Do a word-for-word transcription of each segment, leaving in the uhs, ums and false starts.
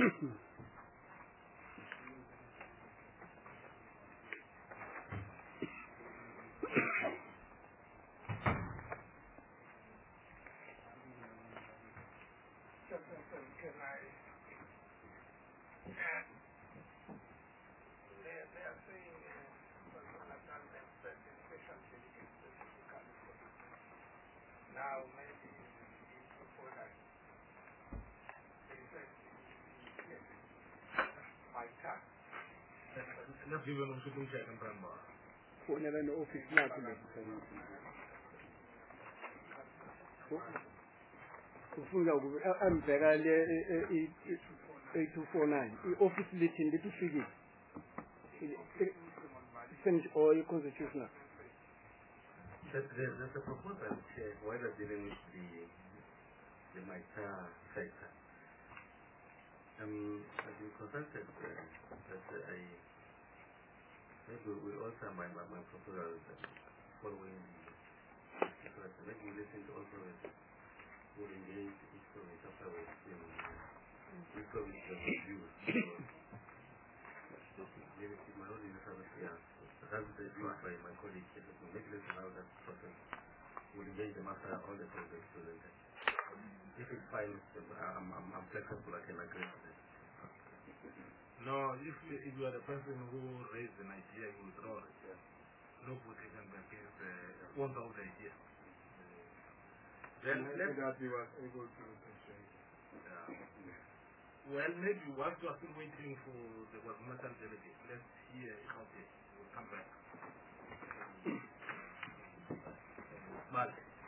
Now maybe it's before that. My tax. Let's give them some check and plan bar. For never in the office, not in the kufunga ambheka le eight two four nine i-office lithi lithi ufike finish or constitutional. There's, there's a proposal here, whether dealing with the the MITA sector. Um, I've been consulted uh, that uh, I maybe we also my my, my proposal following the because maybe we listen to also will engage each of the after we each of the views. Maybe my own service here. That's the view by my colleague. Maybe let's allow that process. We'll engage them after all the projects presented. If it's fine, I'm, I'm, I'm flexible, I can agree with it. No, if, if you are the person who raised an idea, you withdraw it. Yeah. No position against the uh, one of the idea. Then let that you are able to change. Yeah. Well, maybe whilst you are still waiting for the governmental delegate, let's hear how they will come back. Mal.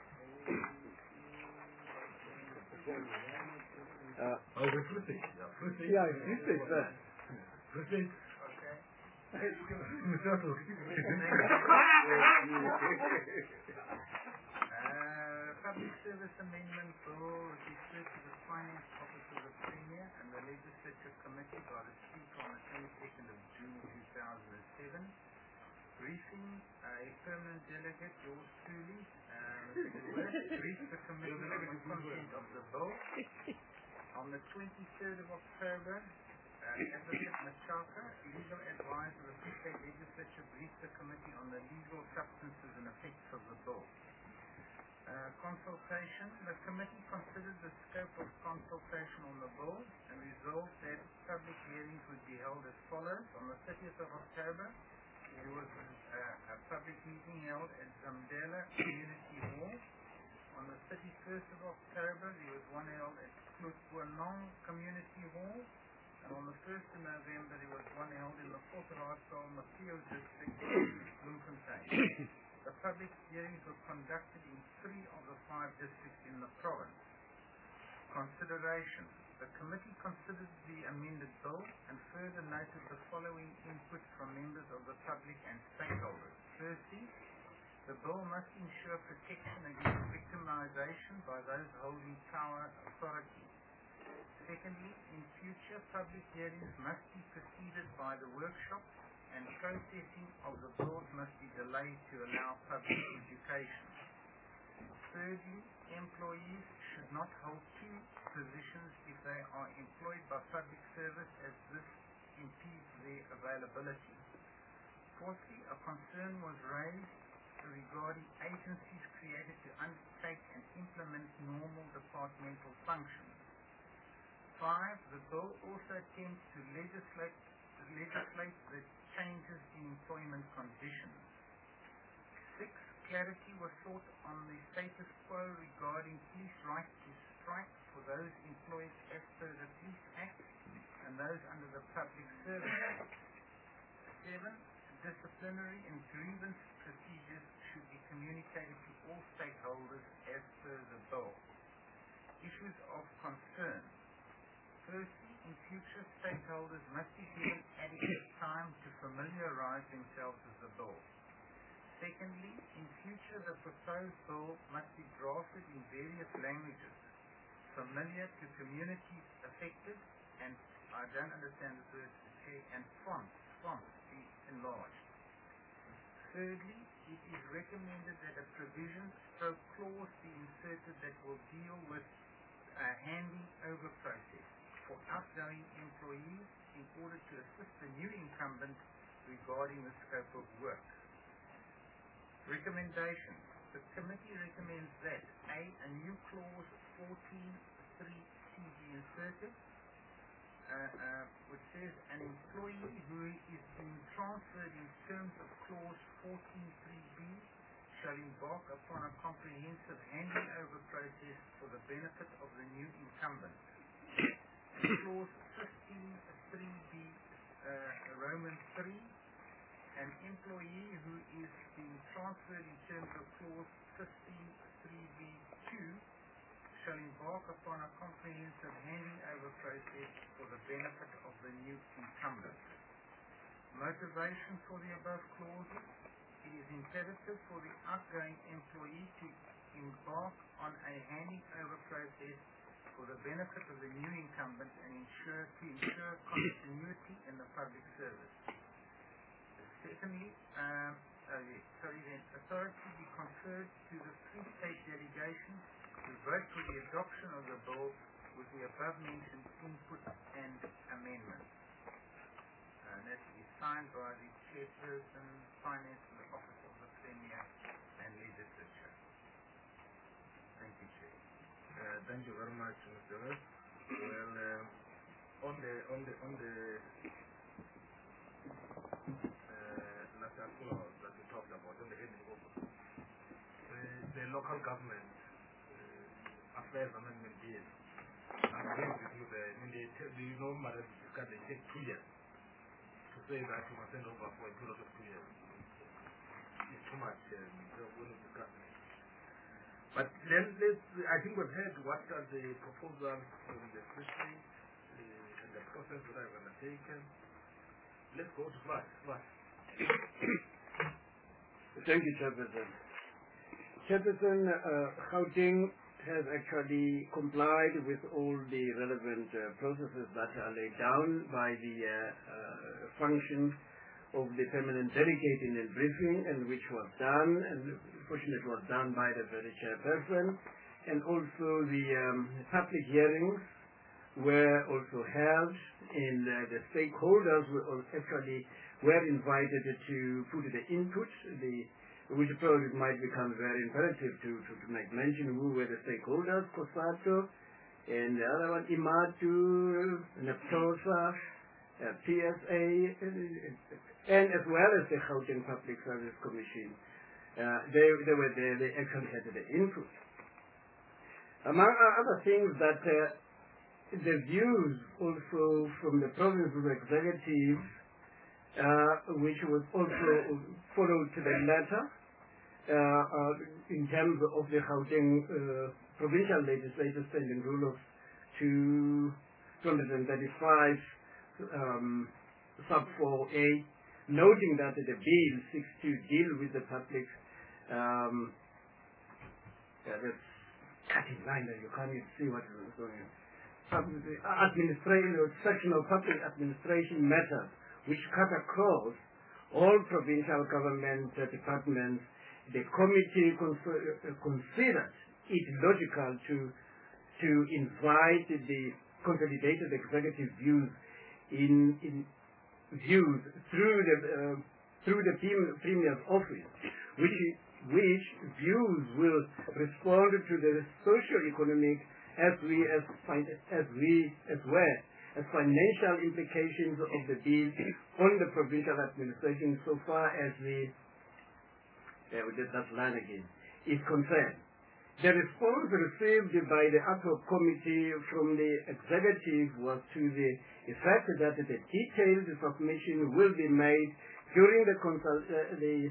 Uh, oh, we're flipping. Yeah, flipping. Yeah, flipping. Flipping. Okay. uh, Public Service Amendment Bill referred to the Finance Office of the Premier and the Legislature Committee by the Speaker on the twenty-second of June two thousand seven. Briefing, uh, a permanent delegate, yours truly, uh, briefed the committee on the content of the bill. On the twenty-third of October, uh, Advocate Machaka, legal advisor of the State Legislature, briefed the committee on the legal substances and effects of the bill. Uh, consultation, the committee considered the scope of consultation on the bill and resolved that public hearings would be held as follows. On the thirtieth of October, there was uh, a public meeting held at Zamdela Community Hall. On the thirty-first of October, there was one held at Klutwanong Community Hall. And on the first of November, there was one held in the Fort Haarsdal Matheo District, Bloemfontein. The public hearings were conducted in three of the five districts in the province. Consideration. The committee considered the amended bill and further noted the following input from members of the public and stakeholders. Firstly, the bill must ensure protection against victimization by those holding power authority. Secondly, in future, public hearings must be preceded by the workshop and processing of the bills must be delayed to allow public education. Thirdly, employees should not hold two positions if they are employed by public service, as this impedes their availability. Fourthly, a concern was raised regarding agencies created to undertake and implement normal departmental functions. Five, the bill also attempts to legislate, legislate the changes in employment conditions. Six, clarity was sought on the status quo regarding police right to strike for those employed as per the Police Act and those under the Public Service Act. Seven, disciplinary and grievance procedures should be communicated to all stakeholders as per the bill. Issues of concern. Firstly, in future, stakeholders must be given adequate time to familiarize themselves with the bill. Secondly, in future, the proposed bill must be drafted in various languages, familiar to communities affected, and I don't understand the word, and fonts, fonts be enlarged. Thirdly, it is recommended that a provision stroke clause be inserted that will deal with a handing over process. for outgoing employees in order to assist the new incumbent regarding the scope of work. Recommendations. The committee recommends that A. A new clause fourteen three C be inserted, uh, uh, which says an employee who is being transferred in terms of clause fourteen three B shall embark upon a comprehensive handing over process for the benefit of the new incumbent. Clause fifteen three B uh, Roman three, an employee who is being transferred in terms of clause fifteen three B two shall embark upon a comprehensive handing over process for the benefit of the new incumbent. Motivation for the above clauses. It is imperative for the outgoing employee to embark on a handing over process for the benefit of the new incumbent and ensure to ensure continuity in the public service. Secondly, um, uh, yes, sorry then, authority be conferred to the Free State delegation to vote for the adoption of the bill with the above mentioned input and amendments. Uh, and that is signed by the Chairperson, Finance and the Office of the Premier and Legislature. Thank you, Chair. Uh, thank you very much, Mister West. Well, uh, on the on the on the uh, last clause that we talked about, on the heading of the, the local government uh, affairs amendment bill, I'm going to do the in the the normal discuss they take two years to say that you must send over for a period of two years. It's too much. Um, we're going to discuss it. But then let's, I think we've heard what are the proposals from the Secretary uh, and the process that I've undertaken. Let's go to Flash. Flash. Thank you, Chairperson. Chairperson, uh, Gauteng has actually complied with all the relevant uh, processes that are laid down by the uh, uh, function of the permanent delegate in the briefing, and which was done, and fortunately was done by the very chairperson, and also the um, public hearings were also held, and uh, the stakeholders were actually were invited to put the input, the which probably might become very imperative to, to, to make mention who were the stakeholders, COSATU, and the other one, IMATU, NAPTOSA, uh, P S A, and as well as the Gauteng Public Service Commission. Uh, they, they were there, they actually had the input. Among other things that uh, the views also from the province's executive, uh, which was also followed to the letter, uh, uh, in terms of the Gauteng uh, provincial legislative standing rule of two hundred thirty-five um, sub four A, noting that the bill seeks to deal with the public um, yeah, that's cutting line there, you can't even see what is going on. Administrative, sectional public administration matters which cut across all provincial government uh, departments. The committee cons- uh, considered it logical to to invite the consolidated executive views in, in views through the uh, through the Premier's office, which which views will respond to the socio-economic as we as as we as well as financial implications of the bill on the provincial administration, so far as we uh, we did that line again is concerned. The response received by the ad hoc committee from the executive was to the effect that the detailed submission will be made during the, consult, uh, the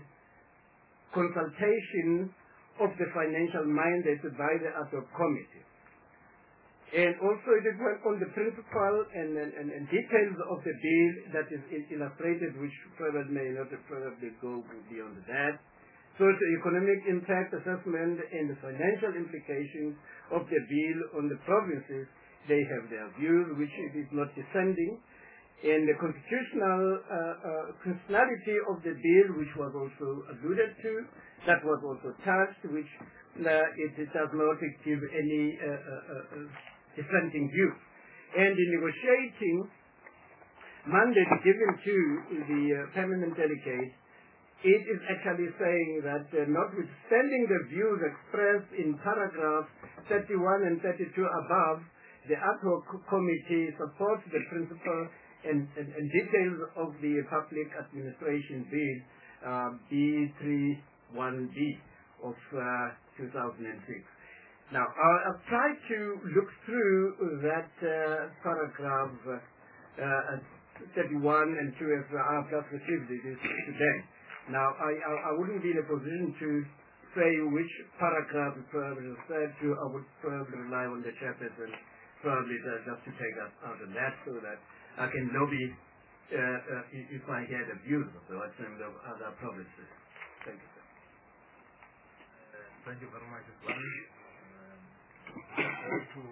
consultation of the financial mandate by the ad hoc committee. And also it went on the principle and, and, and details of the bill that is illustrated, which probably may not probably go beyond that. Socio-economic impact assessment and the financial implications of the bill on the provinces, they have their views, which it is not descending. And the constitutional uh, uh, constitutionality of the bill, which was also alluded to, that was also touched, which uh, it, it does not give any uh, uh, uh, dissenting view. And the negotiating mandate given to the uh, permanent delegate, it is actually saying that uh, notwithstanding the views expressed in paragraphs thirty-one and thirty-two above, the ad hoc committee supports the principle and, and, and details of the Public Administration Bill uh, B thirty-one B of uh, two thousand six. Now, uh, I've tried to look through that uh, paragraph uh, thirty-one and two as I've just received it today. Now, I, I, I wouldn't be in a position to say which paragraph is probably referred to. I would probably rely on the chairperson probably just to take us out of that so that I can lobby uh, uh, if I get abuse of the terms of other provinces. Thank you, sir. Uh, thank you very much, Islam. Um, go to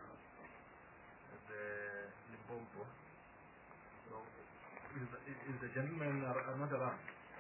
the Limpopo. So, is the, is the gentleman are, are not around?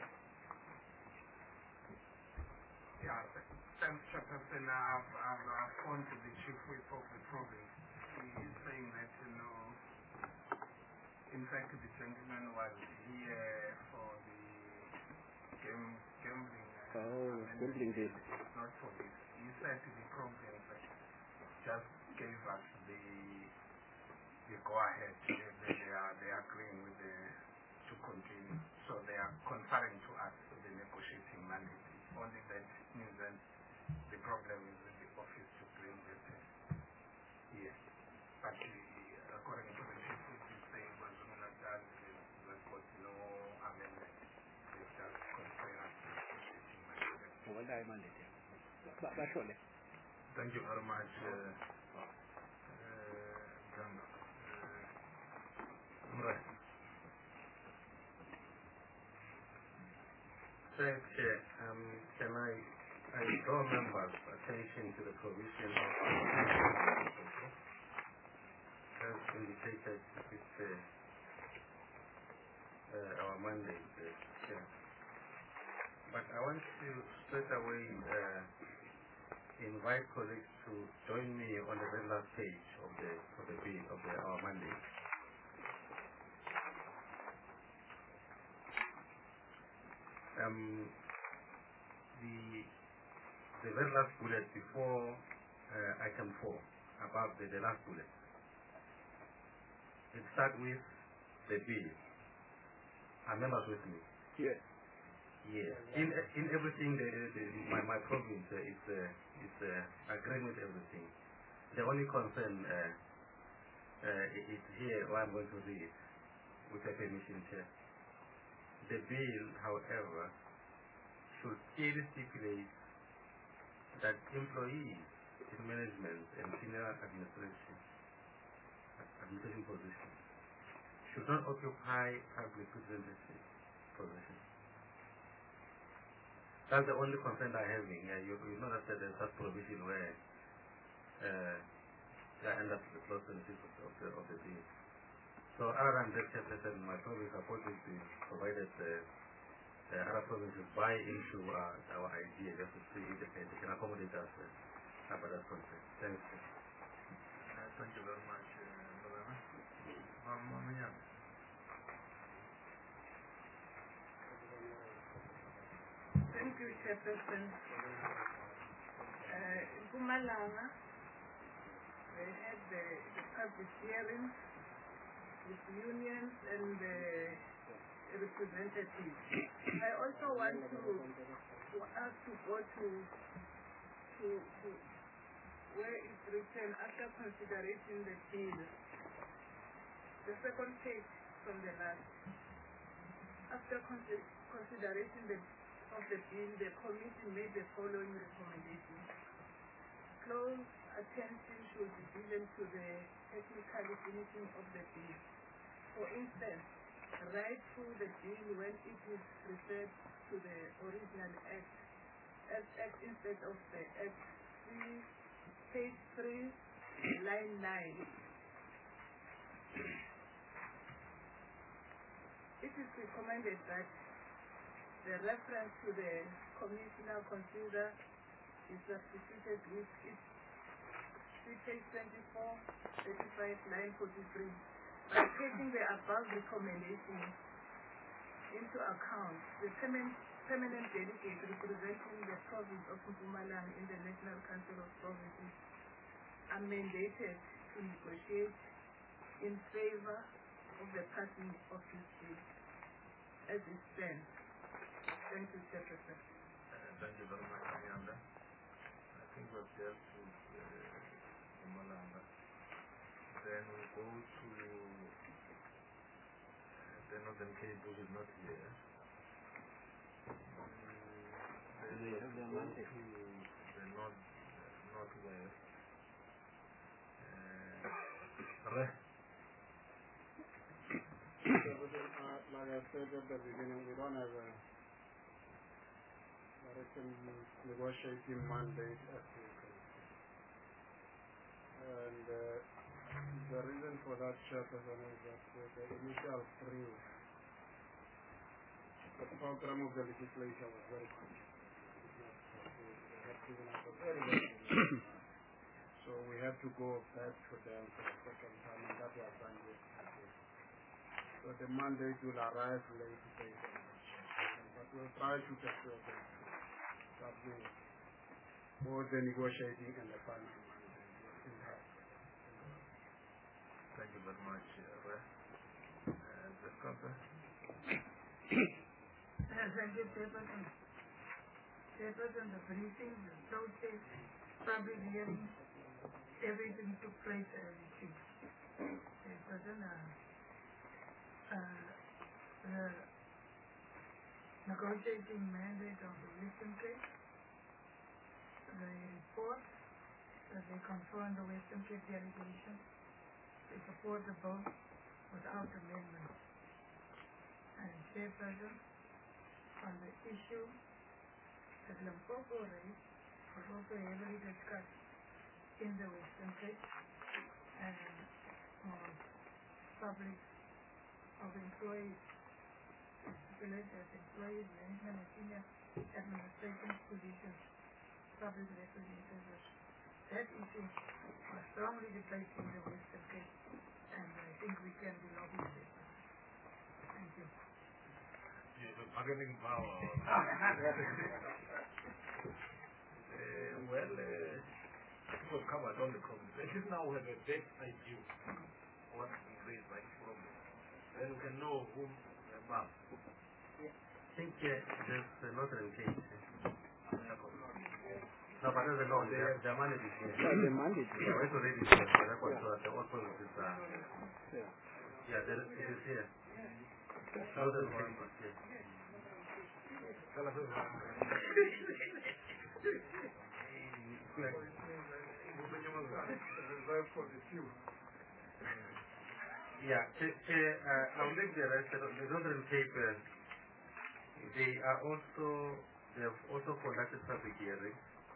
Yeah, thanks, Chairperson. I've, I've, I've gone to the chief whip of the province. He is saying that, you know, in fact, the gentleman was here for the game, gambling. Oh, gambling days. Not for this. He said the province just gave us the the go-ahead. They, they, they are they are agreeing with the to continue. So they are conferring to us the negotiating mandate. Only that means that the problem is with the office to bring that here. But uh, according to the chief, which is saying KwaZulu Natal, they've got no amendment. They just confer us the negotiating mandate. Thank you very much, uh, uh, Ganga. Uh, right. Thanks, Chair. Um, can I, I draw members' attention to the provision of as indicated with uh, uh, our mandate, uh, Chair. But I want to straight away uh, invite colleagues to join me on the very last page of the of the bill of the, our mandate. Um, the the very last bullet before uh, item four, above the, the last bullet, it starts with the bill. Are members with me? Yes. Yes. In in everything, the, the, my my province uh, is uh, is uh, agreeing with everything. The only concern uh, uh, is here. Why I'm going to read with a permission, Chair. The bill, however, should clearly stipulate that employees in management and senior administration, administration positions should not occupy public representative positions. That's the only concern I'm having. Uh, you, you know that there's that provision where uh, I end up with the close benefits of the, of the bill. So other than that, Chairperson, my province supported the provided the uh, other provinces buy into uh, our idea just to see if they can accommodate us uh, about that concept. Thank you. Uh, thank you very much, Brother. Mama Minyana. Thank you, Chairperson. Uh, in Mpumalanga, they had the, the public hearing with unions and the representatives. I also want to, to ask to go to, to, to where it's written after considerating the bill. The second page from the last. After consider consideration the, of the bill, the committee made the following recommendations. Close attention should be given to the technical finishing of the bill. For instance, right through the bill when it is referred to the original act as act instead of the act. See page three, line nine. It is recommended that the reference to the commissioner consider is substituted with it see page twenty-four, thirty-five, line forty-three. By taking the above recommendations into account, the permanent, permanent delegate representing the province of Mpumalanga in the National Council of Provinces are mandated to negotiate in favor of the passing of this bill as it stands. Thank you, Chairperson. Uh, thank you very much, Ayanda. I think we've dealt with uh, Mpumalanga. Then we go to uh, the Northern Cape, which is not here. Um, then we go to the north, uh, northwest. Uh, Re- Uh, like I said at the beginning, we don't have a written negotiating mandate as we can see. And uh, the reason for that, Chairperson, is that uh, the initial three, the program of the legislature was very complex. They had given us a very good information. So we have to go back to them for the second time, and that was done yesterday. So the mandate will arrive late based on the check. But we'll try to take care of it. That we both the negotiating and the final mandate will impact. Thank you very much, uh, Re. Uh, the Councillor. Thank you, Chairperson. Chairperson, the briefing, the process, public hearing, everything took place as it should. Chairperson, uh, uh, the negotiating mandate of the Western Cape, the report that they confirmed the Western Cape delegation, they support the bill without amendment. And Chairperson, on the issue that Limpopo raised was also heavily discussed in the Western Cape and uh, public of employees, particularly as employees, management and senior administration positions, public representatives. That issue was strongly debated in the Western Cape, and I think we can be lobbying it. Thank you. Yeah, the bargaining power. uh, well, uh, we've covered all the problems. At least now we have a best idea of what is raised by the problem. Then we can know whom we are bound. I think uh, there's uh, Northern Cape. No, but there's a law. Their, their mandate is here. Yeah, the mandate. Yeah, we already discussed the record, so the all point is uh, Yeah. yeah, there, it is here. Northern Cape is here. Tell us who For the few. Yeah, to, to, uh, I'll leave the rest. The Northern Cape, uh, they are also, they have also conducted public hearings.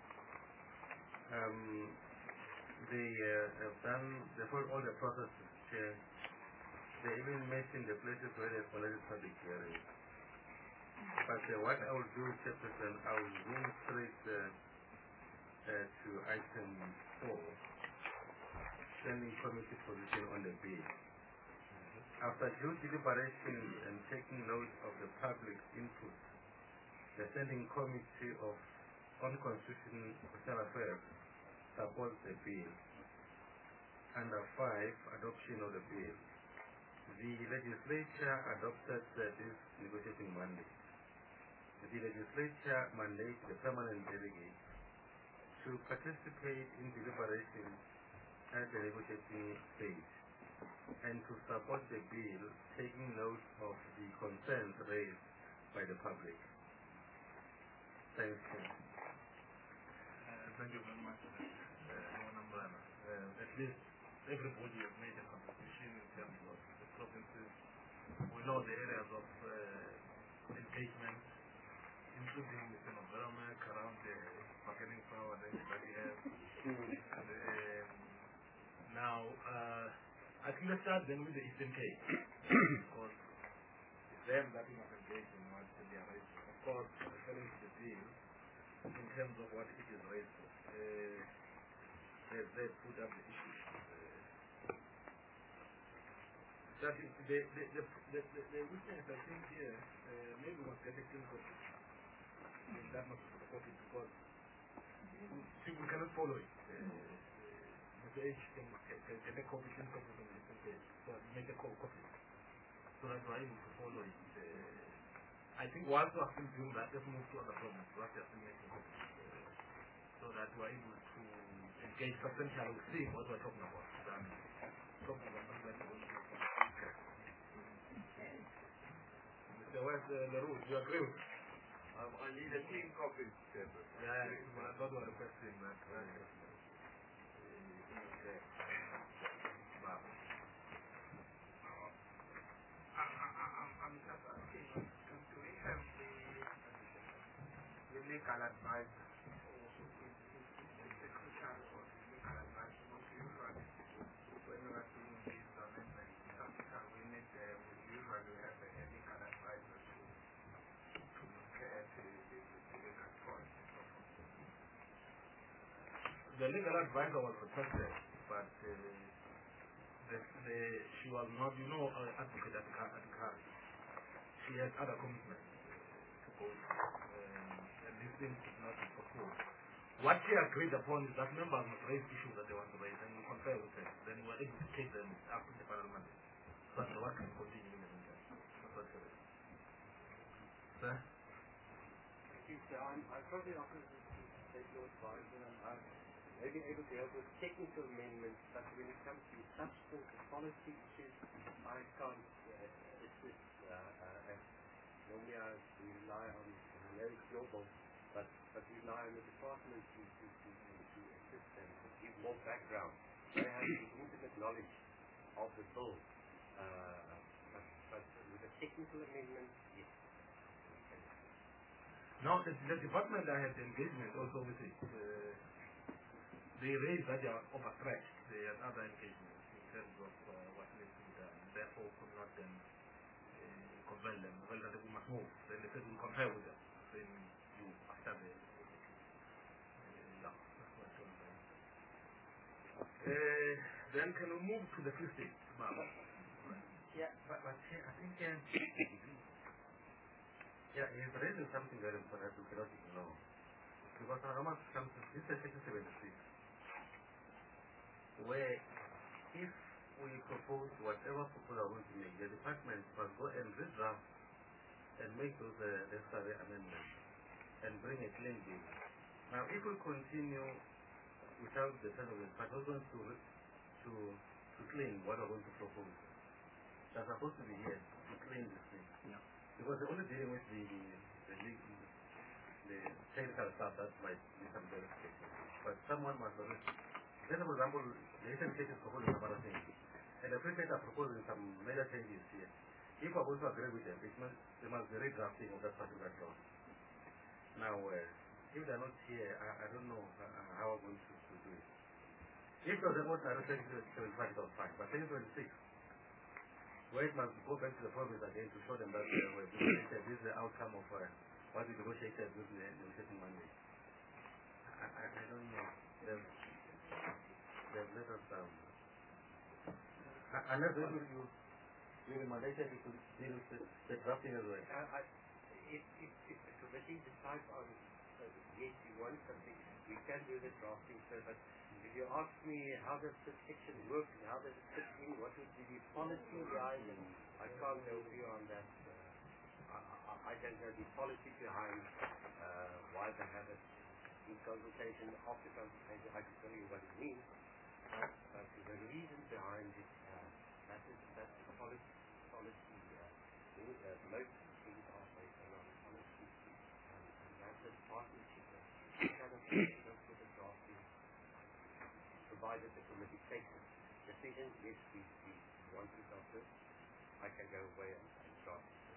Um, they uh, have done, they followed all the processes. Uh, they even mentioned the places where they have conducted public hearings. But uh, what I will do, Chairperson, I will zoom straight uh, uh, to item four, standing committee position on the bill. After due deliberation and taking note of the public's input, the Standing Committee of on Constitutional Affairs supports the bill. Under five, adoption of the bill. The legislature adopted uh, this negotiating mandate. The legislature mandates the permanent delegate to participate in deliberation at the negotiating stage and to support the bill, taking note of the concerns raised by the public. Thank you. Uh, thank you very much, uh, Umbrella. Uh, at least everybody has made a contribution in terms of the provinces. We know the areas of uh, engagement, including the environment around the bargaining power that everybody has. And, um, now, uh, I think let's start then with the Eastern Cape, because it's them that we must engage in what they are raising. Of course, referring to the bill, in terms of what it is raised for. Uh, they, they put up the issue. Uh, that is, the, the, the, the, the, the witness, I think, here, uh, maybe was getting clinical. That must be the copy because people cannot follow it. Uh, the age can, can, can, can make copy, can copy from a different page. So make a copy. So that we're able to follow it. Uh, I think whilst we are still doing that, let's move to other problems. Whilst we are still making copies. Uh, so that we're able to engage substantially with seeing what we're talking about. Than talking about something like that. Mister West, uh, LaRue, do you agree with me? Um, I need a team copy, Chairman. Yeah, well, I thought we were requesting that. Uh, okay. Wow. I'm just asking, do we have the, the legal advice also in the secretary or the legal advice? Usually, when we are doing these amendments in Africa, we need, uh, we usually have a legal advisor to, to look at the, the, the legal point. The legal advisor was requested, but uh, the, the, she was not, you know, uh, advocate at the car. At the car. She had other commitments to go, um, and this thing could not be proposed. What she agreed upon is that members must raise issues that they want to raise, and we confer with them. Then we are able to take them after the parliament. So that the work can continue in the meantime. That's what she said. Sir? Thank you, sir. I'm, I'm probably not going to take your advice, and I'm, I'm maybe able to help with technical amendments, but when it comes to substance and policy issues, I can't uh, assist. Uh, uh, and normally I rely on, I know it's your boss, but, but rely on the department to, to, to, to assist them, to give more background. They have the intimate knowledge of the bill, uh, but, but with a technical amendment, yes. No, the, the department I had engagement also with it. Uh, they raised that they are overstretched. They had other engagements in terms of uh, what needs to be done, and therefore could not then compel them. Well, that we must move. Then they said we'll compare with them. Then you after the uh, uh, then can we move to the fifth stage? Yeah, but, but I think um, yeah, he's raising something very important that we cannot ignore. Because I must come to this is section seventy-six, where if we propose whatever proposal we want to make, the department must go and redraft and make those uh, necessary amendments and bring a claim bill. Now, if we continue without the federal government, but not going to to to claim what we're going to propose, they're supposed to be here to claim this thing. Yeah. Because they're only dealing with the the, the, the technical stuff that might be some verification. But someone must always, let's say for example, the Eastern State is proposing some other things. And the Free State are proposing some major changes here. If we're going to agree with them, it must, there must be redrafting of that particular clause. Now, uh, if they're not here, I, I don't know uh, how we're going to, to do it. If they're not here, seventy-five is fine. But section twenty-six, where it must go back to the province again to show them that uh, we're this is the outcome of uh, what we negotiated with the negotiating mandate. I, I, I don't know. They've, they've let us down. Unless you, you, you mandated to deal with the, the drafting as well. Uh, I, if, if, if the committee decides on uh, yes, you want something, we can do the drafting, sir, but if you ask me how does this section work and how does it fit in, what would be the policy behind it, I can't help you on that. Uh, I, I, I don't know the policy behind uh, why they have it in consultation, after consultation. I can tell you what it means, but, but the reason behind it, uh, that is that's the policy. policy uh, in, uh, most things are based on policy, and, and that's a partnership. You cannot work with the drafting, provided the committee takes a decision. Yes, we, we want to adopt this. I can go away and, and draft it.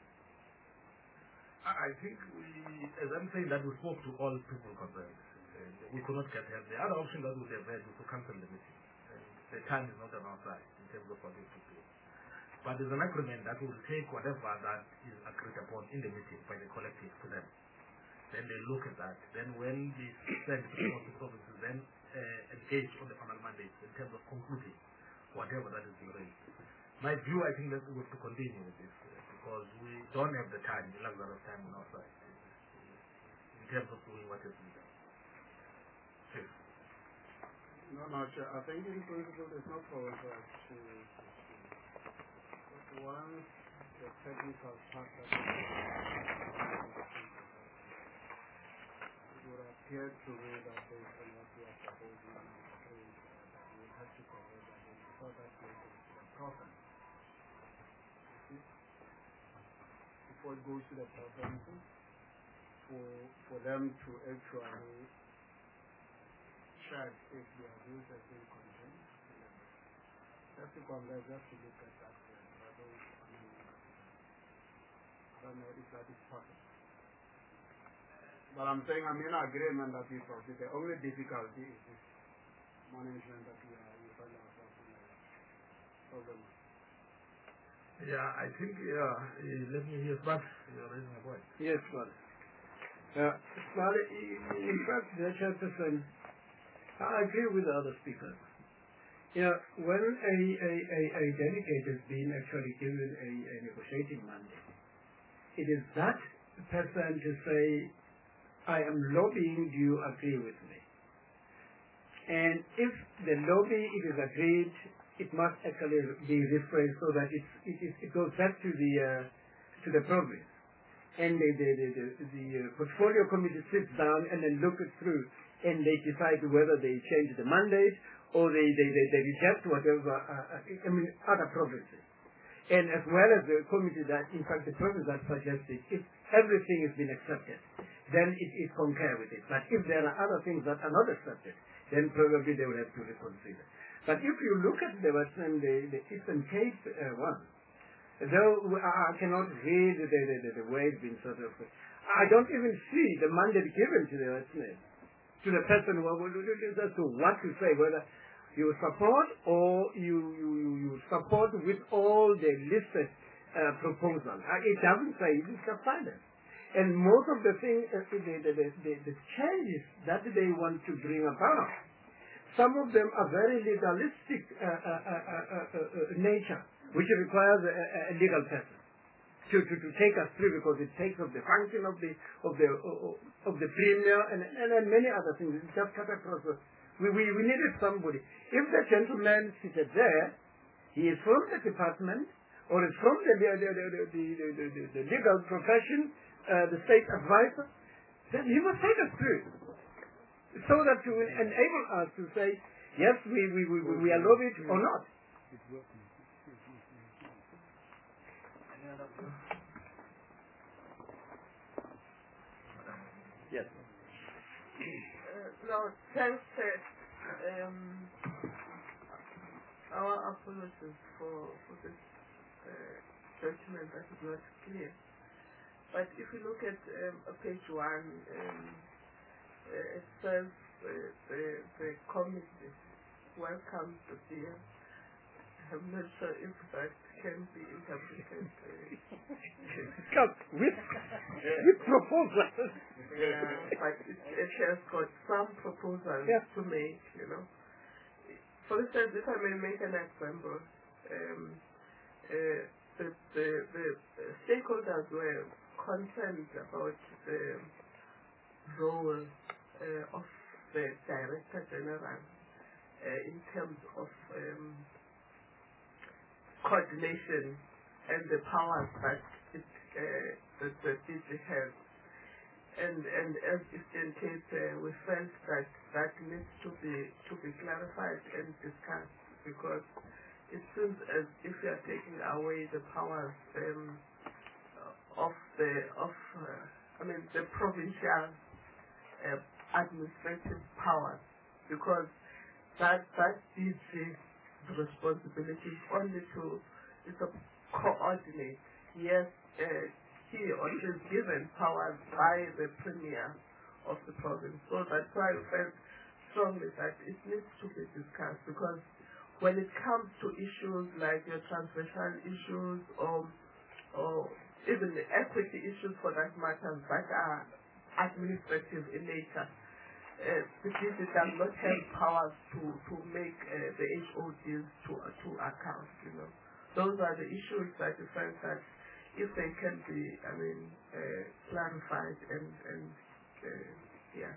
I think we, as I'm saying that we spoke to all people concerned. Uh, we could not get help. The other option that we have had was to cancel the meeting. Uh, the time is not on our side in terms of what we have to do. But there's an agreement that will take whatever that is agreed upon in the meeting by the collective to them. Then they look at that. Then when they send it to the provinces, then uh, engaged on the final mandate in terms of concluding whatever that is being raised. My view, I think that we have to continue with this uh, because we don't have the time, the luxury of time on our side in terms of doing what is needed. Sure. No, no, Chair. I think in principle there's no problem for us to, but once the technical part of it would appear to me that based on what we are proposing now, we will have to convey that in before that makes it a problem. You see? Before it goes to the provinces, for for them to actually check if their views have been contained. Just to convey, just to look at that way. I don't, I mean, I don't know if that is possible. But I'm saying I'm in agreement that we proceed. The only difficulty is this management that we are we find ourselves in a problem. Yeah, I think, yeah, uh, let me hear back. You're raising a point. Yes, Father. Uh, Father, in fact, the Chairperson, I agree with the other speakers. Yeah, when a, a, a, a delegate is being actually given a, a negotiating mandate, it is that person to say, I am lobbying, do you agree with me? And if the lobby it is agreed, it must actually be rephrased so that it, it, is, it goes back to the uh, to the province. And the, the, the, the, the uh, portfolio committee sits down and then look it through and they decide whether they change the mandate or they, they, they, they reject whatever, uh, I mean, other provinces. And as well as the committee that, in fact, the province that suggested, if everything has been accepted, then it is concur with it. But if there are other things that are not accepted, then probably they will have to reconsider. But if you look at the Western, the, the Eastern Cape uh, one, though I cannot read the, the, the, the way it's been sort of, I don't even see the mandate given to the Western, to the person who as to what to say, whether you support or you, you, you, you support with all the listed uh, proposals. Uh, it doesn't say, it is just silent. And most of the things, uh, the, the, the, the, the changes that they want to bring about, some of them are very legalistic uh, uh, uh, uh, uh, uh, nature, which requires a, a legal person to, to, to take us through because it takes up the function of the of the uh, of the premier and, and and many other things. It's just cut across. The, we, we we needed somebody. If the gentleman seated there, he is from the department or is from the the the the, the, the, the, the legal profession, uh, the state advisor, then he must take us through, so that to enable us to say yes, we we we, we are lobbied or not. Yes. Uh, no, thanks, uh, um, our apologies for, for this uh, judgment that is not clear. But if you look at um, page one, um, uh, it says uh, the, the committee welcomes the deal. I'm not sure if that can be interpreted. Uh, with, with proposals. Yeah, but it, it has got some proposals yeah. to make, you know. For instance, if I may make an example, um, uh, the, the, the stakeholders were concerned about the role uh, of the Director General uh, in terms of um, coordination and the powers that it, uh, that the D G has. And and as Eastern Cape, uh, we felt that that needs to be to be clarified and discussed because it seems as if you are taking away the powers um, of the of uh, I mean the provincial uh, administrative powers because that that D G's responsibility is only to is to coordinate. Yes. Uh, he or she is given powers by the premier of the province. So that's why I felt strongly that it needs to be discussed because when it comes to issues like your transversal issues or or even the equity issues for that matter that are administrative in nature, uh, the D C does not have powers to, to make uh, the H O Ds to, to account, you know. Those are the issues that we find that if they can be, I mean, uh, clarified and, and uh, yeah.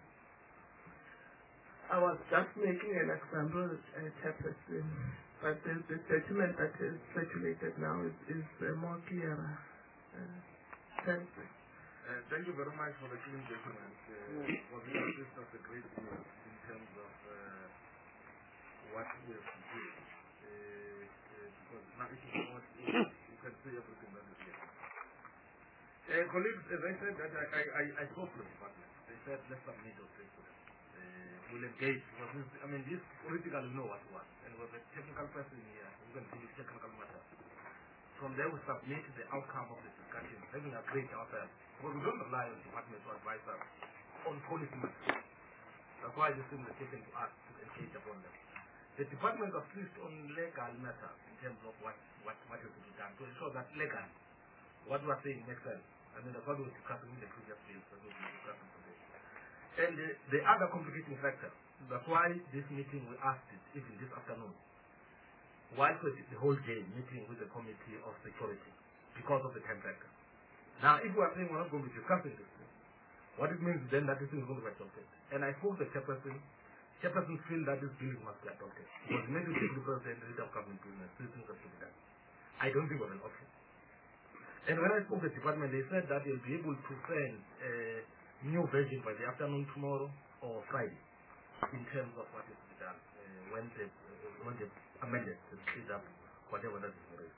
I was just making an example, uh, Chairperson, but the, the document that is circulated now is, is uh, more clear. Uh, thank you. Uh, thank you very much for the clean document. Uh, for me, this was a great deal in terms of uh, what we have to do. Uh, uh, because now it is not, you can see everything that is here. Uh, colleagues, as I said, that I, I, I, I spoke to the department. They said, let's submit those things to them. Will engage because this, I mean this politically know what was and was a technical person here who can deal with technical matters. From there we submit the outcome of the discussion, having agreed ourselves. Because we don't rely on the department to advise us on policy matters. That's why these things are taken to us to engage upon them. The department was placed on legal matters in terms of what, what, what is to be done to ensure that legally what we are saying makes sense. I mean that's what we were discussing in the previous bills that we were discussing today. And the, the other complicating factor, that's why this meeting we asked it even this afternoon, while we did the whole day meeting with the Committee of Security because of the time factor. Now, if we are saying we're not going to be discussing this thing, what it means then that this thing is going to be adopted. And I spoke to the chairperson, chairperson feel that this bill must be adopted. Because maybe the president, the leader of government business, these things have to be done. I don't think it was an option. And when I spoke to the department, they said that they'll be able to send uh, new version by the afternoon tomorrow or Friday in terms of what is to be done uh, when they uh, when they amended to speed up whatever that is raised.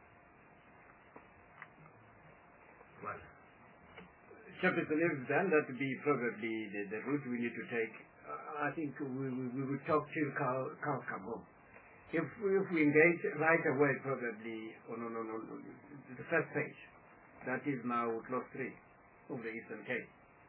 Well, Chairperson, if then that would be probably the, the route we need to take. Uh, I think we, we, we will talk till cow, cows come home. If we, if we engage right away, probably on, on, on, on the first page, that is now clause three of the Eastern Cape.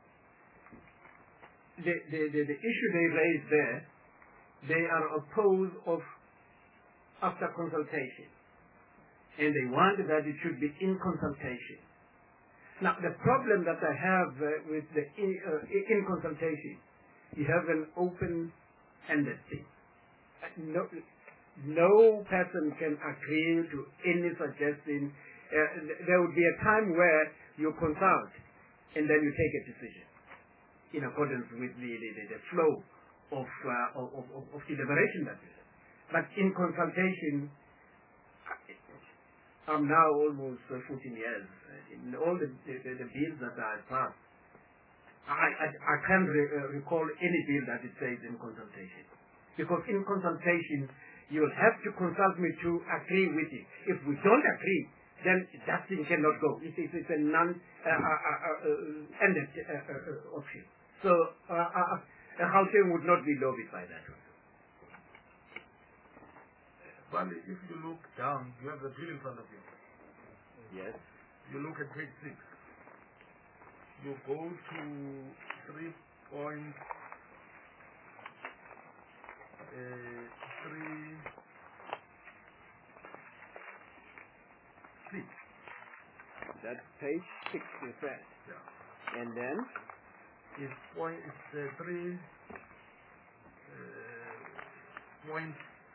The, the, the, the issue they raise there, they are opposed of after consultation. And they want that it should be in consultation. Now, the problem that I have uh, with the in, uh, in consultation, you have an open-ended thing. Uh, no, no person can agree to any suggestion. Uh, there would be a time where you consult and then you take a decision in accordance with the, the, the flow of, uh, of, of, of deliberation that is. But in consultation, I'm now almost uh, fourteen years. In all the, the, the bills that I passed, I, I, I can't re, uh, recall any bill that it says in consultation. Because in consultation, you'll have to consult me to agree with it. If we don't agree, then that thing cannot go. It is it's a non-ended uh, uh, uh, uh, option. So, uh, uh, uh, Gauteng would not be lobbied by that one. Well, if you look down, you have the bill in front of you. Yes. You look at page six. You go to three point uh, three six. That's page six, you said. Yeah. And then? It's point. It's uh, three uh, point.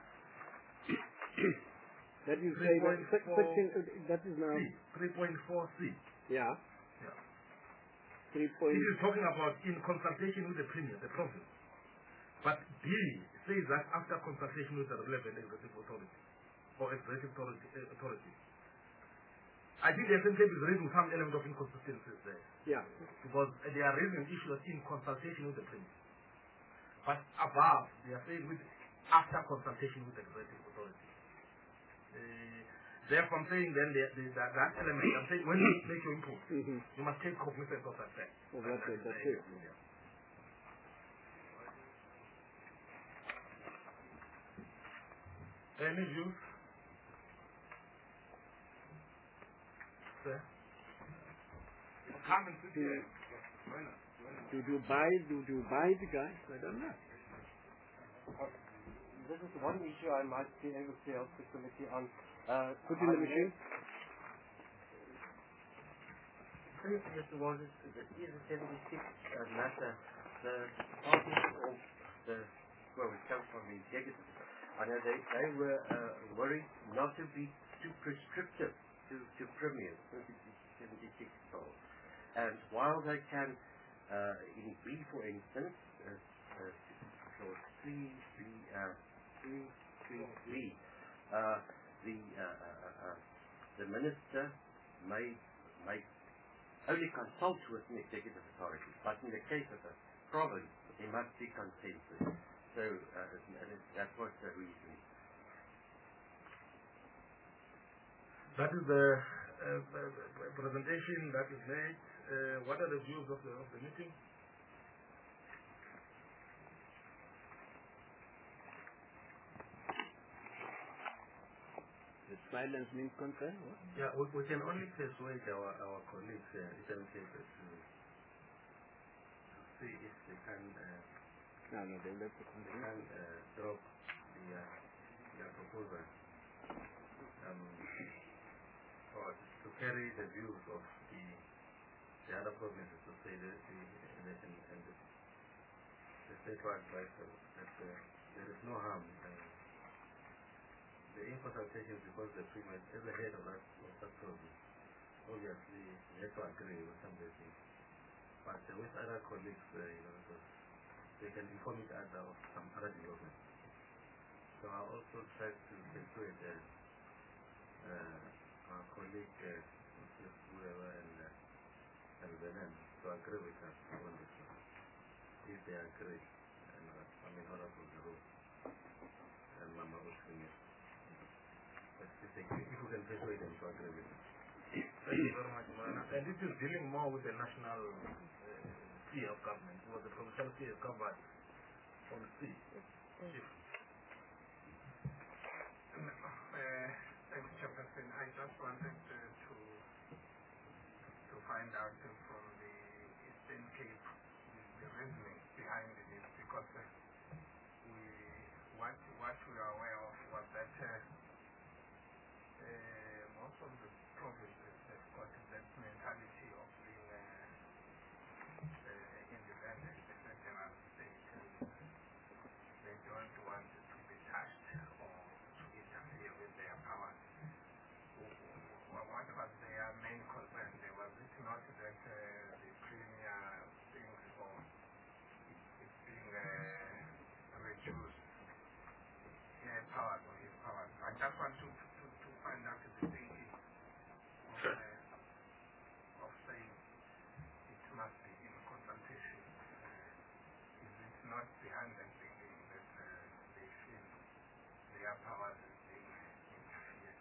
That you say that section, uh, that is now three point four C. Yeah. Yeah. Three point. This is talking about in consultation with the premier, the province. But B says that after consultation with the relevant executive authority or executive authority. Uh, authority. I think the S N K is raising some element of inconsistencies there. Yeah. Because uh, they are raising issues in consultation with the premier. But above, they are saying with after consultation with the executive authority. Uh, therefore, I'm saying then the, the, that, that element, I'm saying when you make your input, Mm-hmm. you must take cognizance of that fact. Oh, that's it, that's it. Yeah. Any views? Sir? Come and sit here. Why not? Why not? Do you buy, do you buy the guys? I don't know. This is one issue I might be able to help the committee on. Uh, Put in the machine. Mister Walters, the E seventy-six uh, matter, the Office of uh, well, it comes from the executive. I know they, they were uh, worried not to be too prescriptive to, to premiers, seventy-six sold. And while they can, uh, in B, for instance, uh, uh, clause three, B, uh, three, three, B, uh, the uh, uh, uh, the minister may may only consult with an executive authority, but in the case of a province, there must be consensus. So uh, that was the reason. That is the uh, uh, presentation that is made. Uh, what are the views of the, of the meeting? The silence means consent? What? Yeah, we, we can only persuade our, our colleagues, uh, Eastern Cape, to, to see if they can, uh, no, no, they left the they can uh, drop the, uh, their proposal. Um, or to carry the views of the the other provinces, to say the the the, and, and the, the state-wide advice that uh, there is no harm. Uh, the in consultation because the treatment as the head of that of that province, obviously you have to agree with some of the things. But uh, with other colleagues, uh, you know, because they can inform each other of some other developments. So I also try to persuade uh, uh, our colleague, uh, Mister Whoever and uh, and Benin to agree with us on this one. If they agree, and uh, I mean, order for the rule, and Mama Ushimis. But if, they, if we can persuade them to agree with us. Thank you very much, Mana. And this is dealing more with the national uh, sphere of government, where the provincial sphere is covered from C. Chief. Thanks, Chairperson. I just wanted uh, to to find out uh, from the Eastern Cape the reasoning behind this, because uh, we what what we are aware of was that uh, uh, most of the provinces have got that mentality of being uh, uh, independent, a federal state, and they don't want to be touched or to interfere with their powers. What was their main concern? There was it not that uh, the premier thinks or is being uh, reduced their powers or his powers. I just want to, to, to find out the thinking of, uh, of saying it must be in consultation. Uh, is it not behind them thinking that uh, they feel their powers is being interfered?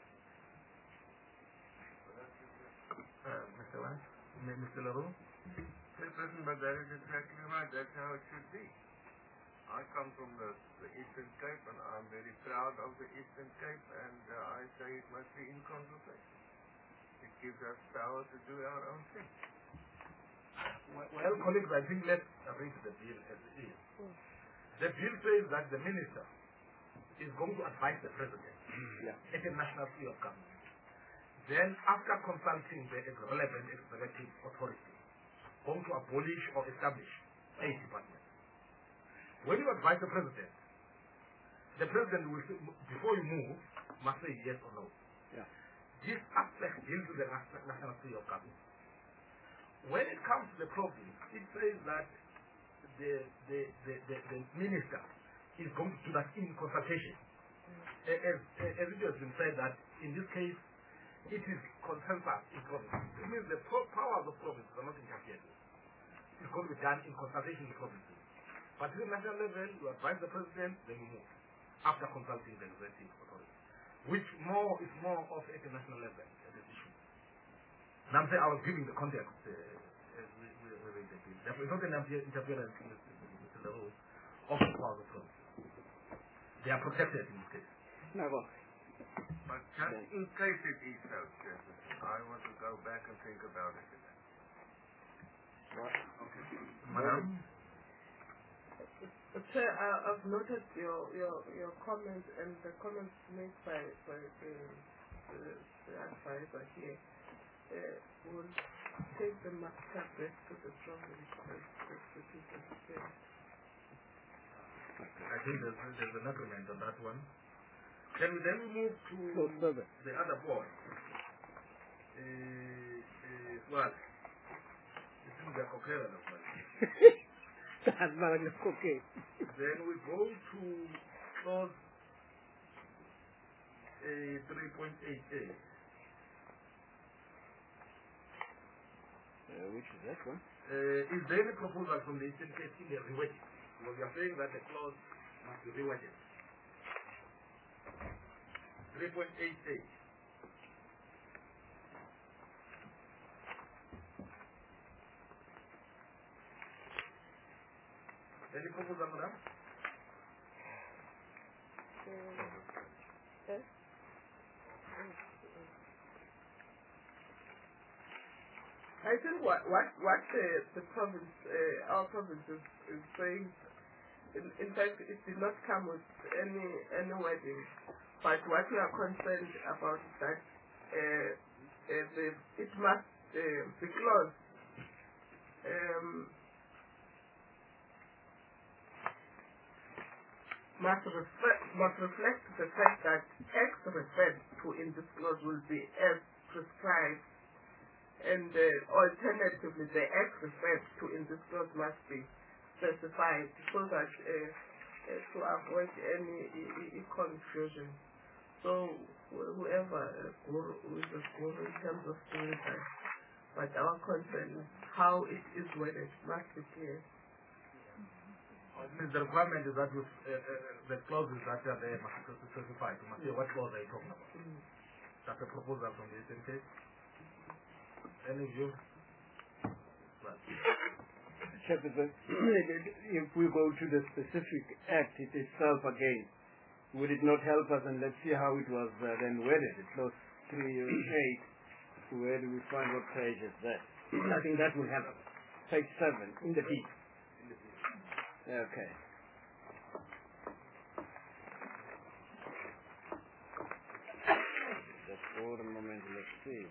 Uh, Mister Wang? Mister LaRue? Chairperson, but that is exactly right. That's how it should be. I come from the, the Eastern Cape, and I'm very proud of the Eastern Cape, and uh, I say it must be in consultation. It gives us power to do our own thing. Well, well, colleagues, I think let's read the bill as it is. The bill says that the minister is going to advise the president Yeah. at a national sphere of government. Then, after consulting the relevant executive authority, going to abolish or establish a department. When you advise the president, the president will say, before you move, must say yes or no. Yeah. This aspect deals with the national, national sphere of government. When it comes to the province, it says that the, the, the, the, the minister is going to do that in consultation. As, as it has been said that in this case, it is consensus in province. It means the pro powers of provinces are not interfered with. It's going to be done in consultation with provinces. But at the national level, you advise the president, then you move after consulting the executive authority, which more is more of at the national level at this issue. Now I'm saying I was giving the context uh, as we, we, we read the bill. Therefore, it's not an interference with the rules of the powers of provinces. They are protected in this case. No, well. But just in case it is so, Chairperson, I want to go back and think about it again. Okay. Madam? Chair, uh, I've noted your, your, your comments and the comments made by, by the, the, the advisor here. Uh, we'll take the matter back to the province as the citizens say. I think there's, there's an agreement on that one. Can we then move to No, the other point? Uh, uh, what? It seems like okay, That's not okay. Then we go to clause uh, three point eight A. Uh, which is that one? Uh, is there any proposal from the Eastern Cape in the rewording? Because we are saying that the clause must be reworded. three point eight A. Any proposal, madam? I think what what what the, the province uh, our province is, is saying, in, in fact, it did not come with any any wording, but what we are concerned about is that uh, uh, the, it must uh, the clause um, must reflect must reflect the fact that X referred to in this clause will be as prescribed. And uh, alternatively, the X referred to in this clause must be specified so that uh, uh, to avoid any uh, confusion. So wh- whoever uh, guru, who is a guru in terms of doing that, but our concern is how it is worded must be clear. The requirement is that with, uh, uh, the clauses that are there must be specified. You must say what clause are you talking about. Mm. That's a proposal from the Eastern Cape. Any view? Chairperson, if we go to the specific act it itself again, would it not help us? And let's see how it was uh, then worded. It was three eight. Where do we find what page is that? I think that will help. Page seven in the deep. Okay. Just hold a moment. Let's see.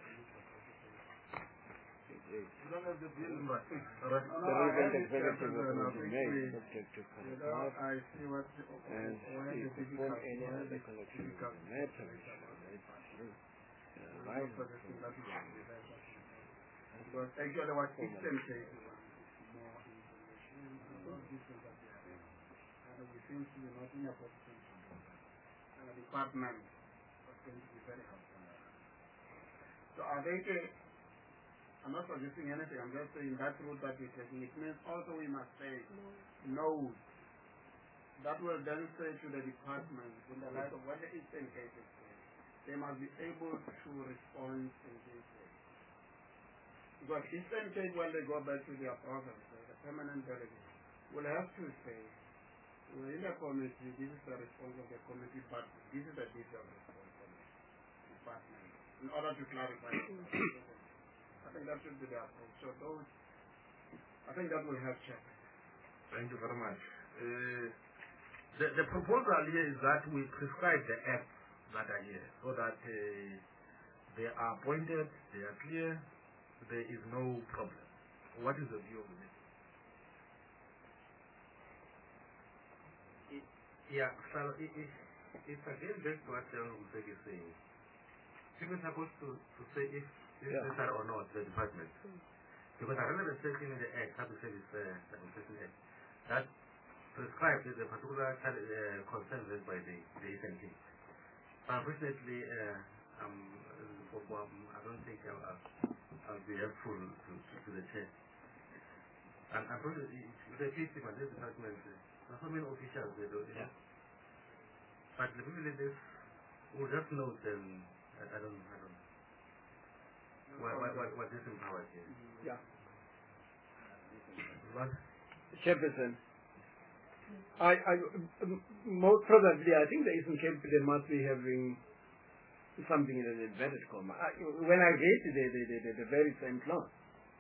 You don't have the bill, right? The relevant executive will be made subject to paragraph I see what the, and where see the perform difficult, any where other the collection of difficult the matter is which about. relates to uh, Not license suggesting that to it should be there, but actually what Eastern Cape wants is more information about this and that they are doing. And we seem to be not in a position to do that. And the department is going to be very helpful. So are they to, I'm not suggesting anything, I'm just saying that route that we're taking, it means also we must say no. That will then say to the department, in the light of what the Eastern Cape is saying, they must be able to respond in this way. Because Eastern Cape, when they go back to their province, the permanent delegate will have to say, we're in a committee, this is the response of the committee, but this is the detailed response from the department, in order to clarify it. I think that should be the approach. So those, I think that will help check. Thank you very much. Uh, the, the proposal here is that we prescribe the acts that are here so that uh, they are pointed, they are clear, there is no problem. What is the view of this? Yeah, so it, it, it's again back to what General Musek is saying. People are supposed to, to say if it's Yeah. necessary or not, the department. Because a relevant section in the Act, Public Service uh, Administration Act, that prescribes the particular uh, concern raised by the, the Eastern Cape. Unfortunately, uh, um, um, I don't think I'll, I'll, I'll be helpful to, to, to the chair. And unfortunately, the fifty by this department, uh, there are so many officials they do, you know. But the people in this will just know them, I, I don't I don't know. What, what, what, what is empowered here? Yeah. What? Chairperson, I, I, m- most probably, I think the Eastern Cape, they must be having something in an inverted comma. I, when I read the, the, the, the, the very same clause,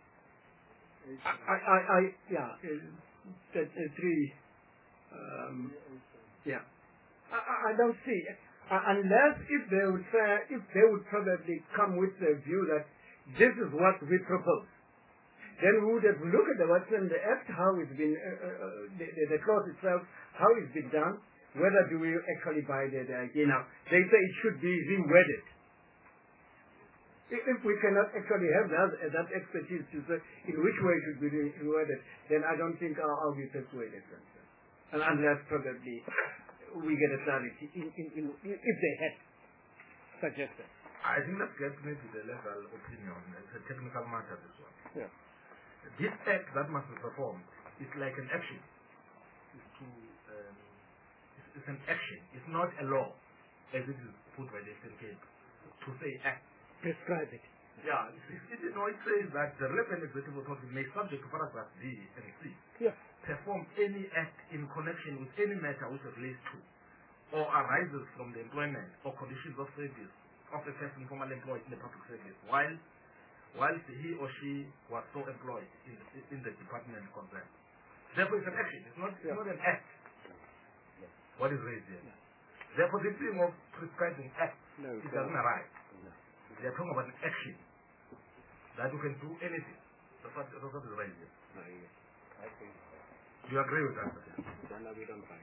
I, I, I, yeah, uh, that, uh, three, um, yeah. I, I I don't see, uh, unless if they would say, if they would probably come with the view that this is what we propose. then we would have looked at the what's in the Act, how it's been, uh, uh, the, the, the clause itself, how it's been done, whether do we actually buy the, the idea. Now, they say it should be reworded. If, if we cannot actually have that, uh, that expertise to say in which way it should be reworded, then I don't think I'll, I'll be persuaded. And unless probably we get a clarity in, in, in, if they had suggested. I think that gets me to the legal opinion. It's a technical matter, this one. Yeah. This act that must be performed is like an action. It's, to, um, it's, it's an action. It's not a law, as it is put by the Eastern Cape, to say act. Prescribe it. Yeah, it, it, you know, it says that the relevant executive authority may, subject to paragraph B and C, yeah. perform any act in connection with any matter which relates to or arises from the employment or conditions of service of a person formerly employed in the public service while whilst he or she was so employed in, in the department concerned. Therefore, it's an action. It's not, it's yeah. not an act. Yeah. What is raised here? Yeah. Therefore, this thing of prescribing act, no, it doesn't arise. No. They are talking about an action that you can do anything. That's what, that's what is raised here. No, yes. I think so. Do you agree with that? Then we don't fight.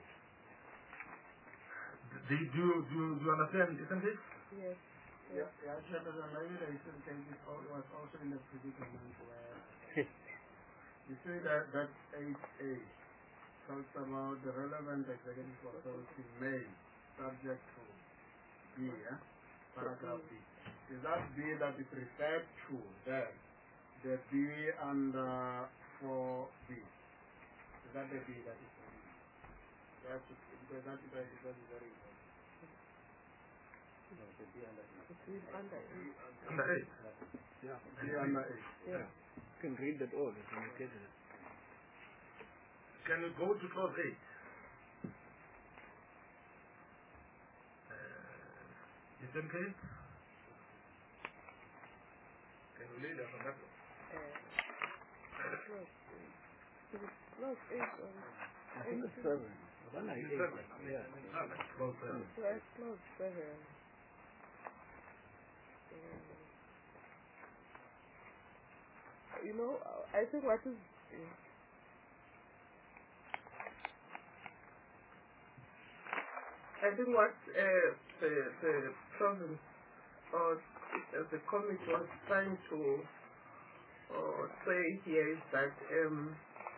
Do you, do you, do you, do you understand, isn't it? Yes. Yeah, yeah, Chairman, maybe the Eastern Cape was also in a predicament where you see that that eight A talks about the relevant executive authority may subject to B, yeah? Paragraph B. Is that B that is referred to there? The B under four B. Is that the B that is referred? That's because that is very, very, very important. No, the B under eight. It's under eight. Under eight? Yeah. B under eight. Yeah. You can read that all. It's indicated. Can you go to clause eight? Uh, Eastern Cape? Can you read that from that one? Uh, clause eight. Is it clause eight or? I think it's seven. One like eight. Seven. Yeah. Clause seven. So at clause seven. You know, I think what is uh, I think what uh, the the province or uh, the committee was trying to uh, say here is that um,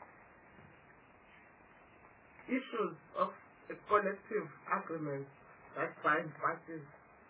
issues of a collective agreement that bind parties.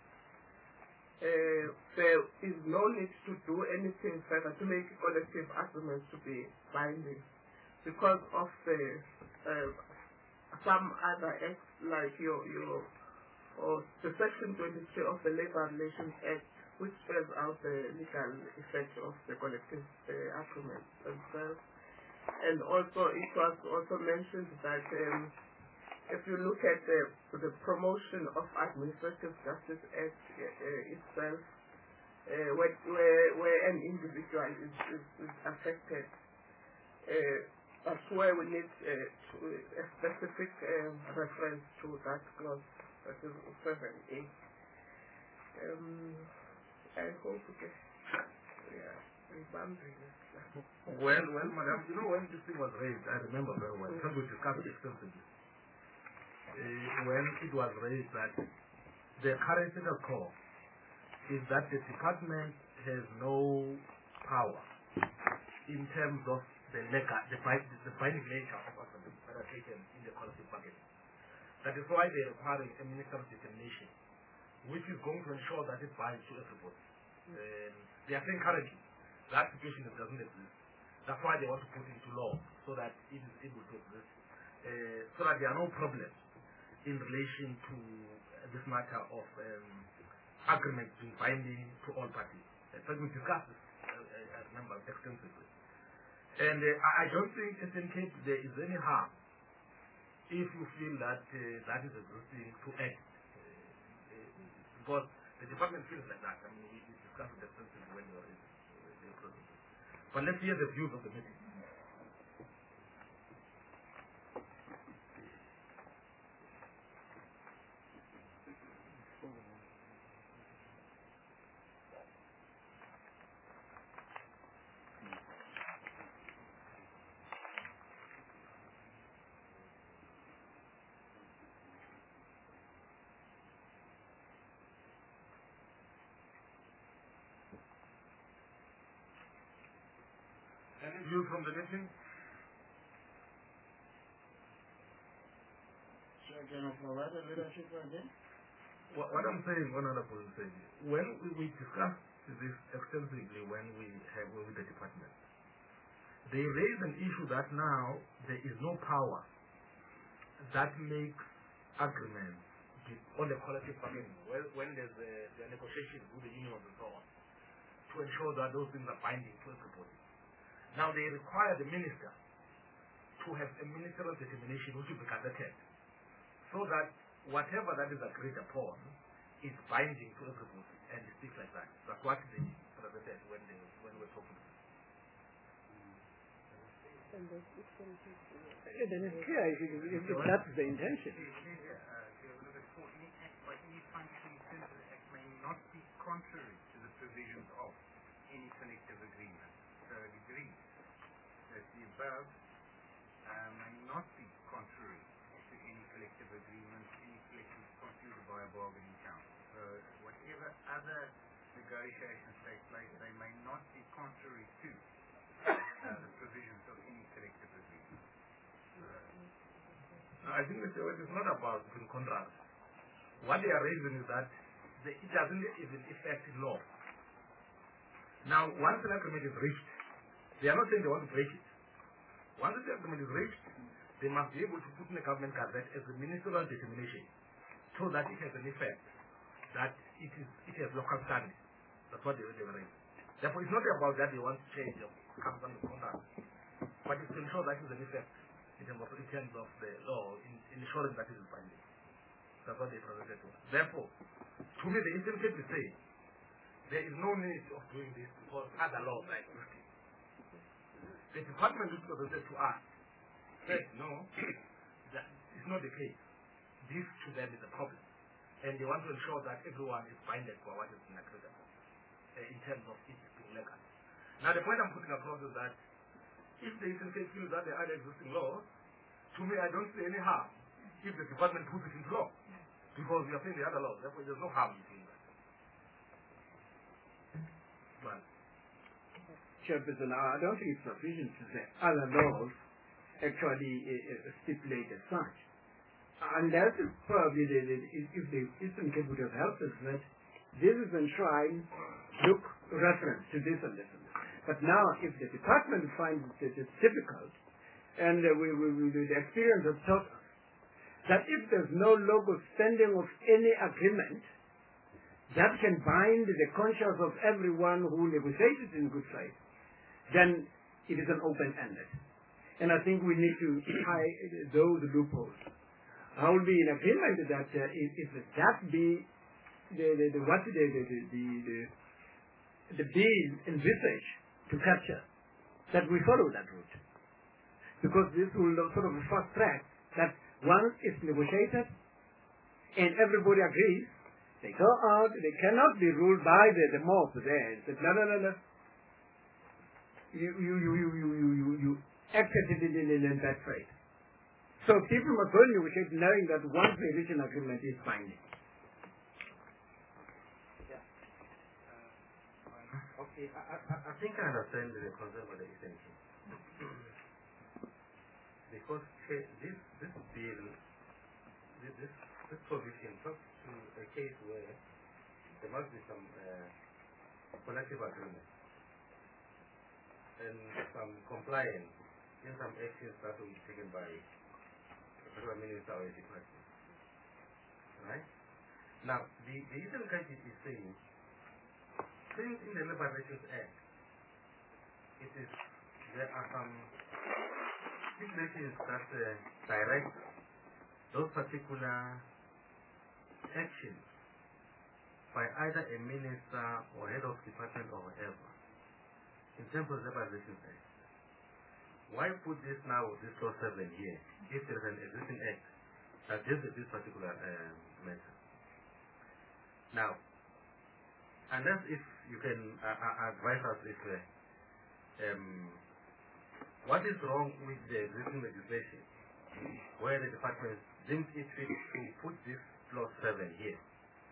Uh, there is no need to do anything further to make collective agreements to be binding because of the uh, some other acts like your your or the section twenty-three of the Labour Relations Act, which spells out the legal effect of the collective uh, agreements themselves. And also it was also mentioned that um, if you look at the, the Promotion of Administrative Justice Act uh, itself, uh, where, where, where an individual is, is, is affected, uh, that's where we need uh, to, a specific um, reference to that clause, that is seven A. Um, I hope we can, yeah, remembering it. Well, well, madam, you know when this thing was raised, I remember very well, because we discussed it extensively. Uh, when it was raised that the current status quo is that the department has no power in terms of the legal, the, the binding nature of agreements that are taken in the collective bargaining. That is why they are requiring a minister's determination, which is going to ensure that it binds to everybody. Um, they are saying currently that situation doesn't exist. That's why they want to put it into law so that it is able to exist, uh, so that there are no problems in relation to uh, this matter of um, agreements being binding to all parties. In fact, we discussed this, uh, I remember, extensively. And uh, I don't think, Eastern Cape, there is any harm if you feel that uh, that is existing to act. Uh, uh, because the department feels like that. I mean, we, we discussed it extensively when we were in the process. But let's hear the views of the meeting. Any views from the meeting? So can I provide a leadership again? What, what I'm saying, Honorable Seji, when we, we discussed this extensively when we have with the department, they raised an issue that now there is no power that makes agreements on the collective bargaining when, when there's a, the negotiations with the unions and so on to ensure that those things are binding to everybody. Now they require the minister to have a ministerial determination which will be gazetted so that whatever that is agreed upon is binding to everybody and it speaks like that. That's what they presented when they when we were talking. And then it's clear if, it, if, if that's the intention. For any act by any function in terms of the act may not be contrary to the provisions of any collective agreement. So it agrees that the above uh, may not be contrary to any collective agreement, any collective concluded by a bargaining council. So whatever other negotiations take place, they may not be contrary to uh, the provisions of any collective agreement. I think it's, it's not about being contrary. What they are raising is that the, it doesn't even affect law. Now, once an agreement is reached, they are not saying they want to break it. Once the agreement is reached, they must be able to put in the government gazette as a ministerial determination so that it has an effect, that it is it has local standing. That's what they were raising. Therefore, it's not about that they want to change the capital contract, but it's to ensure that it has an effect in terms of, in terms of the law, in, in ensuring that it is binding. That's what they presented to us. Therefore, to me, the Eastern Cape is saying there is no need of doing this because other laws are existing. The department which presented to us said, no, that is not the case. This to them is a problem. And they want to ensure that everyone is binded by what is in agreement uh, in terms of it being legal. Now, the point I'm putting across is that if the Eastern Cape feels that there are existing laws, to me, I don't see any harm if the department puts it into law. Because we are saying the other laws, therefore there's no harm in doing that. Well, Chairperson, I don't think it's sufficient to say other laws actually uh, stipulate as such. Unless it's probably the, the, if the Eastern Cape would have helped us that this is enshrined, look, reference to this and this and this. But now, if the department finds that it's difficult, and uh, we, we, we, the experience has taught us that if there's no local standing of any agreement that can bind the conscience of everyone who negotiated in good faith, then it is an open-ended. And I think we need to tie those loopholes. I will be in agreement that uh, if, if that be the, the, the what the the the, the, the, the bill envisage to capture, that we follow that route. Because this will sort of fast track that once it's negotiated and everybody agrees, they go out, they cannot be ruled by the, the mob there and say, no, no, no, no. You, you, you, you, you, you, you, you acted in, in, in bad faith. So people must go and negotiate knowing that once they reach an agreement, it's binding. Yeah. Uh, okay, I, I, I think I understand the concern about the extension. Because this this bill, this this provision talks to a case where there must be some uh, collective agreement and some compliance in some actions that will be taken by the Prime Minister or a department. Right? Now, the, the Eastern Cape is saying, since in the Labour Relations Act, it is there are some stipulations that uh, direct those particular actions by either a minister or head of department or whatever in terms of the Relations Act. Why put this now, this clause seven here, if there is an existing act that deals with this particular uh, matter? Now, unless if you can uh, uh, advise us if uh, um, what is wrong with the existing legislation where the department deems it fit to put this clause seven here?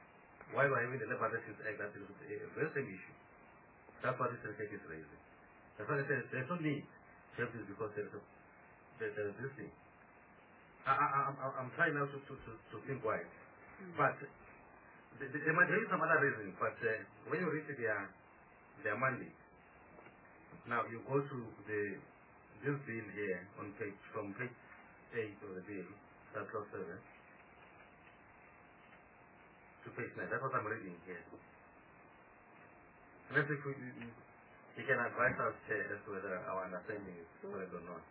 Why we're having the Labour Relations Act that is a very same issue? That's what this case is raising. That's why I said there's no need to have this because there's, a, there, there's this thing. I, I, I'm, I'm trying now to, to, to, to think why. Mm. But there, there might be some other reason, but uh, when you reach their, their mandate, now you go to the this bill here on page, from page eight of the bill, that's clause seven, to page nine. That's what I'm reading here. Let's see if we, you can advise us uh, as to whether our understanding is correct or not.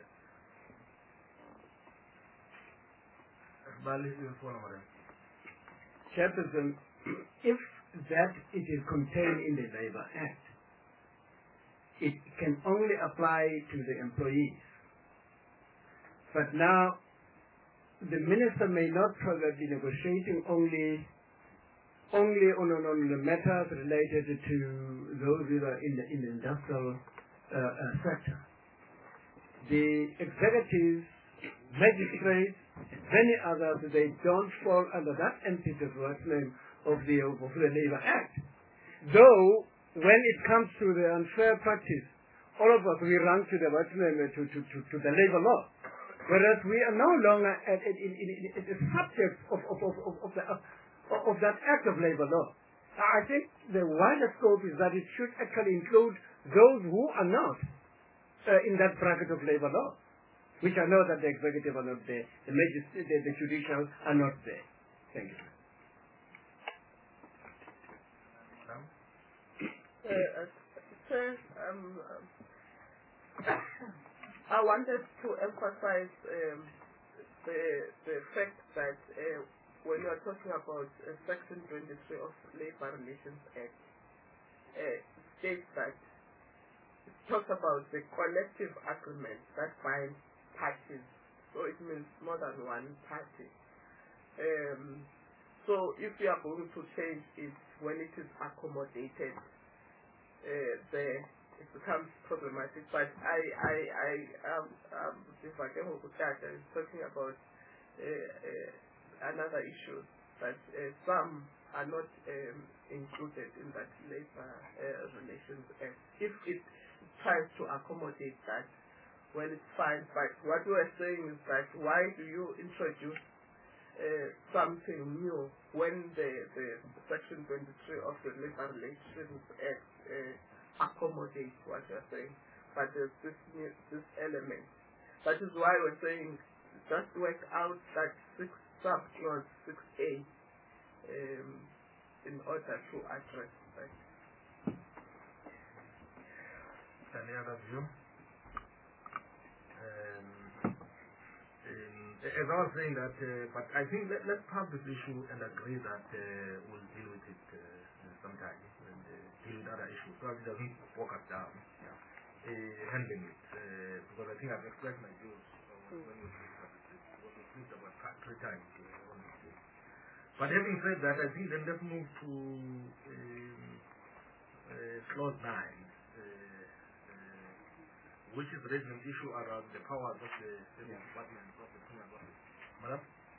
Chairperson, if that it is contained in the Labour Act, it can only apply to the employees. But now, the minister may not be negotiating only only on, on, on the matters related to those who are in the, in the industrial uh, uh, sector. The executives, magistrates, many others, they don't fall under that emphasis name of the, of the Labour Act. Though, when it comes to the unfair practice, all of us, we run to the, to, to, to, to the labour law. Whereas we are no longer at, at, in, in, in, in the subject of, of, of, of, of, the, of, of that act of labour law. I think the wider scope is that it should actually include those who are not uh, in that bracket of labour law, which I know that the executive are not there, the, magist- the, the judicial are not there. Thank you. Uh, uh, sir, um, I wanted to emphasize um, the the fact that uh, when you are talking about uh, Section twenty-three of Labour Relations Act, uh, states that it talks about the collective agreement that binds parties. So it means more than one party. Um, so if you are going to change it when it is accommodated, uh, there it becomes problematic. But I, I, I, um, um, if I can is talking about uh, uh, another issue that uh, some are not um, included in that Labour uh, Relations Act. If it tries to accommodate that, well, it's fine. But what we are saying is that why do you introduce uh, something new when the, the Section twenty-three of the Labour Relations Act uh, accommodates what you are saying? But there's this new, this element. That is why we're saying just work out that six subclause six A um, in order to address that. Any other view? Um, um, as I was saying that, uh, but I think let, let's have this issue and agree that uh, we'll deal with it uh, sometime and uh, deal with other issues so it doesn't walk us down, yeah. uh, handling it, uh, because I think I've expressed my views uh, when we discussed it, because we speak about three times uh, on this day. But having said that, I think then let's move to um, uh, clause nine, uh, uh, which is raising an issue around the powers of the State yeah. Department of the Premier Office. Madam?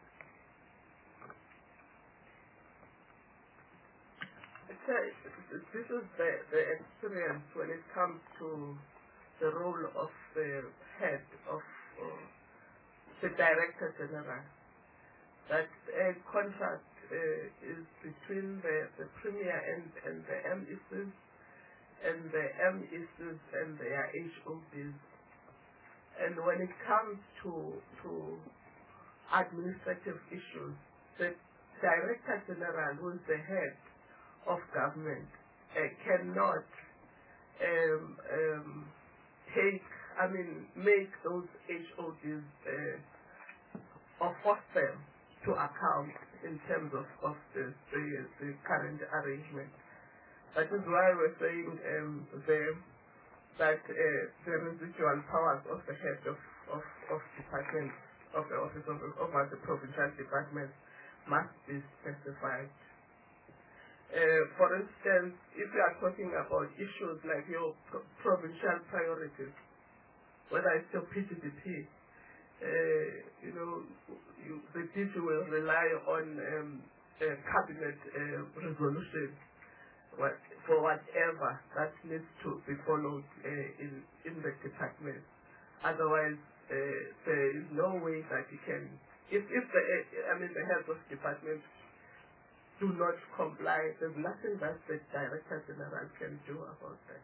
This is the, the experience when it comes to the role of the head of uh, the Director General. That a contract uh, is between the, the Premier and, and the M E Cs, and the M E Cs and their H O Ds. And when it comes to to administrative issues, the Director General, who is the head of government, uh, cannot um, um, take, I mean, make those H O Ds uh, or force them to account in terms of, of the, the, the current arrangement. That is why we're saying um, there that uh, the residual powers of the head of, of, of department, of the office of, of the provincial department must be specified. Uh, for instance, if you are talking about issues like your pro- provincial priorities, whether it's your P T D P, uh, you know, you, the D G will rely on um, uh, cabinet uh, resolution. what, for whatever that needs to be followed uh, in, in the department. Otherwise, uh, there is no way that you can, if, if the, uh, I mean, the heads of department do not comply, there's nothing that the Director General can do about that.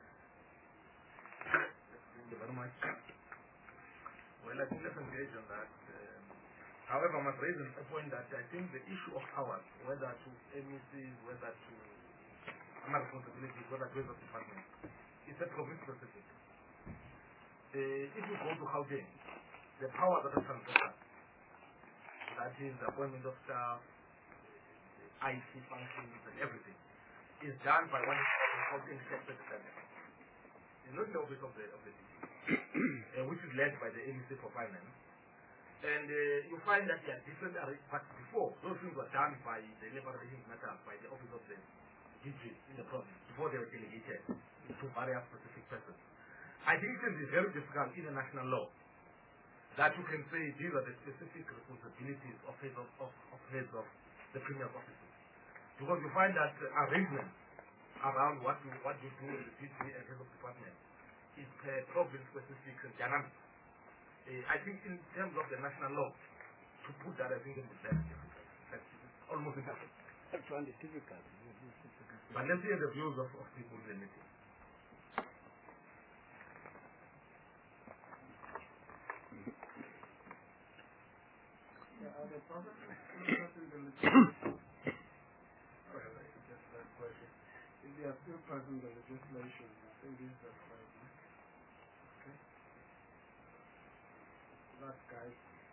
Thank you very much. Well, I think let's engage on that. Um, however, I must raise a point that I think the issue of powers, whether to M E Cs, whether to other responsibilities, whether to heads of department, is a province specific. Uh, if you go to Gauteng, the power that is transferred, that is the appointment of staff, I T functions and everything, is done by one of the Gauteng State Secretary. It's not the office of the of the D C, uh, which is led by the M E C for finance. And uh, you find that there are different arrangements. But before, those things were done by the labor relations matters, by the office of the D G in the province, before they were delegated to various specific persons. I think it is very difficult in the national law that you can say these are the specific responsibilities of heads of, of, of heads of the Premier's offices. Because you find that uh, arrangements around what you, what you do in the D G and heads of department is uh, province-specific and dynamic. Uh, I think in terms of the national law, to put that, I think it is very difficult. That's almost impossible. That's one is difficult. But let's hear the views of, of people in the meeting. Yeah, are the process in the legislation? Just that question. If they are still present in the legislation, I think this is the question. Okay. That guys,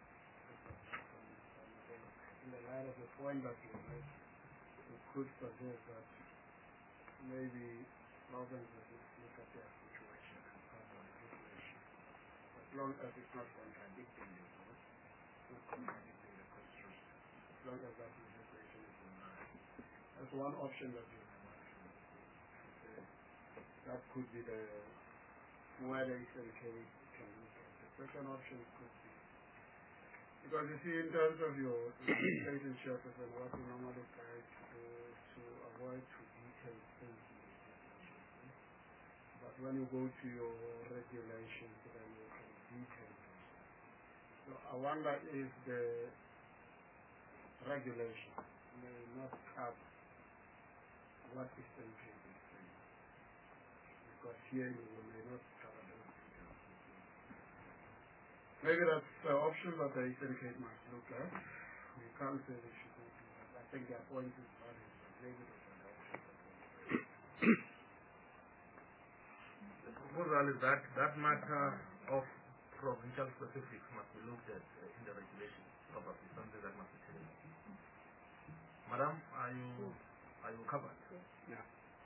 in the light of the point that you made, we could suggest that maybe provinces look at their situation and pass on legislation, as long as it's not contradicting the law, not contradicting the constitution, as long as that legislation is in line. That's one option that we have actually. Okay. That could be the where the S N K can look at. The second option could be, because you see, in terms of your relationship and what you normally try to do to avoid to detail things in the legislation. But when you go to your regulations, then you can detail them. So I wonder if the regulation may not have what is the is saying. Because here you may not cover those details. Maybe that's the option that the S N K must look at. We can't say they should not do that. I think their point is valid, but maybe that's an option that they The proposal is that that matter of provincial specifics must be looked at uh, in the regulations, probably something that must be changed. Madam, are you are you covered? Yeah.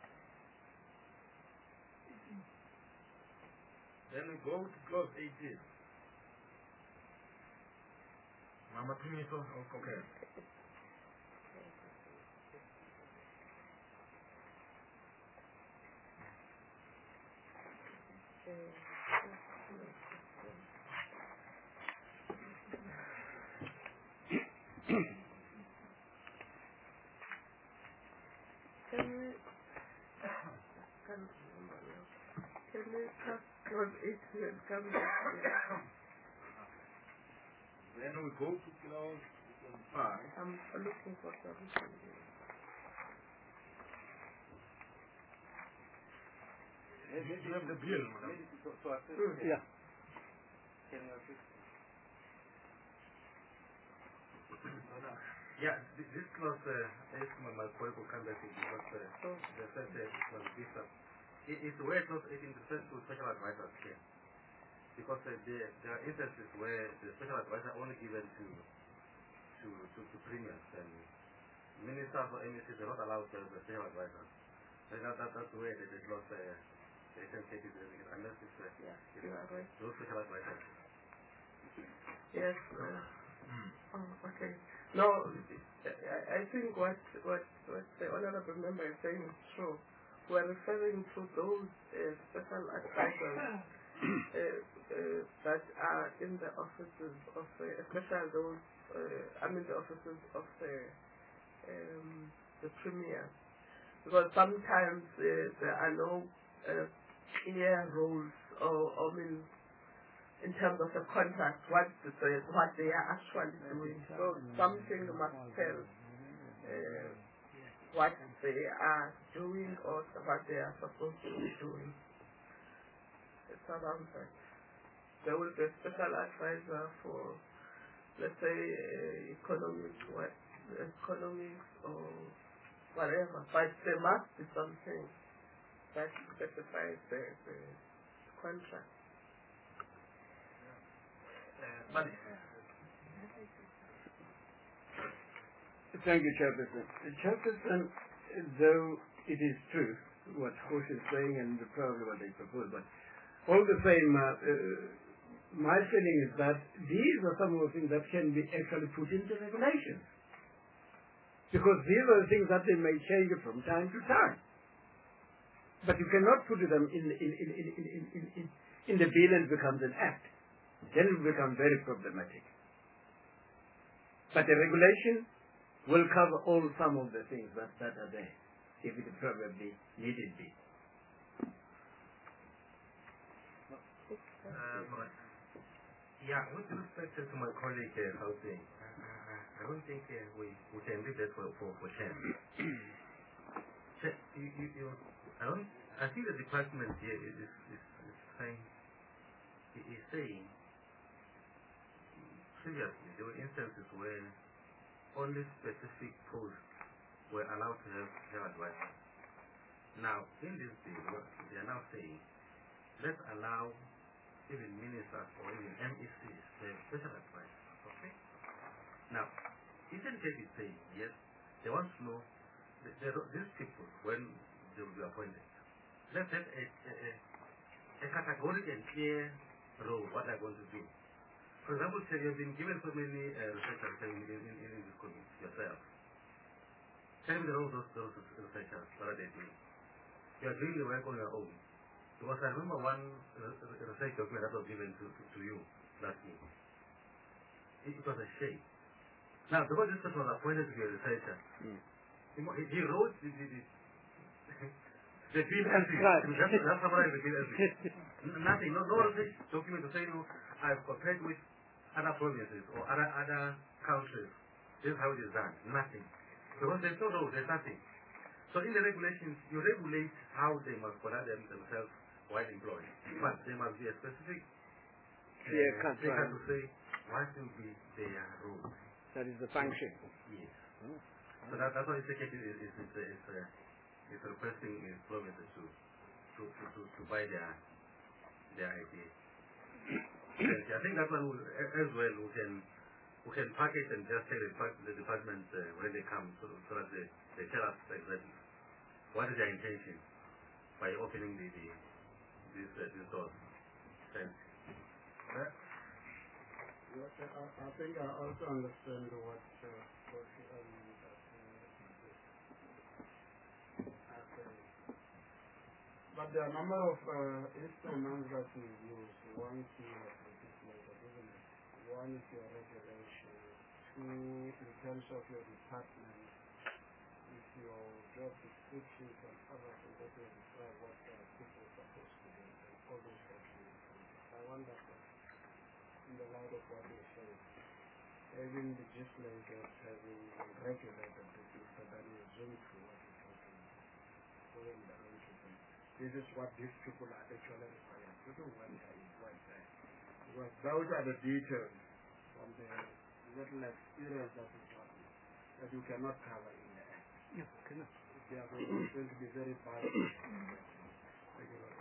Then we go to clause eighteen. Mama Piniso, okay. Can we, can, can we pass clause eighteen and come back to Then we go to clause five. I'm looking for something. You have the bill, madam. Yeah. Yeah, this, this clause, uh, I think my colleague will come back to because uh, the first uh, was this up. It, it's where clause eighteen refers to special advisors here. Because uh, there, there are instances where the special advisor only given to to to, to premiums, and ministers or M E Cs are not allowed to have a special advisor. So that, that, that's where the, the clause uh, the S N K is uh, unless it's uh, Yeah, it's, you are right. those special advisors. Yes. Uh, mm. Oh, okay. No, I, I think what, what, what the Honorable Member is saying is true. We're referring to those uh, special advisors uh, uh, that are in the offices of, uh, especially those, uh, I mean the offices of the, um, the Premier. because sometimes uh, there are no uh, clear rules or, or I mean, in terms of the contract, what the, what they are actually doing. So something must tell uh, what they are doing or what they are supposed to be doing. It's around that. There will be a special advisor for, let's say, uh, economic, what, economics or whatever. But there must be something that specifies the, the contract. Money. Thank you, Chairperson. Chairperson, though it is true what Hosh is saying and probably what they propose, but all the same, uh, uh, my feeling is that these are some of the things that can be actually put into regulations. Because these are the things that they may change from time to time. But you cannot put them in, in, in, in, in, in, in, in the bill and it becomes an act. Then it will become very problematic. But the regulation will cover all some of the things that, that are there, if it probably needed be. Um, yeah, with respect to my colleague uh, Housing, uh, I don't think uh, we, we can leave that for, for, for Shem. you, you, you, I, don't, I think the department here is, is, is, is saying, is saying previously there were instances where only specific posts were allowed to have, have advisors. Now, in this bill, they are now saying, let's allow even ministers or even M E Cs to have special advisors. Okay? Now, isn't it saying, yes, they want to know the, the, these people when they will be appointed. Let's have a, a, a, a categorical and clear role what they're going to do. For example, you have been given so many uh, researchers in, in, in, in this community yourself. Tell me the role of those, those researchers, what are they doing? You are doing the work on your own. Because I remember one research document that was given to, to, to you last week. It, it was a shame. Now, because this person was appointed to be a researcher, mm. he, he wrote the, the, the, the bill as it. That's, that's summarized the bill as it. Nothing, no, no research document to say, no, I've compared with other provinces or other other countries. This is how it is done. Nothing. Because there's no rule, there's nothing. So in the regulations, you regulate how they must conduct them, themselves while employed. But there must be a specific clear uh, cut to say what will be their role. That is the function. Yes. Oh. So that, that's why it's is is is is uh, is requesting his provinces to to to to, to buy their their ideas. Yes, I think that one will, as well we can we can package and just tell the department uh, when they come so, so that they, they tell us exactly what is their intention by opening the, the this uh, this door. Thanks. Uh, yes, I, I think I also understand what uh, what um, uh, but there are a number of uh, instruments that you use. One is your legislator, isn't it? One is your regulation. Two, in terms of your department, is your job descriptions and other things that you describe what uh, people are supposed to do and all those documents. I wonder if, in the light of what you're saying, having legislators, having regulators, so that you zoom through what you're talking about, going down to them. This is what these people are actually required to do when they are employed there. Because those are the details from the little experience that you got that you cannot cover in the act. Yeah, cannot. They are going to be very bad. Thank you.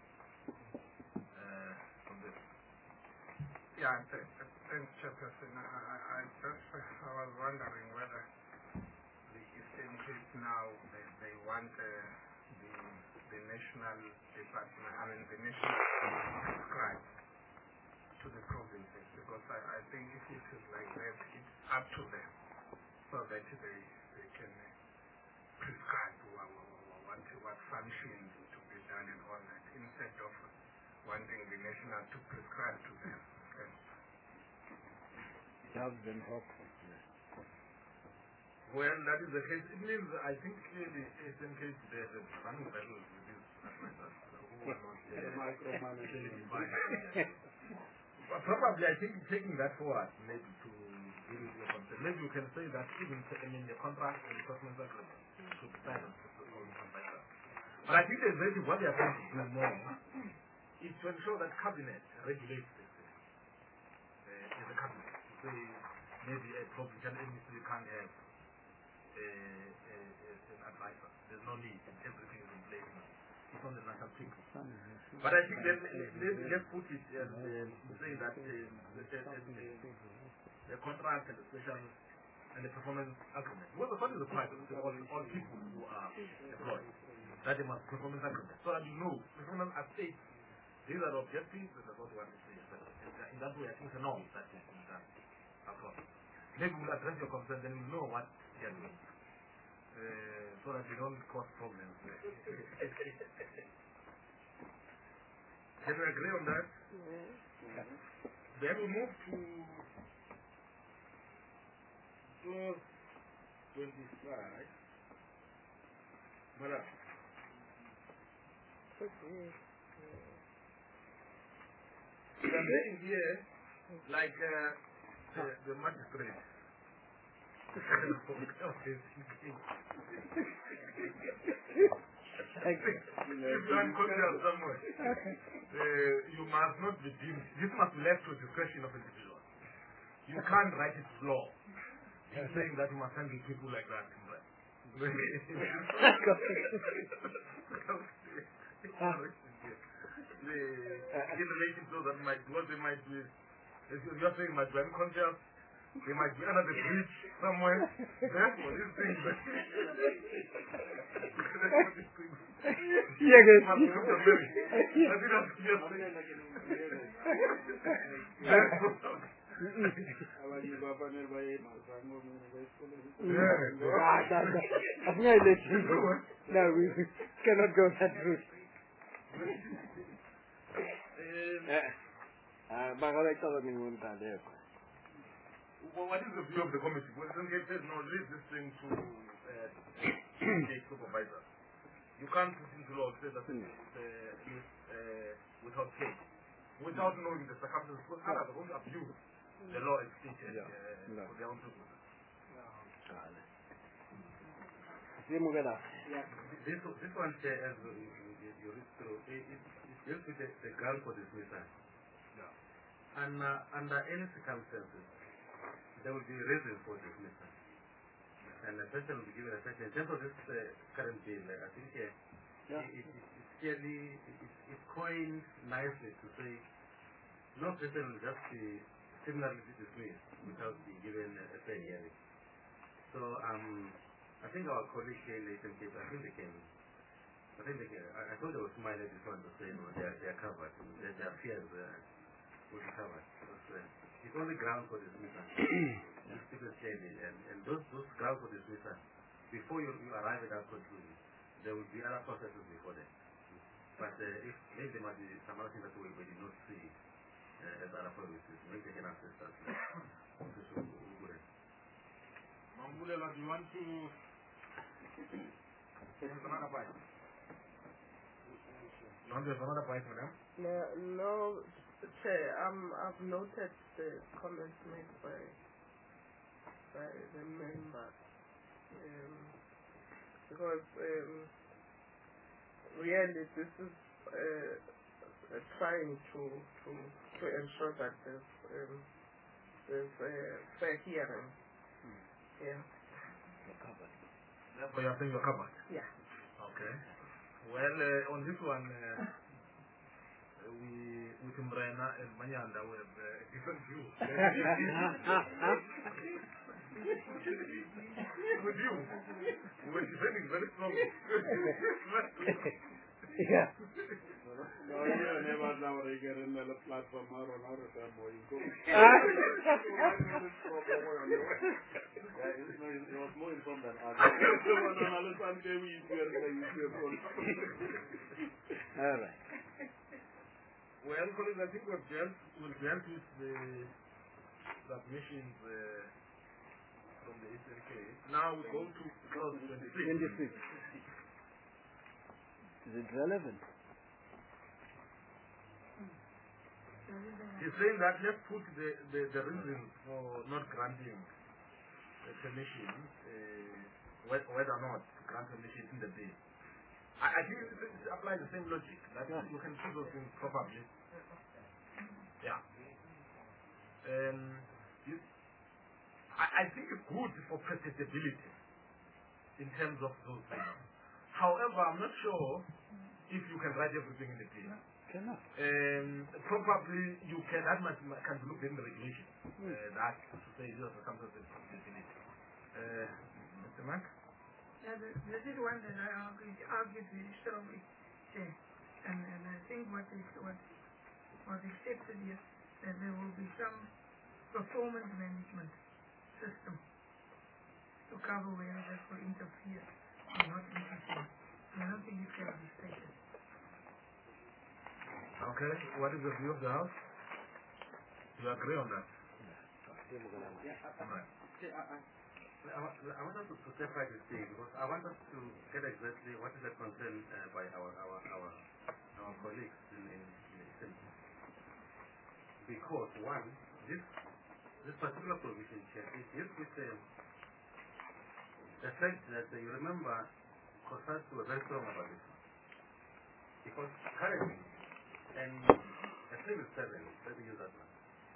Uh, yeah, th th thanks, Chairperson. I, I, I just I was wondering whether the Eastern Cape now they, they want uh, the the national department, I mean the national prescribe to the provinces, because I, I think if it is like that, it's up to them so that they they can prescribe what what, what functions to be done and all that, instead of wanting the national to prescribe to them. Okay. It has been helpful. When that is the case, it means I think clearly S N K they have running battles with these advisors who are not uh, micromanaging. But probably I think taking that forward maybe to deal with your concern. Maybe you can say that even I mean the contract and the performance agreement should be signed with all the advisors. But I think exactly what they are trying to do more is to ensure that cabinet regulates this thing. Uh, in the cabinet. To say maybe a provincial ministry can't have a, a, a, an advisor. There's no need. Everything is in place now. It's on the national people. But I think then maybe let's put it and uh, say that uh, the, the, the, the contract and the special and the performance agreement. Well, what is the price of all, all people who are employed? That they must performance agreement. So that you know, performance at stake. These are the objectives, this is what we want to say. In that way, I think it's a norm that is being done across. Maybe we'll address your concern, then we'll know what they are doing. Uh, so that we don't cause problems. Can we agree on that? Mm-hmm. Then we move to clause twenty-five. Madam. We are saying here, like uh, the, the magistrate. If you are unconscious somewhere, uh, you must not be deemed. This must be left to the discretion of individuals. You can't write it law. You're saying that you must handle people like that. the, in relation to that might what they might be, if you're saying might be unconscious, they might be under the bridge somewhere. Therefore, this thing that yeah, good. No, we cannot go that route. Maar ik zal het niet moeten gaan leren. Well, what is the view of the committee? Well, then they said, no, leave this thing to uh, state supervisor. You can't put into law say that it's uh, uh, without case, without knowing the circumstances. Because others are going to abuse the law as stated uh, no. for their own purposes. This, this one, uh, as you, you, you read through, it, it, it deals with the, the ground for dismissal. Yeah. And uh, under any circumstances, there will be a reason for dismissal. And a person will be given a section. In terms of this uh, current bill, uh, I think uh, yeah. it, it, it clearly, it, it coins nicely to say, no person will just be similarly dismissed without being given a, a fair hearing. So, um, I think our colleague here, Leighton Cape, I think they can, I think they can, I, I thought they were smiling this one to say, no, they are, they are covered. Their, their fears uh, will be covered. Because, uh, it's only ground for dismissal. People clearly, and, and those, those grounds for dismissal, before you, you arrive at that conclusion, there will be other processes before that. But uh, if maybe there might be some other things that we, we did not see uh, as other processes, maybe they can access that. Mambulela, do you want to have another bite? You want to have another bite, madam? No, no, Chair, um, I've noted the comments made by by the member, um, because um, really this is uh, uh, trying to to to ensure that there's um, there's a fair hearing. Hmm. Yeah. Therefore, you're saying you're covered? Yeah. Okay. Well, uh, on this one, uh, we, with Mrena and Manyanda, we have uh, a different view. With you, we're defending very strongly. Yeah. No, you never know they get in the platform or another time where you go. It was more informed than us. All right. Well, colleagues, I think we've dealt, we've dealt with the submissions uh, from the Eastern Cape. Now we go to clause twenty-six. twenty-six. Is it relevant? He's saying that let's put the, the, the reason for not granting the permission, uh, whether or not to grant permission in the bill. I, I think it, it applies the same logic, that yeah. you can put those things properly. Yeah. Um, you, I, I think it's good for predictability in terms of those things. However, I'm not sure if you can write everything in the bill. Cannot. Um, probably you can, that much can be looked in the regulation. Mm. Uh, that to say these are the circumstances of predictability. Uh, Mister Mark? Yeah, this is one that I argued, argued very strongly, Chair. And, and I think what is what was accepted is that there will be some performance management system to cover whether that will interfere or not interfere. I don't think it can be stated. Okay, what is the view of the House? Do you agree on that? Yeah, I, All right. I, I, I, I want us to, to separate this thing because I want us to get exactly what is the concern uh, by our our our our colleagues in in, in the because one this this particular provision here is used with the the fact that uh, you remember COSATU was very strong about this because currently and a civil servant, let me use that one.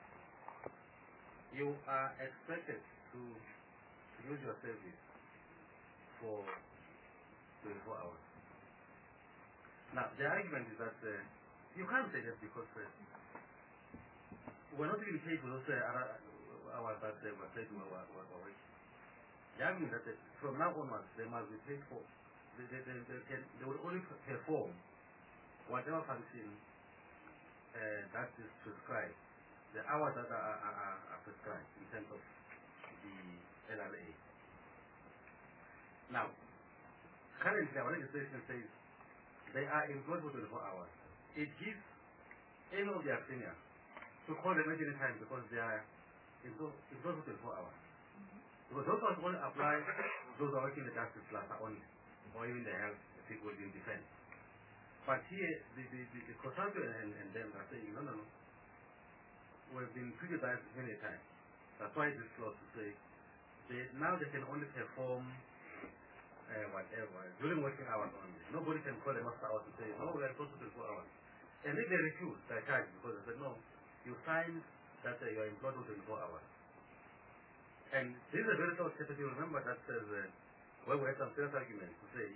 You are expected to use your service for twenty-four hours. Now, the argument is that uh, you can't say that because uh, we're not even paid for those uh, hours that uh, were paid to our, our, our wage. The argument that uh, from now onwards they must be paid for, they, they, they, they, can, they will only perform whatever function uh, that is prescribed, the hours that are, are, are, are prescribed in terms of the L R A. Now, currently our legislation says they are employed for twenty-four hours. It gives any of their seniors to call them at any time because they are employed for twenty-four hours. Because those ones only apply those who are working in the justice class only, or even the health people in defense. But here, the, the, the, the COSATU and, and them are saying, no, no, no. We've been criticized many times. That's why this clause to say, they, now they can only perform uh, whatever, during working hours only. Nobody can call them after hours to say, no, we are supposed to do twenty-four hours. And if they refuse, they charge because they said, no, you signed that uh, you are employed for twenty-four hours. And this is a very short chapter. You remember that says, uh, where we had some serious arguments to say,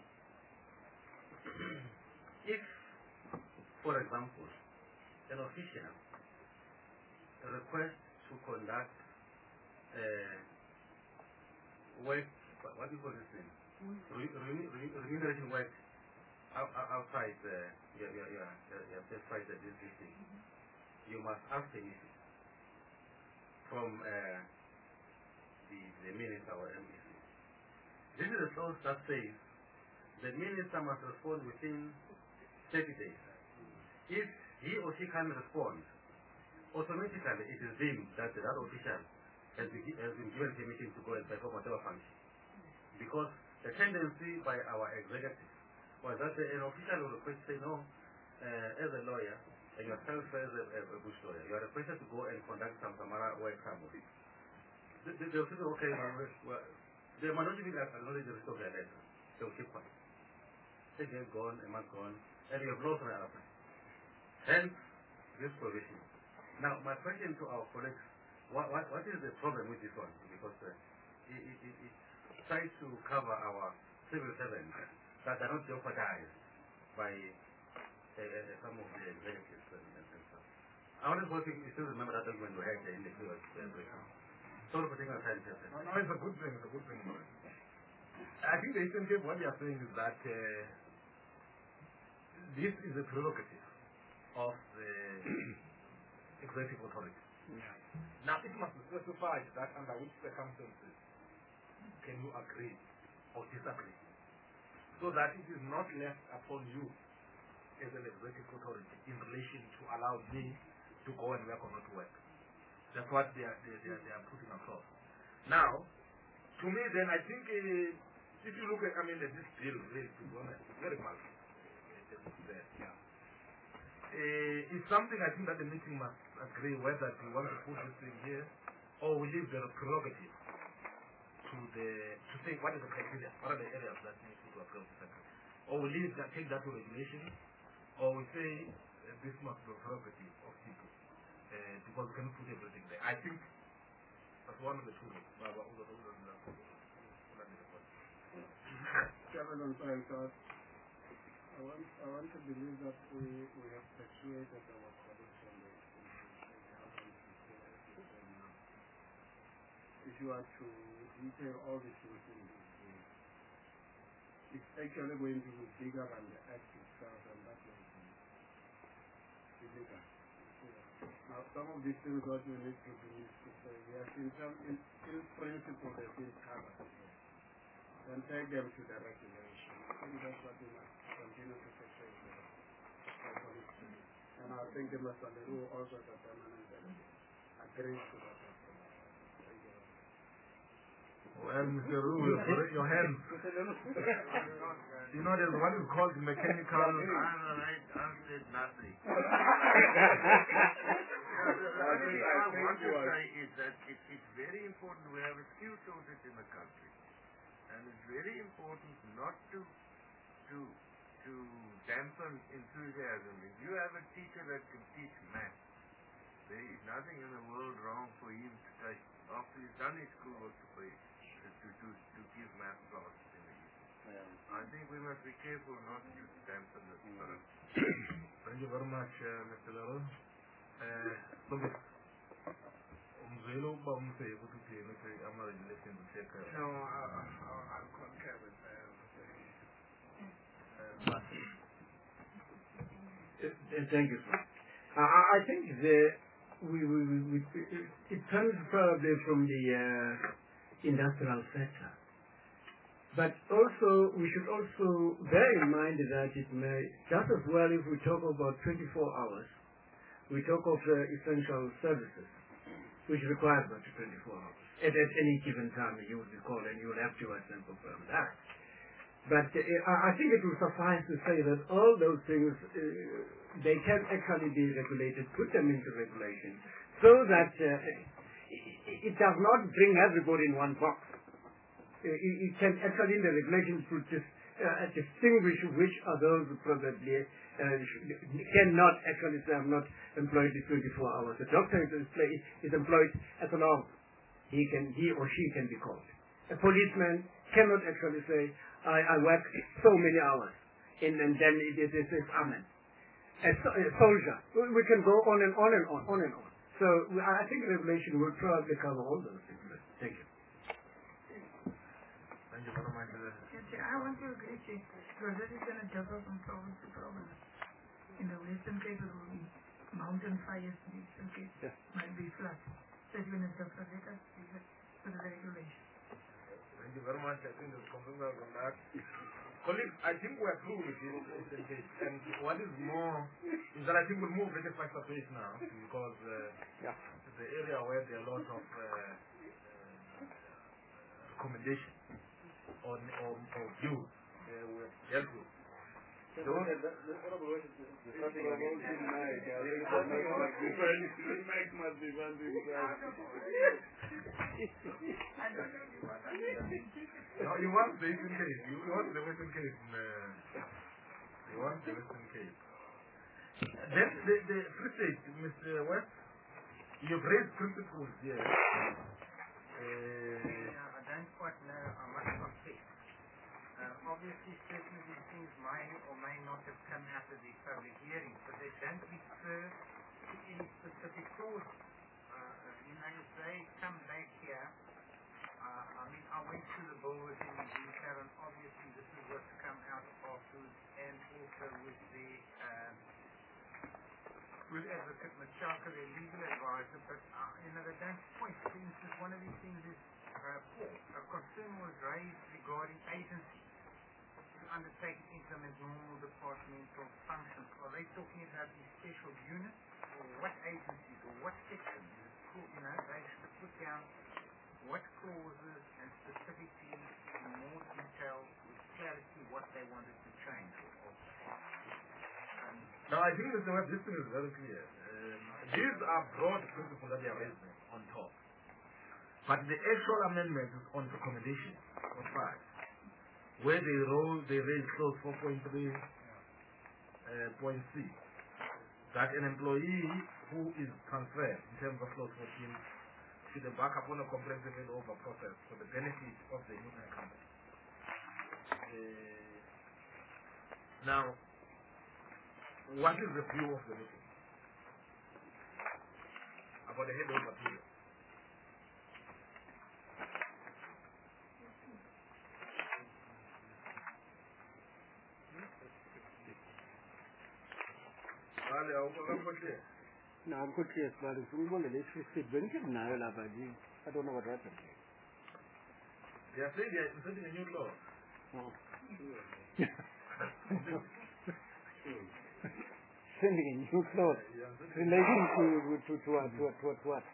if, for example, an official requests to conduct uh, work, what do you call this thing? Remuneration work outside uh, your, your, your, your specified district, you must ask permission from uh, the, the minister or M E C. This is a clause that says the minister must respond within thirty days. If he or she can respond, automatically it is deemed that that official has been, has been given permission to go and perform whatever function. Because the tendency by our executive was that an official will request say, no, uh, as a lawyer, and yourself as a, a, a bush lawyer, you are requested to go and conduct some Samara work somewhere. They, they, they'll say, okay, well, they might not even acknowledge the rest of their letter. They'll keep quiet. Six days gone, a month gone, and you have lost an other time. Hence, this provision. Now, my question to our colleagues, what, what, what is the problem with this one? Because uh, it, it, it, it tries to cover our civil servants that are not jeopardized by uh, uh, some of the executives and, and, and stuff. I wonder if you still remember that document we had in the previous breakdown. Sorry for taking our time, Chester. No, no, it's a good thing, it's a good thing. I think the Eastern Cape, what they are saying is that uh, this is a prerogative of the executive authority. Yeah. Now, it must be specified that under which circumstances can you agree or disagree, so that it is not left upon you as an executive authority in relation to allow me to go and work or not to work. That's what they are, they, they are, they are putting across. Now, to me, then I think uh, if you look at, I mean, at this bill, really, to be honest, it's very much. Yeah. Uh, it's something I think that the meeting must agree whether we want to put this thing here or we leave the prerogative to the to say what is the criteria, what are the areas that need to approve the sector, or we leave that, take that to regulation, or we say uh, this must be a prerogative of people uh, because we cannot put everything there. I think that's one of the two. Chairman on time, sir. I want, I want to believe that we, we have persuaded our colleagues from the if you are to detail all the things in this bill, it's actually going to be bigger than the act itself, and that will be illegal. Now, some of these things that we need to do is to say, yes, in, term, in, in principle, they've been covered. Then take them to the regulation. I think that's what we must continue to persuade the police. And I think the Mister Leroux also the permanent agrees to that. Well, Mister Leroux, you put your hand. You know, there's what is called mechanical. I answered nothing. The only thing I want to say is that it, it's very important. We have a skill shortage in the country. And it's very important not to to to dampen enthusiasm. If you have a teacher that can teach math, there is nothing in the world wrong for him to take after he's done his schoolwork to pay to, to, to, to give math classes in the evening. Yeah. I think we must be careful not to dampen the spirit. Thank you very much, uh, Mister Leroux. Uh, look, umzelo ba umse ukuthi thina ke ama relation to check. No, I'll concur with that. Thank you, sir. Uh, I think the we, we, we, we it comes probably from the uh, industrial sector, but also we should also bear in mind that it may just as well if we talk about twenty-four hours, we talk of uh, essential services, which requires up to twenty-four hours. At, at any given time, you will be called and you will have to and confirm that. But uh, I think it will suffice to say that all those things, uh, they can actually be regulated, put them into regulation, so that uh, it, it does not bring everybody in one box. It, it can actually, in the regulations, to just, uh, distinguish which are those who probably uh, cannot actually say, I'm not employed in twenty-four hours. The doctor is, is employed as long he can, he or she can be called. A policeman cannot actually say, I, I work so many hours, and, and then it is it, it, amen. A, a soldier, we can go on and on and on, on and on. So I think regulation will probably cover all those things. Thank you. Thank you very much. I want to agree with you, because this is going to differ from province to province. In the Western Cape, it will be mountain fires, in the Eastern Cape yeah. might be flood. So it's going to differ. Let us see it for the regulation. Thank you very much. I think there's consensus on that. Colleagues, I think we're through with this Eastern Cape. And what is more is that I think we'll move very faster pace now because uh, yeah. it's the area where there are a lot of uh, uh, recommendation or, or, or views uh, we're dealt with. So, the honorable is nothing against it. Mike must be one thing. No, you want the Eastern Cape. You want the Western Cape. Uh, you want the Western Cape. Then the, the Free State, Mister West, you've raised principles here. Uh, yeah, I don't quite know how much conflict. Uh, obviously, certain of these things may or may not have come out of the public hearings, but they don't refer to any specific cause. Uh, you know, if they come back here, uh, I mean, I went through the bill with him in detail, and obviously this is what's come out afterwards, and also with the um, with Advocate Machaka, their legal advisor, but uh, you know, they don't point. For instance, one of these things is uh, a concern was raised regarding agencies undertake and implement normal departmental functions. Are they talking about these special units, or what agencies, or what sections? You know, they should put down what clauses and specific they wanted to change. Or, um, Now, I think that the this thing is very clear. Um, these are broad principles that they are raising on top. But the actual amendment is on recommendation of five, where they roll, they raise clause four point three uh, point C, that an employee who is transferred in terms of clause fourteen should embark upon a comprehensive handover process for the benefit of the new company. Uh, now, what is the view of the meeting about the handover period? Vale, awukho clear. No, I'm good, yes, but if we want to let you sit, when you know, I don't know what happened. They are saying they are inserting a new law. Oh. Sending a new clause relating to to to what to what to what, to what?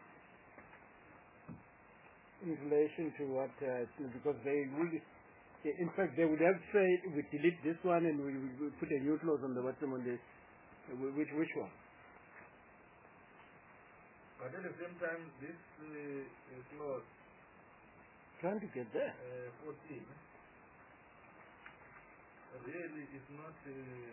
In relation to what? Uh, to, because they would, in fact, they would have said we delete this one and we, we put a new clause on the bottom on this. Which which one? But at the same time, this uh, clause trying to get there. Uh, fourteen really is not uh,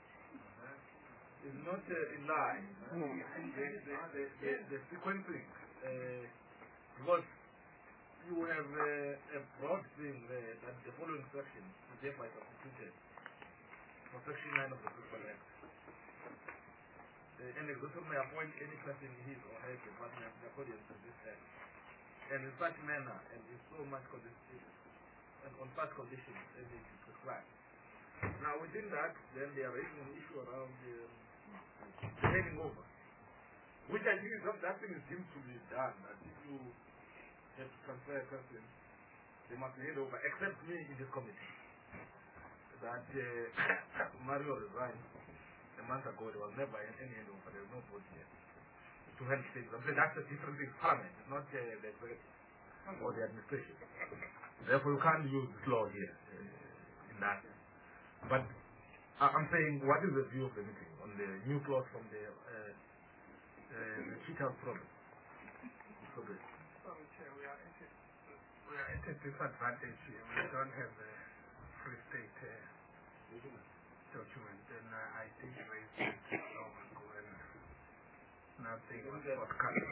is not uh, in line. No. The, the, the, the, the sequencing, uh, because you have uh, a broad thing there that the following section is thereby substituted for section nine of the Fiscal Act. Uh, an executive may appoint any person in his or her department in accordance with this act, and in such manner and in so much conditions, and on such conditions as it is prescribed. Now within that, then they are raising an issue around um, the handing over, which I think is not, that thing is deemed to be done. That if you have to transfer a person, they must hand over, except me in this committee. That uh, Mario resigned a month ago. There was never any handover. There was no vote here to hand things. I'm saying that's a different thing. Parliament, it's not uh, the executive or the administration. Therefore, you can't use this law here uh, in that. But uh, I'm saying, what is the view of the meeting on the new clause from the uh, uh, the Cheat House province? Sorry, Chair, we are at a, we are at a disadvantage here. We don't have the Free State uh, document, and uh, I did raise it long ago, and nothing was forthcoming.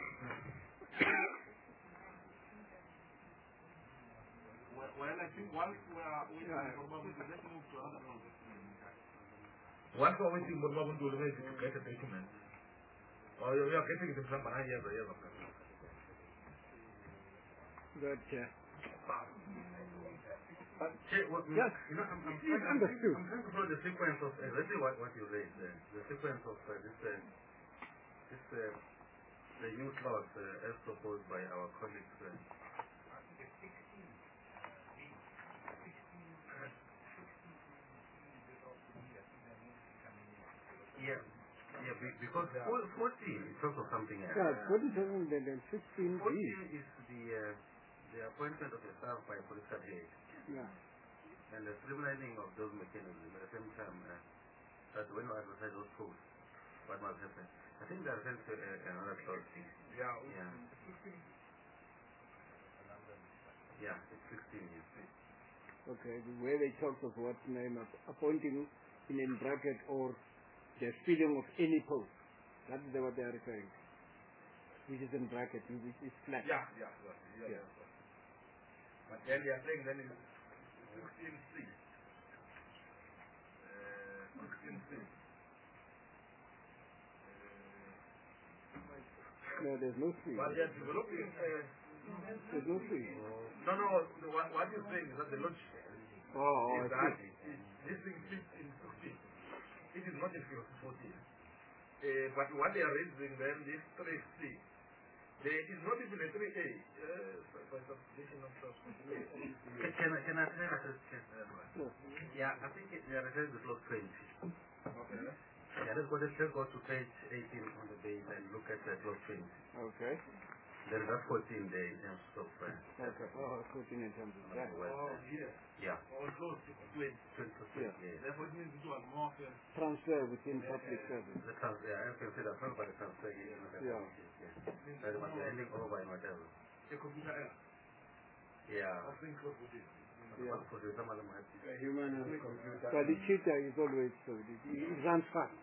Well, well, I think once we are waiting for Babu, let's move to other projects. Once we're waiting for Babu to get a document, or we are getting it in some years or years after. Good, yeah. But, Chair, what, yes, you know, I'm, I'm, trying, I'm, understood. I'm trying to follow the sequence of exactly what, what you raised there. The sequence of uh, this, uh, this uh, the new clause uh, as proposed by our colleagues. Uh, Yeah, yeah, be- because fourteen is also something else. Yeah, fourteen doesn't, then sixteen. fourteen is the uh, the appointment of a staff by a political head. Yeah. And the streamlining of those mechanisms at the same time uh, that when you advertise those posts, what must happen? I think they are sent to uh, another clause. Yeah. Yeah. Yeah, it's sixteen. Yes. Okay, where they talk of what name of appointing in a bracket or the filling of any post. That is what they are referring to. Which is in bracket, which is flat. Yeah, yeah, yeah. yeah, yeah. yeah. But then they are saying then in sixteen C. Uh, sixteen C. No, there's no C. But they are developing. Uh, there's no C. No, no, the, what, what you're saying is that the logic oh, oh, is that it, this thing fits in sixteen. It is not in fourteen. Uh, but what they are raising then, this three C, there is not even a three A. Uh, by substitution of substitution. Can I, can I say that? No. Yeah, I think it, we are referring to clause twenty. Okay. Yeah, let's go, let's, let's go to page eighteen on the page and look at uh, clause twenty. Okay. There is a fourteen there in terms of uh, Okay. Oh, fourteen in terms of that. Oh, yeah. yeah. Or close to twenty. twenty percent, Yeah. yeah. Therefore, it means it was more fair. Transfer within public service. The transfer, yeah, I can say that by the transfer here. Yeah. Yeah. That must be ending over in whatever. A computer error. Yeah. I think what we did. Yeah. For the some of them have A human and computer. But the cheater is always so. It, it runs fast.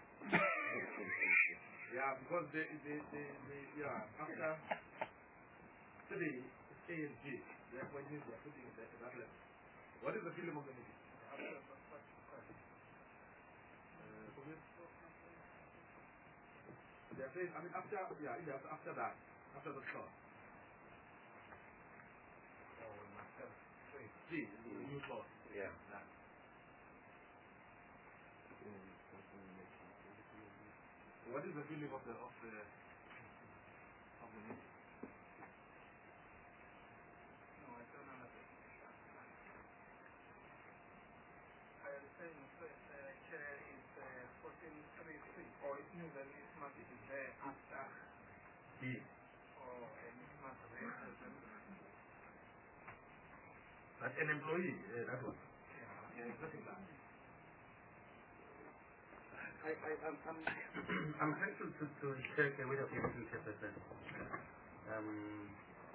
Yeah, because they, they, they, they yeah, after three, it's A and G. Therefore, it means they're putting it at that level. What is the feeling of the meeting? They're saying, I mean, after, yeah, yeah, after that, after the clause. Oh, we must have, wait, G, the new clause. Yeah. That. What is the feeling of the, of the, of the meeting? No, I don't understand. I understand, uh, Chair, is uh, fourteen three three, or it means that this month it is there after, E. or a mismatch there. That's an employee, yeah, that one. Yeah, yeah, exactly that. I, I, I'm, I'm, I'm trying to, to, to check a way of using percent. Um,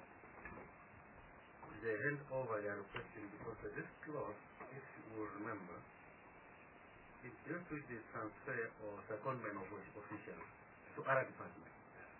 the handover they are requesting because uh, this clause, if you will remember, it deals with the transfer or secondment of officials to other departments.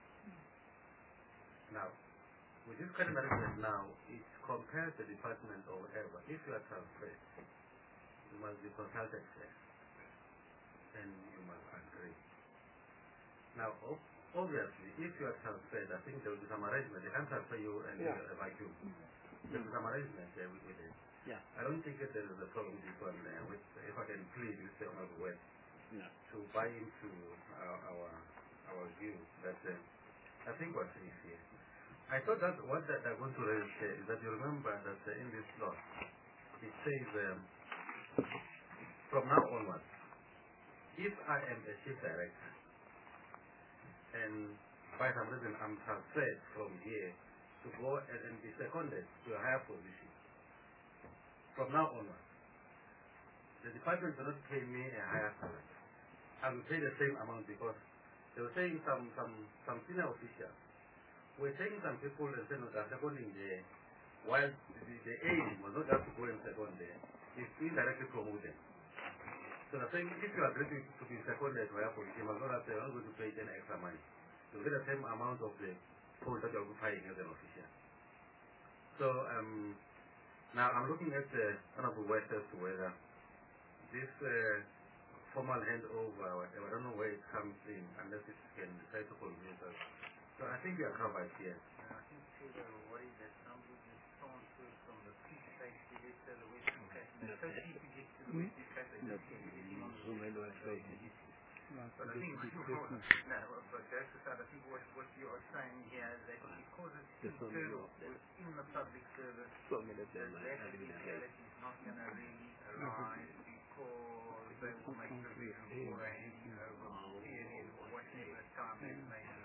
Now, with this kind of arrangement now, it compares the department or whatever. If you are transferred, you must be consulted first. And you must agree. Now, ob obviously, if you are transferred, I think there will be some arrangement. They can transfer you and Yeah. you like you. There will be some arrangement there with, with it. Yeah. I don't think that there is a problem with this one there. With, if I can plead with the Honorable West Yeah. to buy into our our, our view that uh, I think what is here. I thought that what that they're going to raise here is that you remember that uh, in this law it says um, from now onwards, if I am a chief director and by some reason I'm transferred from here to go and, and be seconded to a higher position, from now onwards, the department will not pay me a higher salary. I will pay the same amount because they were saying some some some senior officials were saying some people and saying that they're seconding there, while the, the aim was not just to go and second there, it's to indirectly promote them. So they're saying if you are ready to be seconded to a position, you must not have to, you're not going to pay any extra money. You get the same amount of the post that you're occupying as an official. So um, now I'm looking at the Honorable West as to whether this uh, formal handover, whatever, I don't know where it comes in, unless it can try to convince us. So I think we are covered here. And I think too they were worried that some would be transferred from the Free State to the Western Cape. And the first P P G to the Western Cape, they just keep getting on the But I think, no, but that's the side. I think what, what you are saying here is that because it's internal within the public service, the legislation is not going to really arise because they will make provision for a handing over period or whatever time it may be.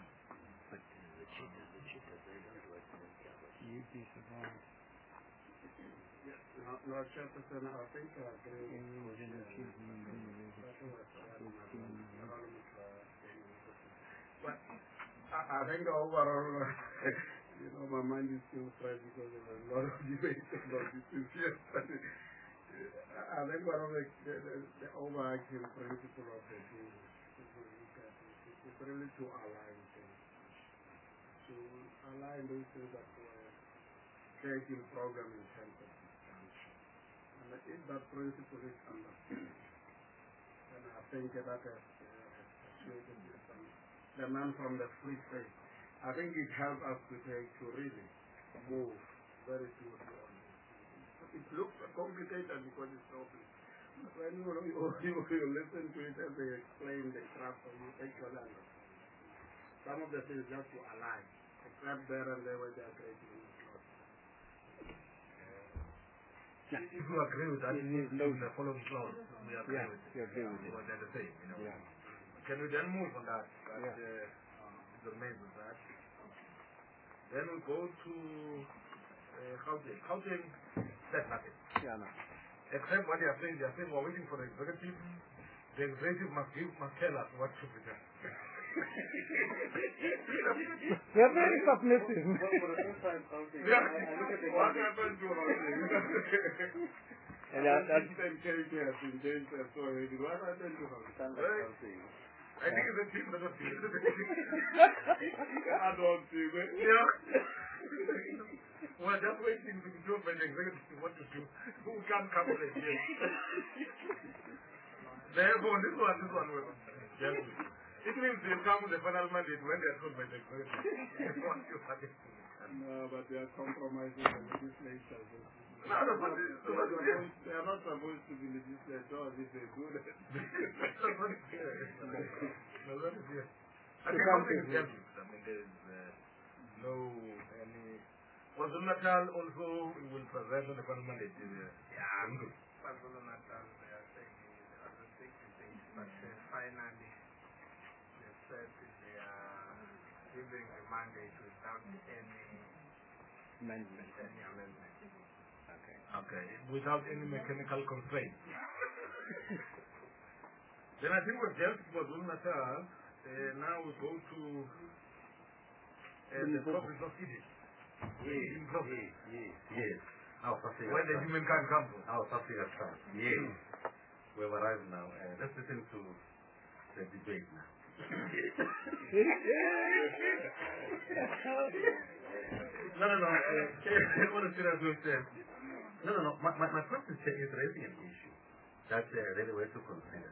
You'd be surprised. Yes, no, no, Chairperson, I think I agree with Within a few human beings, But I, I think overall, you know, my mind is still fresh because there was a lot of debate about this issue. But I think one of the, the, the overarching principle of the thing is to look at it, it's really to align things. To align those things that were creating program in terms of discussion. And if that principle is understood, then I think that has persuaded uh, the man from the Free State. I think it helps us today to really move very smoothly on this. It looks complicated because it's so big. But when you, you, you, you listen to it as they explain the craft, you actually understand. Some of the things just to align, except there and there where they are creating a slot. If you agree with that, it means no, the following clause, we agree Yeah, with it. you agree with it. Well, they're the same, you know. Yeah. Can we then move on that? That Yeah. uh, um, the remains of that. Then we go to uh, Gauteng. Gauteng said nothing. Yeah, no. Except what they are saying, they are saying we're waiting for the executive. The executive must give, must tell us what should be done. They're very submissive. Well, for the first time, something. Yeah. I, I look at the What happened to Gauteng? And that, that's Same character has been changed as well. What happened to her? Sounds like something. I think it's a team that was being Adult team. Yeah. We're just waiting to do when the executive what to do. Who can come with it? Yes. Therefore, this one, this one will. Yes. It means they'll come with the final mandate when they are told by the executive. What you have to do. No, but they are compromising the legislature. No, no, but this is what it is. They are not supposed to be legislators if they do that. That's what it is. That's what it is. I think something is empty. I mean, there is uh, no any. KwaZulu Natal also will present on the final mandate. Yeah, I'm good. KwaZulu Natal, they are saying the other sixty days, but uh, finally they said they are giving a mandate without any amendment. any amendment. Okay. Okay, without any mechanical constraint. Then I think we've dealt with KwaZulu Natal. Uh, now we go to uh, the province of Egypt. Yes, In province. yes, yes. Our Africa Where the starts. humankind comes from. Our Africa starts. Yes. We've arrived now. Uh, let's listen to the debate now. No, no, no. Uh, what is it? No, no, no. My, my, my point is, is raising an issue that uh, really we have to consider.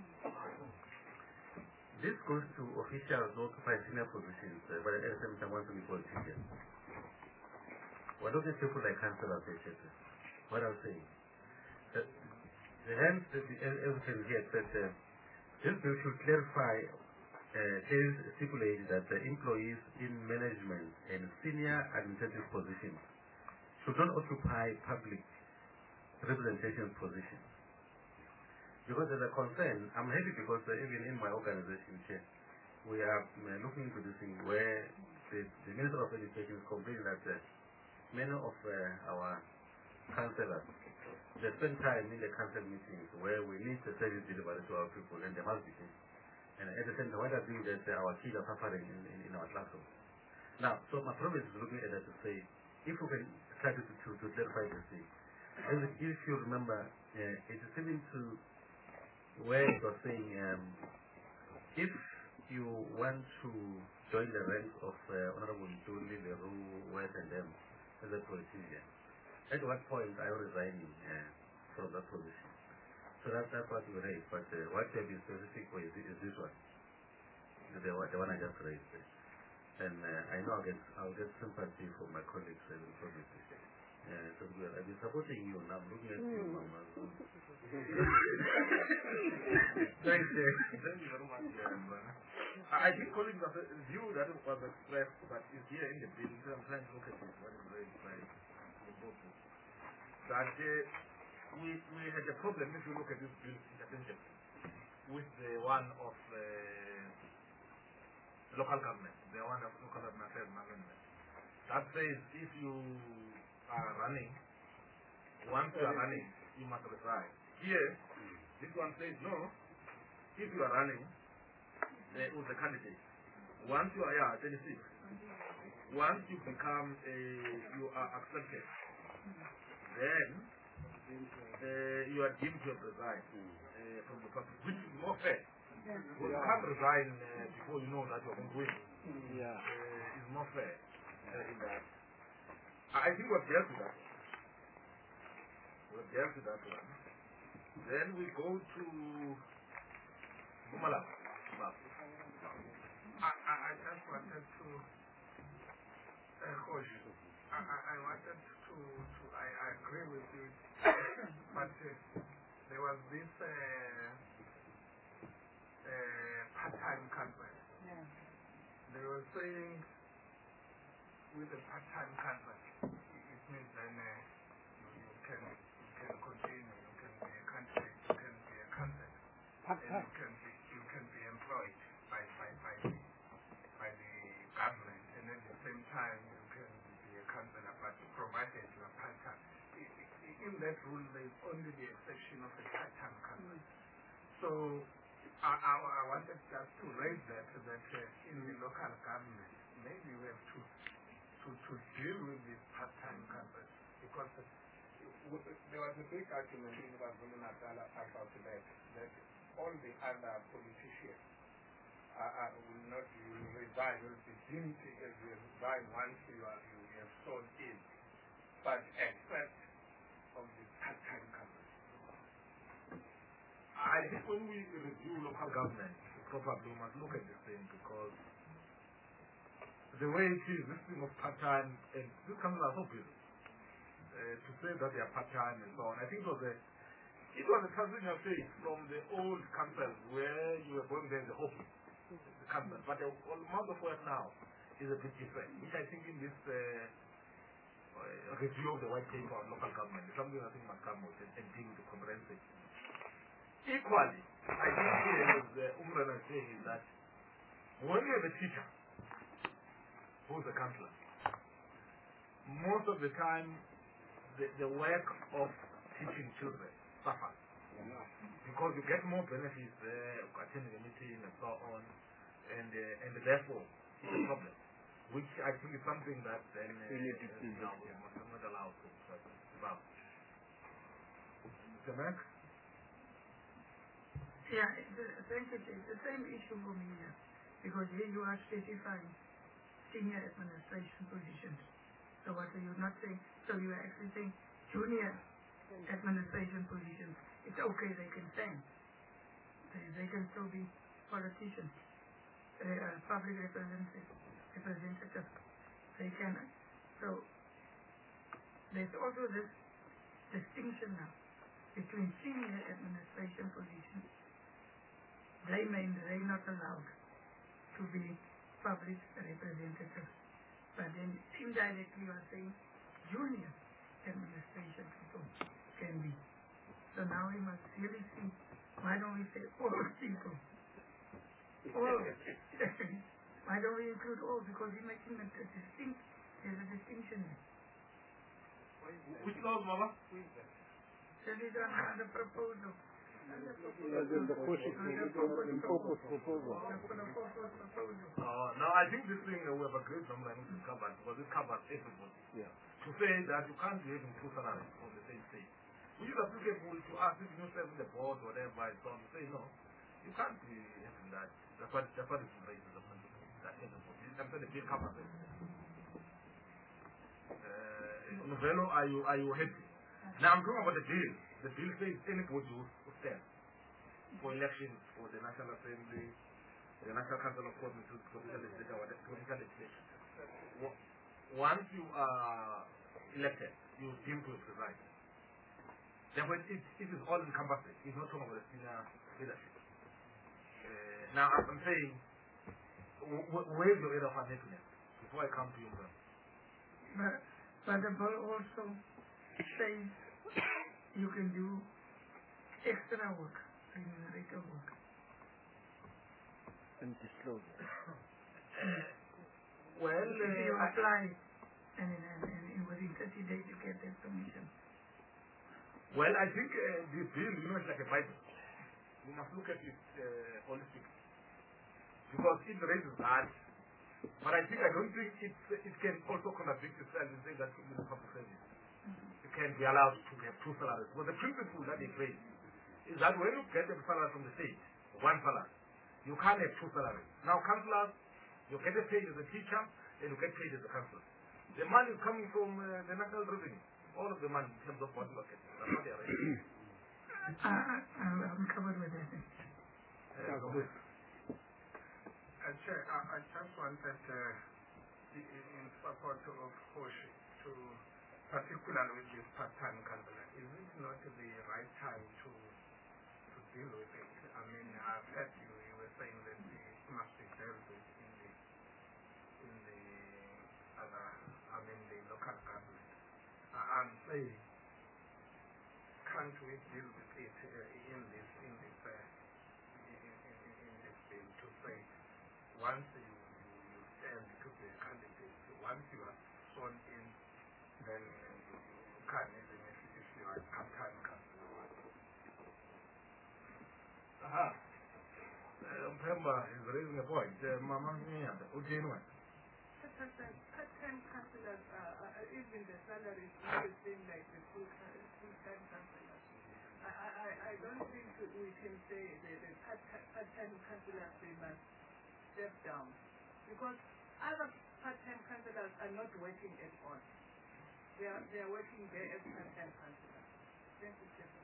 This goes to officials who occupy senior positions, uh, but at the same time want to be politicians. We're looking at people like councillors, et cetera. What I'm saying, uh, the hands that the everything here said, uh, this bill should clarify, uh, clearly stipulate that the employees in management and senior administrative positions should not occupy public representation positions. Because there's a concern, I'm happy because uh, even in my organization here, we are uh, looking into this thing where the, the Minister of Education is complaining that uh, many of uh, our councillors, they spend time in the council meetings where we need the service delivery to our people and they must be paid. And at the same time, what are doing that uh, our kids are suffering in, in, in our classrooms. Now, so my province is looking at that to say, if we can try to, to, to clarify this thing, and if you remember, uh, it is even to where it was saying, um, if you want to join the ranks of uh, Honorable Ntuli, Leroux, West and them as a politician, at what point are you resigning uh, from that position? So that, that's what you raised, but uh, what you have been specific for is, is this one, the, the one I just raised. And uh, I know I'll get, I'll get sympathy from my colleagues in the province. Uh, so good. I've been supporting you now. I'm looking at you, Mama. Thank you. Thank you very much. Yeah, I think colleagues have a view that was expressed, but is here in the bill. So I'm trying to look at this, what is raised by the both. That uh, we, we had a problem if you look at this bill interchangeably with the one of uh, local government, the one of local government affairs amendment. That says if you are running, once you are running, you must resign. Here, this one says no, if you are running uh, with the candidate, once you are, yeah, thirty-six, once you become, a, you are accepted, then uh, you are deemed to have resigned uh, from the public, which is more fair. Yeah. You can't resign uh, before you know that you are going to win. Yeah. Uh, it's more fair uh, in that. I think we've dealt with that one. We've dealt with that one. Then we go to Bumala. I, I, I just wanted to, uh, Khosh, I, I, I wanted to, to I, I agree with you, but uh, there was this uh, uh, part-time contract. Yeah. They were saying with a part-time contract, it means then uh, you, you can you can continue, you can be a candidate, you can be a candidate, and you can be you can be employed by by by the by the government, and at the same time you can in that rule there is only the exception of the part-time council. So I, I, I wanted just to raise that, that uh, in the local government, maybe we have to, to, to deal with the part-time council, because uh, there was a big argument in KwaZulu-Natal about that, that all the other politicians uh, uh, will not will resign, will be deemed as you resign once you, are, you have sworn in, but except of the part-time council. I think when we review local government, probably we must look at this thing, because the way it is, this thing of part-time, and this council are so busy uh, to say that they are part-time and so on. I think it was a it was a transitional phase from the old council where you were going there in the office, the council, but the amount of work now is a bit different, which I think in this uh, uh, review of the white paper on local government is something I think must come with and, and deal with the comprehensive. Equally, I think here as uh, Umran is saying is that when you have a teacher who's a counselor, most of the time the, the work of teaching children suffers. Because you get more benefits there, uh, attending a meeting and so on, and uh, and therefore it's a problem, which I think is something that then uh, uh, now we must not allow to about. The next? Yeah, the, thank you. It's the same issue for me here, because here you are specifying senior administration positions. So what are you not saying? So you are actually saying junior administration positions. It's okay, they can stand. They, they can still be politicians, uh, public representatives, representatives. They can. So there's also this distinction now between senior administration positions. They may they're not allowed to be public representatives, but then indirectly you are saying junior administration people can be. So now we must really see, why don't we say all people? All. Why don't we include all? Because we're making a distinct, there's a distinction there. Which laws, Mama? That is on the proposal. As in the push in focus proposal. Uh, now I think this thing uh, we have agreed on that is covered, because it covers everybody. Yeah. To say that you can't be having two salaries on the same stage. Which is applicable to us if you serve in the board or whatever and so on. Say no, you can't be having that. That's what that's what is raised as a principle. That everybody. I'm saying the bill covers it. Uh Novello, are you are you happy? Now I'm talking about the bill. The bill says anybody who stand for elections for the National Assembly, the National Council of Provinces, provincial legislature, or the provincial legislation. Once you are elected, you deem to preside. Therefore, it, it is all encompassing. It's not talking about the senior leadership. Uh, now, I'm saying, where's your area of unhappiness before I come to you? But, but the bill also says you can do extra work, remunerated work. And disclose it. Well, if you uh, apply and, and, and, and within thirty days you get that permission. Well, I think uh, the bill, you know, is like a Bible. We must look at it uh, holistically. Because it raises that. But I think, I don't think it, it can also contradict itself and say that in the public service. Mm-hmm. You can be allowed to have two salaries. But the principle that they raise is that when you get a salary from the state, one salary, you can't have two salaries. Now, councillors, you get paid as a teacher and you get paid as a councillor. The money is coming from uh, the national revenue. All of the money in terms of what you are getting. That's what they are raising. uh, I'm covered with that. Uh, good. Uh, Chair, I, I just wanted, uh, in support of Hoshi, to particularly with this part-time councillor, is it not the right time to to deal with it? I mean, I've heard you, you were saying that it must be dealt with in the in the other, I mean, the local government. I'm saying, can't we deal with it uh, in this in this uh, in, in, in this bill to say once you, you, you stand to be a candidate, once you are sworn in, then you, you can, even if, if you are Aha. Uh, Pemba is raising a point. Uh, Mama Mia, Ujinwa. Part-time councillors, uh, uh, even the salary is not the same like the full, uh, full-time councillors. I, I, I don't think we can say the, the part-time councillors, they must step down. Because other part-time councillors are not working at all. They are, they are working there as part-time councillors. Thank you, Chairman.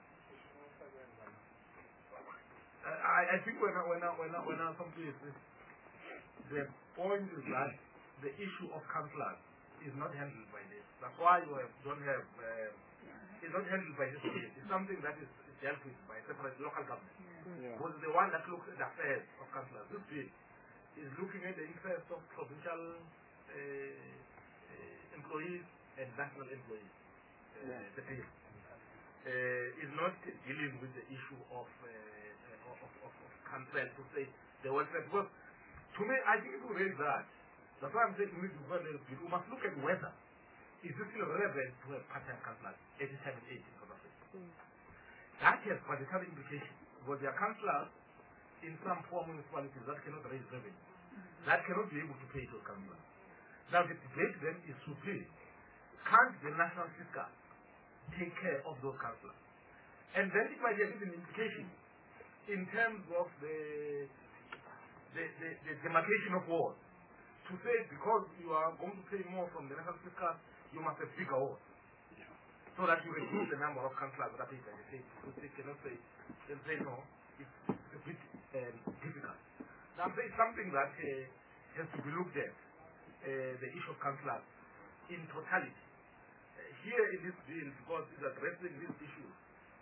Uh, I, I think when I, when I, when I, when I come to this, the point is that the issue of councillors is not handled by this. That's why you have, don't have, uh, it's not handled by this state. It's something that is dealt with by separate local government. Yeah. Because the one that looks at the affairs of councillors, this bill is looking at the interests of provincial uh, uh, employees and national employees. Uh, Yeah. The bill uh, is not dealing with the issue of uh, uh, of, of, of council to say the welfare. Because to me, I think it will raise that. That's why I'm saying we need to go a little bit. We must look at whether is it still relevant to have part-time councillors eighty-seven age in South Africa. That has budgetary implications because there are councillors in some poor municipalities that cannot raise revenue, that cannot be able to pay those councillors. Now the debate then is to pay. Can't the national fiscal take care of those councillors? And then it might have an implication in terms of the the, the, the demarcation of wards. To say because you are going to pay more from the national fiscal, you must have bigger wards. So that you reduce the number of councillors that are paid by the state. Because they cannot say, they say no, it's a bit um, difficult. Now I'm saying something that uh, has to be looked at, uh, the issue of councillors in totality. Uh, here in this bill, because it's addressing these issues,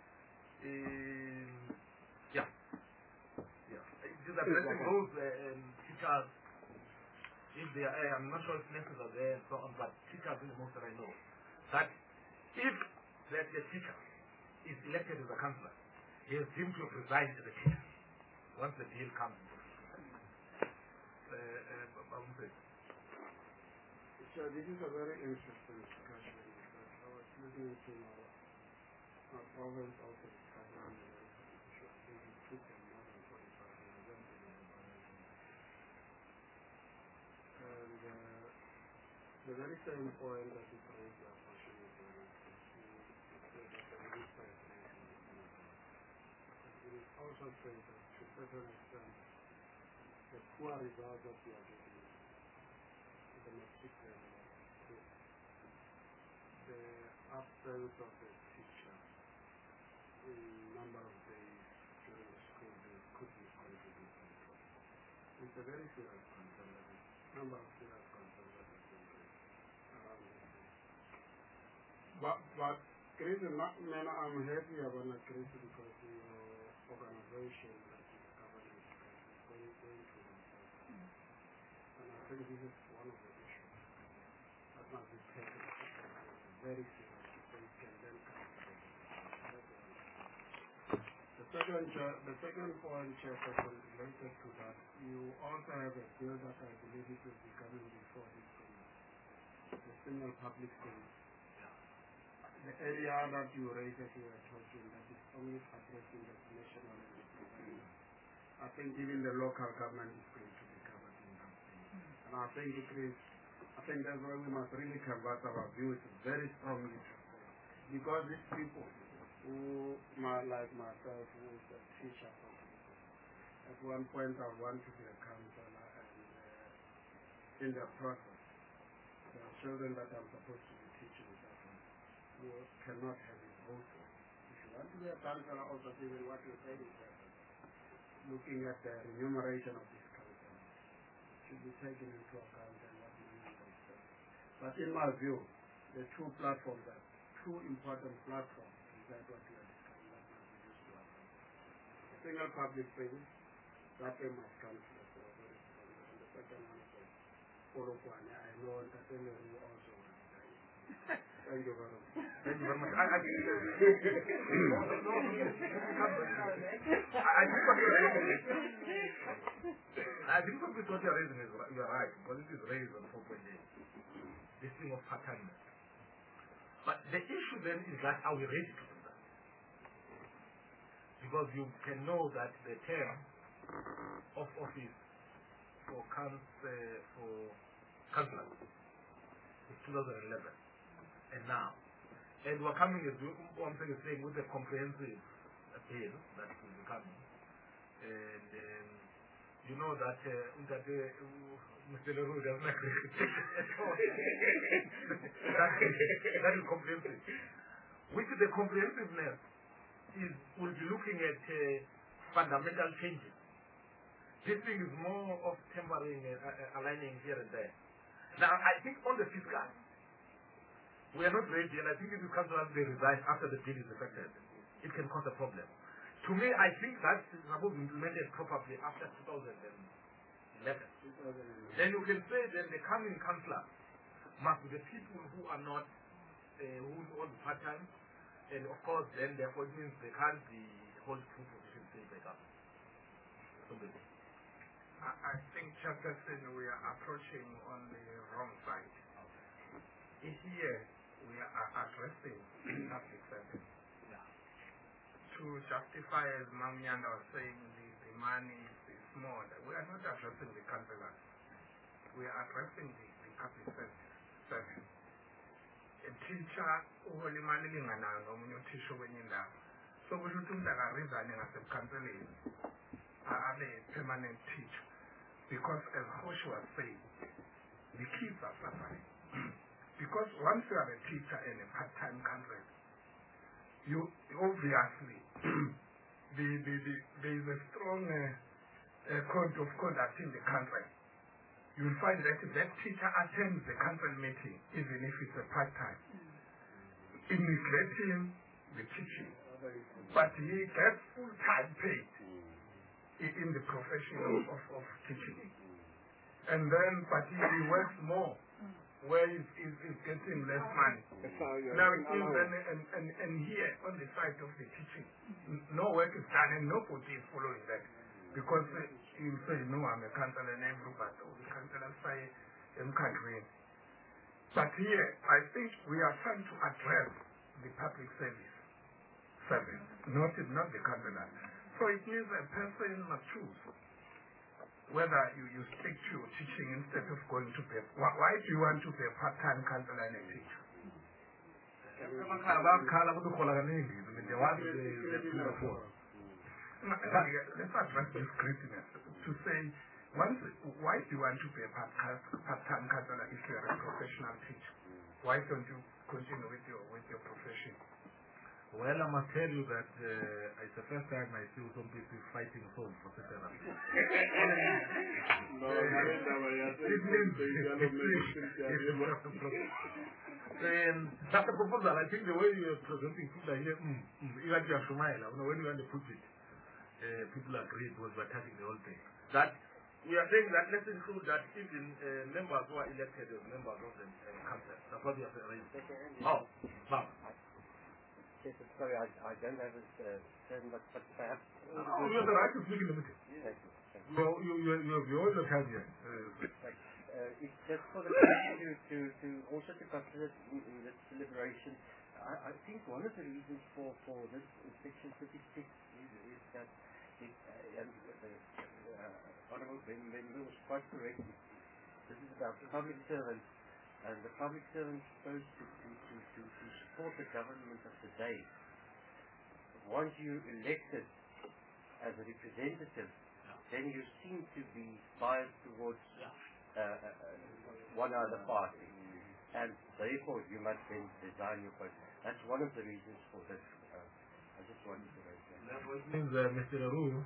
uh, yeah, yeah, it is addressing those uh, um, teachers. If they are, I'm not sure if nurses are there and so on, but teachers in the most that I know, that if that the teacher is elected as a councillor, he is deemed to have resigned as a teacher once the bill comes into effect. Uh, uh, So this is a very interesting discussion because I was listening to our, our province also discussing on the issue. I think it took them more than forty-five years. And uh, the very same point that you raised your question is very interesting. It said that the minister is raising the issue. But it is also said that to a certain extent, the poor results that we are getting at the matric level of school, the absence of the teacher in number of days during the school day could be contributing to it. It's a very serious concern. Number of serious concerns that have been raised around this issue. But, but Chris, man, I'm happy about it, Chris, because your organization that is governing is going, going to themselves. And I think this is one of the issues that must be taken very seriously so it can then come together. The second, the second point, Chairperson, related to that, you also have a bill that I believe it will be coming before this committee, the single public service. The area that you raised that you were talking, that is only addressing the national and the provincial. I think even the local government is going to be covered in that thing. And I think it is, I think that's why we must really convert our views very strongly to say. Because these people, who, my, like myself, who is a teacher, at one point I want to be a counselor, and uh, in the process, the children that I'm supposed to be teaching that one, who cannot have it also. If you want to be a counselor, also given what you say is that looking at the remuneration of this counselor, it should be taken into account and what the number is. But in my view, the two platforms are two important platforms. That's what we are discussing, that must be used to account. A single public service, that way must come to the fore, very strongly. And the second one is a follow one. I know that Emery also will be there. Thank you very much. Thank you very much. I, I, think, uh, no, no, I think what you're raising is, I think what you're raising is, you're right, because it is raised on four point eight, this thing of patterns. But the issue then is that are we ready to do that? because you can know that the term of office for cons, uh, for councillors is two thousand eleven, and now, and we're coming as I'm saying with a comprehensive appeal that will be coming, and um, you know that uh, that uh, Mister Leroux doesn't agree at all. that, is, that is comprehensive. Which the comprehensiveness is will be looking at uh, fundamental changes. This thing is more of tempering, uh, uh, aligning here and there. Now, I think on the fiscal, we are not ready, and I think if you come to us, they resign after the bill is effected, it can cause a problem. To me, I think that is supposed to be implemented probably after two thousand eleven. Then you can say that the coming councillor must be the people who are not, uh, who hold part-time, and of course, then therefore it means they can't be hold two positions say like that. I, I think, Chairperson, we are approaching on the wrong side. Here, we are addressing public service. To justify, as Mamianda was saying, the, the money is small, we are not addressing the councillors. We are addressing the, the public service. A teacher who only money lingana omunye uthisha kwenye indawo. So kusho ukuthi umuntu akaresign ngasebukanseleni abe permanent teacher. Because as Hoshi was saying, the kids are suffering. Because once you are a teacher in a part-time country, you obviously the, the, the, there is a strong uh, uh, code of conduct in the country. You will find that that teacher attends the council meeting, even if it's a part-time, in neglecting the teaching. But he gets full-time paid in, in the profession of, of, of teaching. And then, but he, he works more, where he's, he's, he's getting less money. Now it is, and, and, and, and here, on the side of the teaching, no work is done and nobody is following that. Because uh, you say, no, I'm a councillor and everybody, or the councillor say, I'm country. But here, I think we are trying to address the public service, service, not, not the councillor. So it means a person must choose whether you, you stick to your teaching instead of going to pay. Why, why do you want to be a part-time councillor and a teacher? Let's address this greatness to say, once, why do you want to be a part-time councillor if you are a professional teacher? Why don't you continue with your with your profession? Well, I must tell you that uh, it's the first time I see some people fighting for professional. No, it means and that's the proposal. I think the way you are presenting people here, mm, mm, you like your smile. When you want to put it, uh, people agree because we're touching the whole thing. That we are saying that let's include that even uh, members who are elected as members of the uh, council. That's what we are saying. Oh, Bob. Yes, sorry, I, I don't have a uh, term, but, but perhaps... Oh, you have the right to speak in the meeting. Thank you. Thank you. Well, you, you, you have your own time here. Uh, uh, it's just for the committee to, to, to also to consider in, in this deliberation. I, I think one of the reasons for, for this section thirty-six is, is that it, uh, and the uh, Honourable Member was quite correct. This is about public servants. And the public servant is supposed to, to, to, to, to support the government of the day. Once you're elected as a representative, then you seem to be biased towards uh, uh, one other party. And therefore, you must then resign your post. That's one of the reasons for this. Uh, I just wanted to raise that. That means uh, Mister Leroux,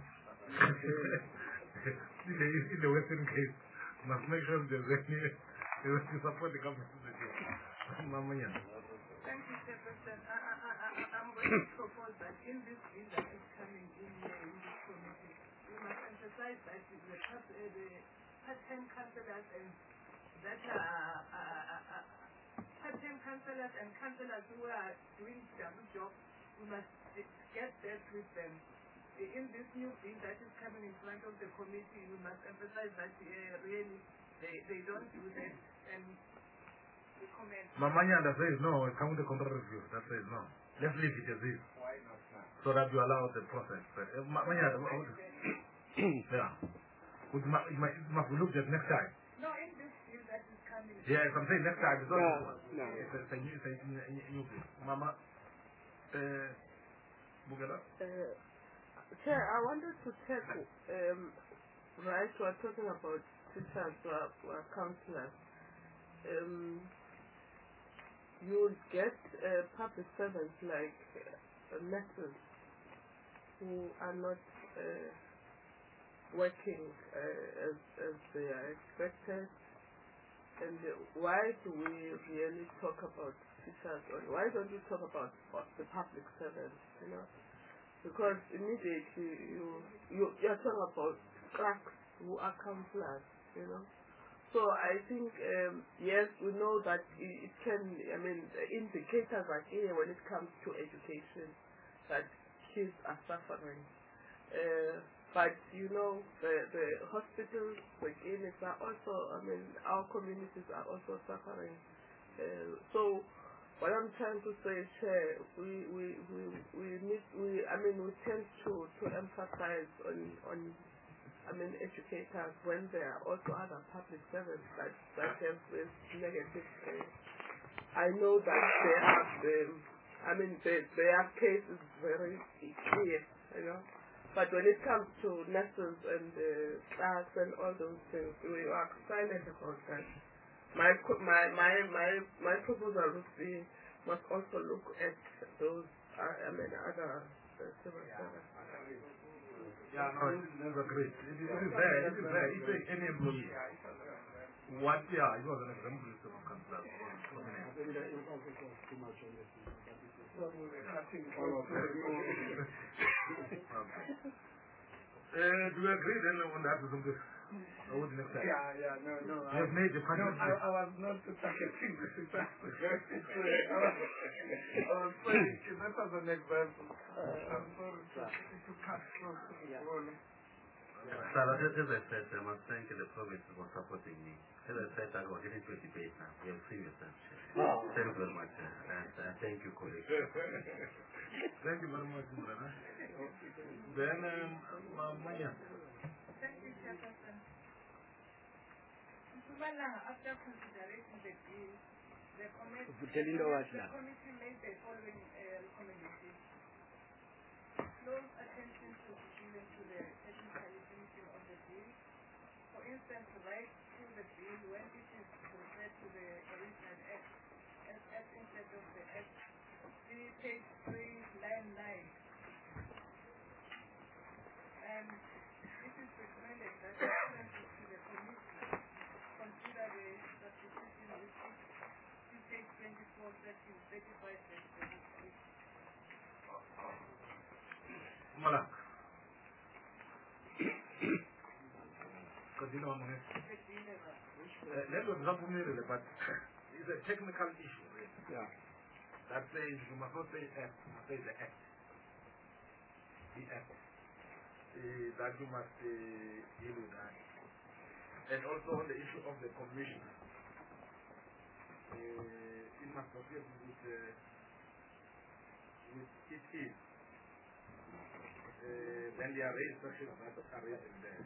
in, the, in the Western case, must make sure there's any... to support the government of the day. Mama Nyanda. Thank you, Chairperson. I, I, I, I'm going to propose that in this bill that is coming in here in this committee, we must emphasize that the, uh, the part-time councillors and that are uh, uh, uh, part-time councillors and councillors who are doing double jobs, we must get that with them. In this new bill that is coming in front of the committee, we must emphasize that uh, really they, they don't do that. And the comment. Mama Nyanda says no, come with the contract review. That says no. Let's leave it as is. Why not now? so that you allow the process. But, uh, ma- ma- yeah, what- what- yeah. Which mu- it might- it must be looked at next time. No, in this bill that is coming. Yes, I'm saying next time. It's not No, this one. no. It's a, it's a new, it's a new, a new bill. Mama, uh, Bugala? Uh, Chair, I wanted to check, um, right, we are talking about teachers who are, who are counselors. Um, you would get uh, public servants like uh, nurses who are not uh, working uh, as, as they are expected. And uh, why do we really talk about teachers? Or why don't we talk about the public servants, you know? Because immediately you, you, you're talking about clerks who are counselors, you know. So I think, um, yes, we know that it, it can, I mean, the indicators are here when it comes to education, that kids are suffering. Uh, but, you know, the, the hospitals, the clinics are also, I mean, our communities are also suffering. Uh, so, what I'm trying to say, Chair, we we we we need we I mean we tend to to emphasize on on I mean educators when there are also other public servants that that have this negative. Uh, I know that they have um, I mean they, their case is very clear, you know. But when it comes to nurses and uh, clerks and all those things, we are silent about that. My my my my my proposal would be must also look at those uh, I mean other uh, civil servants. Yeah, no, that's great. It is, it is there, it is there. It's a, any employee. What, yeah, it was an example of civil council. I think that is also too much on this. Well, we're cutting all of them. Uh, do you agree then on that? Or would next time? Yeah, yeah, no, no. You have made the No, final I, I was not targeting the sister. I was saying that was an example. I'm sorry to, to cut short. Sir, as as I said, I must thank the province for supporting me. As I said, I was getting to a debate now. We have seen yourself. Oh. Thank you very much, sir. And uh, thank you, colleagues. Thank you very much, brother. Then, um, Maya. Thank you, Chairperson. After considering the bill, the committee, the committee made the following uh, recommendation. Close attention to be given to the technicality of the bill. For instance, right through the bill when it is referred to the original act, as, as instead of the act, see page three, line nine. And it is recommended that the references to the committee consider the substitution with see page twenty-four, thirty, thirty-five, and thirty-six. Malak. Continue on it. Uh, that was not familiar, but it's a technical issue. Really. Yeah. That says you must not say act, you must say the act. The act. Uh, that you must uh, deal with that. And also on the issue of the commission. Uh, it must proceed with, uh, with it is. Uh, then there are instructions that are written there.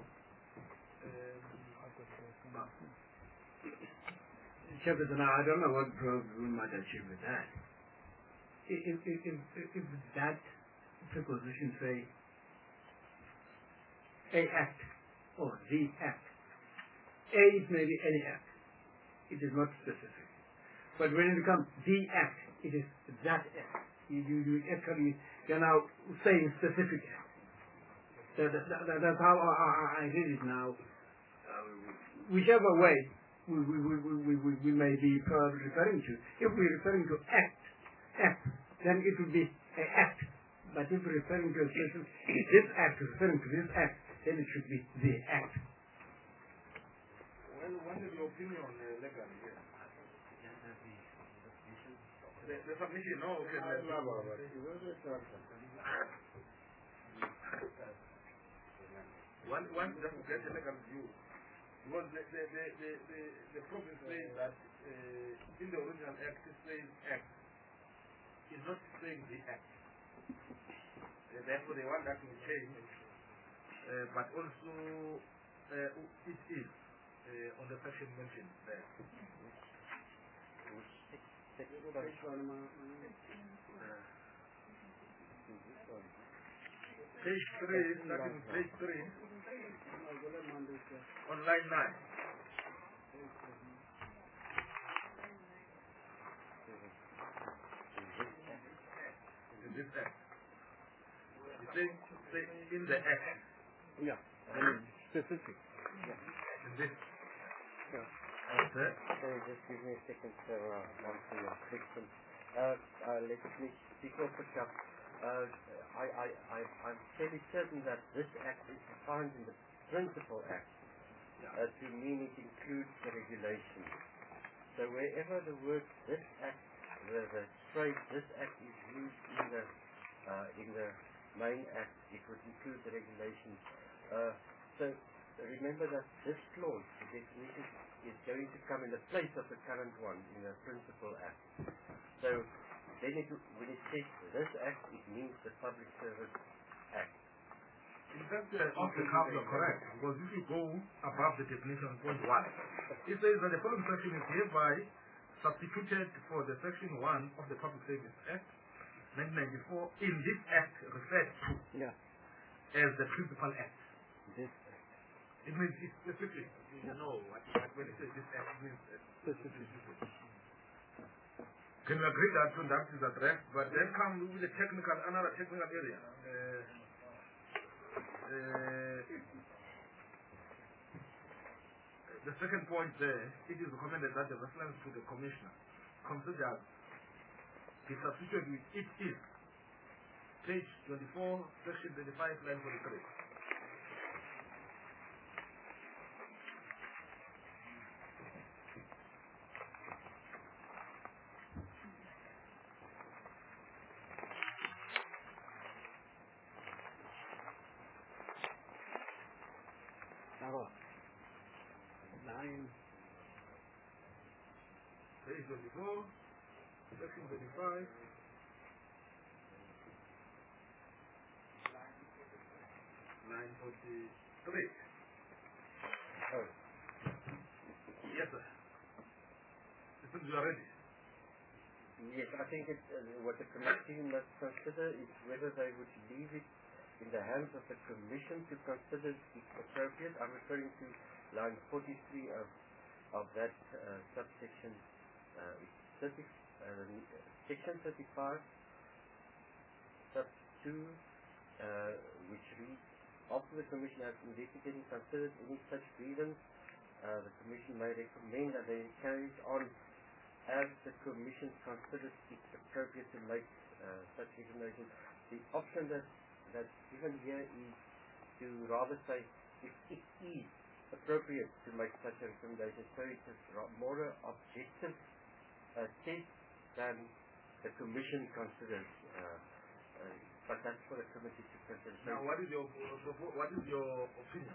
Um, Chairperson, I don't know what we might achieve with that. If, if, if, if that preposition say a act or the act, a is maybe any act. It is not specific. But when it becomes the act, it is that act. You, you, you actually, you're now saying specific act. So that, that, that's how I, I, I read it now. Uh, whichever way we, we, we, we, we, we may be referring to. If we're referring to act, act, then it would be an act. But if we're referring to a specific, this act, referring to this act, then it should be the act. Well, what is your opinion on uh, legal here? The, the submission, no, okay. No, no, no. One, one just get a legal view. Because the, the, the, the, the, the province says that uh, in the original act it says act. It's not saying the act. therefore they want that to change. Uh, but also, uh, it is uh, on the section mentioned there. Page three, starting with page three, on line nine. In this act. It says, say, in the act. Yeah, and specific. Yeah. In this. Yeah. Okay. Sorry, just give me a second to uh, answer your question. Uh, uh, let me speak off the cuff. Uh, I, I, I, I'm fairly certain that this act is defined in the Principal Act uh, to mean it includes the regulations. So wherever the word this act, the, the phrase this act is used in the uh, in the main act, it would include the regulations. Uh, so remember that this clause, the definition, is going to come in the place of the current one in the Principal Act. So then it, when it says this act, it means the Public Service Act. In fact, uh, off the cuff, you're correct, because if you go above the definition of point one, it says that the following section is hereby substituted for the section one of the Public Service Act, nineteen ninety-four, in this act referred to Yeah. as the Principal Act. This It means it's specific. You know what, what when it says this act, it means uh, specific. Can we agree that that is addressed, but then come with a technical, another technical area. Uh, uh, the second point there, it is recommended that the reference to the Commissioner considered be substituted with it is. Page twenty-four, section twenty-five, line forty-three. Now, nine. Page twenty-four, section twenty-five. Line forty-three. Oh. Yes, sir. Listen, you are ready. Yes, I think it, uh, what the committee must consider is whether they would leave it in the hands of the Commission to consider it appropriate. I'm referring to line forty-three of, of that uh, subsection uh, thirty, uh, section thirty-five, sub two, uh, which reads, after the Commission has investigated and considered any such grievance, uh, the Commission may recommend that they carry it on as the Commission considers it appropriate to make uh, such recommendation. The option that that's given here is to rather say if it is appropriate to make such a recommendation. So it's a more objective uh, test than the Commission considers. Uh, uh, but that's for the committee to consider. Now, what is your uh, what is your opinion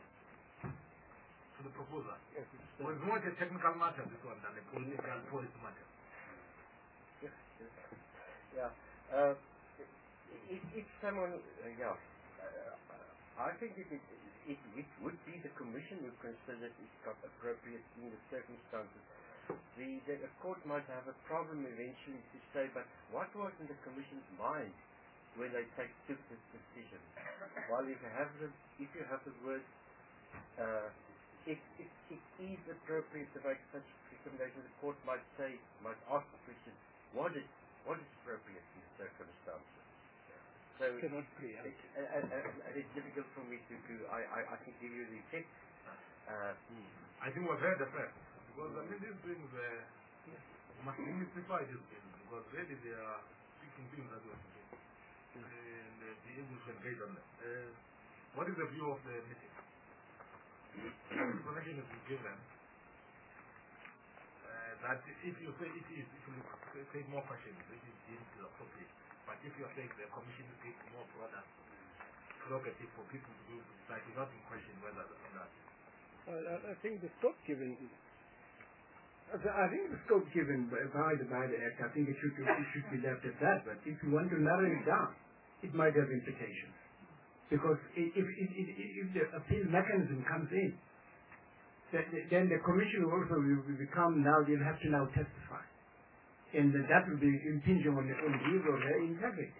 to the proposal? Yes, Well, it's more a technical matter, this one, than a political policy matter. Yeah. yeah. Uh, if, if someone, uh, yeah, uh, I think it, it, it, it would be the Commission who considers it appropriate in the circumstances. The, the, the court might have a problem eventually to say, but what was in the Commission's mind when they take, took this decision? While if you have the, if you have the word, uh, if, if it is appropriate to make such recommendation, the court might say, might ask the question, what is, what is appropriate in the circumstances? So cannot preempt. It's, uh, uh, uh, it's difficult for me to, to I, I, I can give you the text. Uh, I think we've heard the fact. Because I mean, these things uh, must demystify these things. Because really they are speaking things that we are speaking. And uh, be able to engage on them. Uh, what is the view of the meeting? Information has been given uh, that if you say it is, if you look, say more questions, it is deemed appropriate. But if you are saying the Commission is more broader prerogative for people to do decide, it's not in question whether or not. Well, I, I think the scope given, I think the scope given by, by the by the Act, I think it should be, it should be left at that. But if you want to narrow it down, it might have implications. Because if, if, if, if the appeal mechanism comes in, then the commission also will become now, they'll have to now testify. And that will be impinging on, on his or her integrity.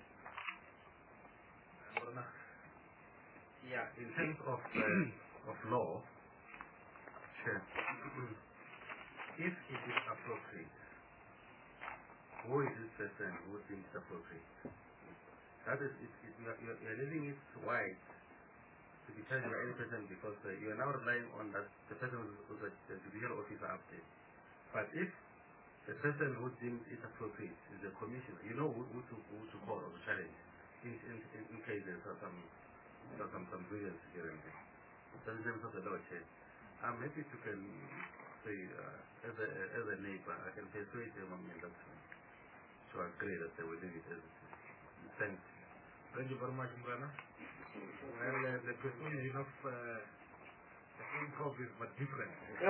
Yeah, in terms of, uh, of law, sure. If it is appropriate, who is this person who thinks appropriate? That is, it, it, you, are, you are leaving it wide to be charged by any person because uh, you are now relying on that the person who's a judicial officer up there. But if the person who deems it appropriate is the commissioner, you know who, who, to, who to call or to challenge in, in, in, in case there's some some some grievance here and there. So in terms of the law change, I'm happy to can say uh, as a as a neighbor, I can persuade them on that to agree that they will leave it as it is. Thanks. Thank you very much, Mbrana. Well, uh, the persuasion of uh, the improv is but different.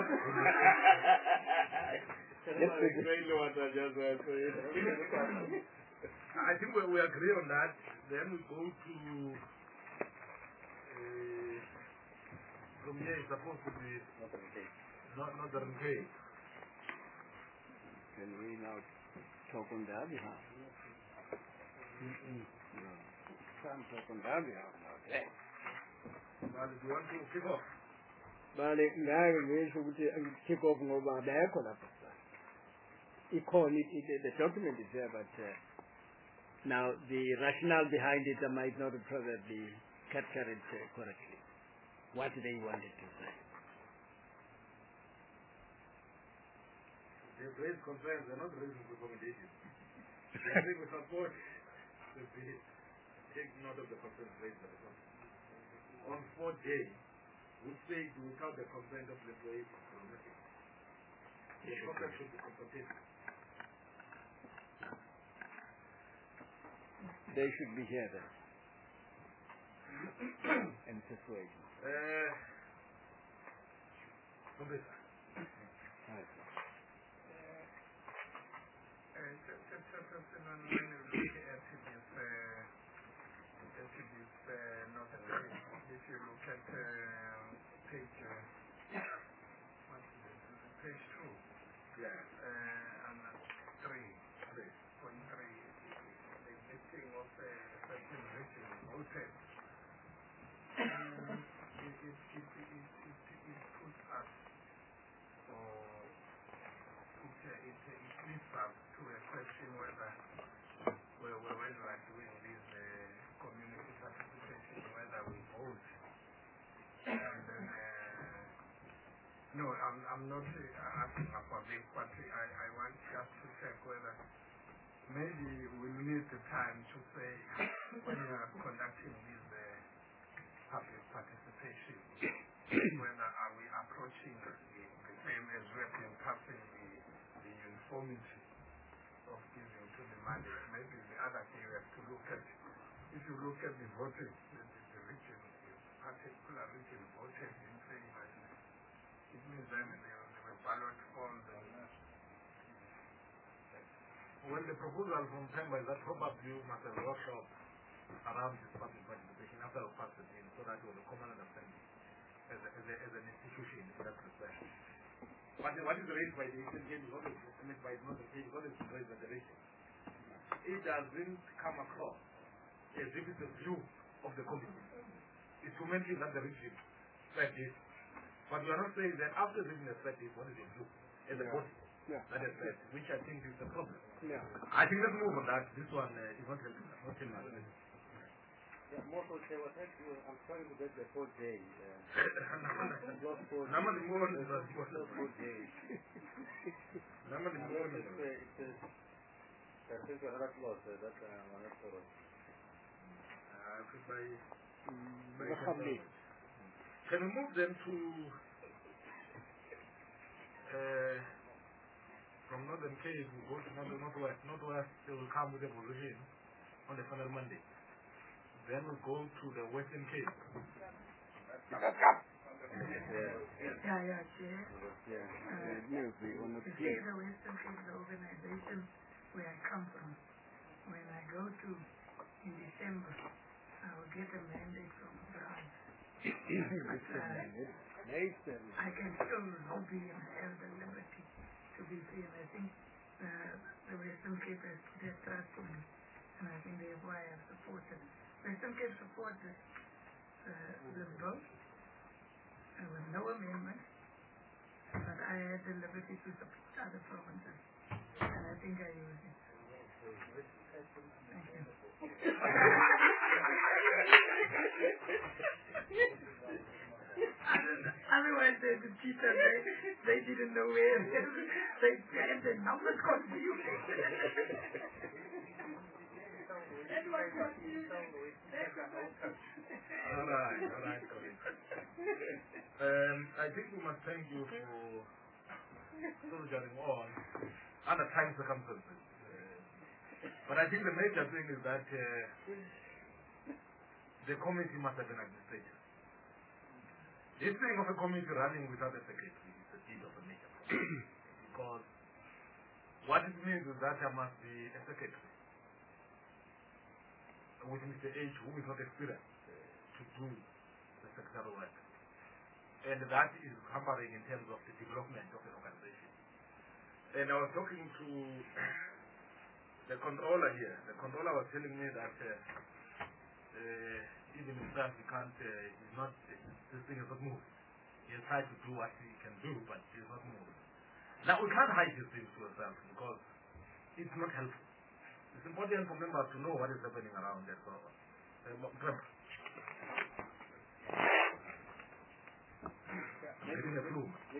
That's exactly what I just said. I think we, we agree on that. Then we go to uh, from here it's supposed to be not Northern Cape. Can we now talk on their behalf? Mm-hmm. No. Can't talk on their behalf now. Okay. Well, do you want to kick off? But ngabe ukuthi kick off ngoba abekho lapha. Ikhona the document is there, but uh, now the rationale behind it I might not have probably captured it uh, correctly. What they wanted to say. They raise concerns, they're not raising recommendations. They say we support the bill, take note of the concerns raised by the council. On four J, which says without the consent of the employee, the contract should be compensated. They should be here then. And persuasion. Uh, Professor. If you look at uh, page uh, what is it? Page two, yeah, uh, and three, three point three, the listing of uh, certain region voted. Um, it, it, it, it, it, it puts us, or put, uh, it, it leads us to a question whether well, when we are doing this uh, community participation, whether we vote. And then, uh, no, I'm, I'm not uh, asking about this, but I, I want just to check whether maybe we need the time to say when we are conducting this uh, public participation, whether are we approaching the, the same as we have been passing the, the uniformity of giving to the mandate. Maybe the other thing you have to look at, if you look at the voting, the, the region, the particular region voted in favor, it means then there were ballot forms. When the proposal from Pemba is that probably you must have a workshop around this public participation after we pass it in, so that it was a common understanding as, a, as, a, as an institution in that respect. What, what is raised by the Eastern Cape is always made by Northern Cape, is always raised by the region. It doesn't come across as if it's a view of the community. It's commenting that the region said this. But we are not saying that after the region has said this, what is your view as a body yeah. that has said, which I think is the problem. Yeah. I think let's move on that. This one uh, is not helping us. Not helping us. Yeah, more so say what else you, I'm trying to get the four J. Number the more is the four J. Number the more is the It is. I think another clause that I'm not sure of. by By Can we move them to uh, from Northern Cape, we go to Northern Northwest. Northwest, they will come with a position on the final Monday. Then we go to the Western Cape. Yeah, yeah, Chair. Yeah. Uh, Yes, we want to the see. the Western Cape, the organization where I come from, when I go to, in December, get a mandate from France. But uh, I can still lobby and have the liberty to be free. And I think uh, the Western Cape has put their trust in me. And I think therefore I have supported. Western Cape supported uh, this bill. There was no amendment. But I had the liberty to support other provinces. And I think I used it. Thank you. Otherwise, they the teacher, they, they didn't know where they had the numbers confused. That was confused. All right, all right, colleagues. Um, I think we must thank you for soldiering on under time circumstances. Uh, but I think the major thing is that uh, the committee must have an administrator. This thing of a committee running without a secretary is a bit of a major problem. Because what it means is that there must be a secretary with Mister H, who is not experienced uh, to do the secretarial work. And that is hampering in terms of the development of an organization. And I was talking to the controller here. The controller was telling me that uh, uh, even in France, he can't, uh, he's not, uh, this thing is not moved. He has tried to do what he can do, but he's not moved. Now, we can't hide these things to ourselves because it's not helpful. It's important for members to know what is happening around that. So, uh, getting a flu.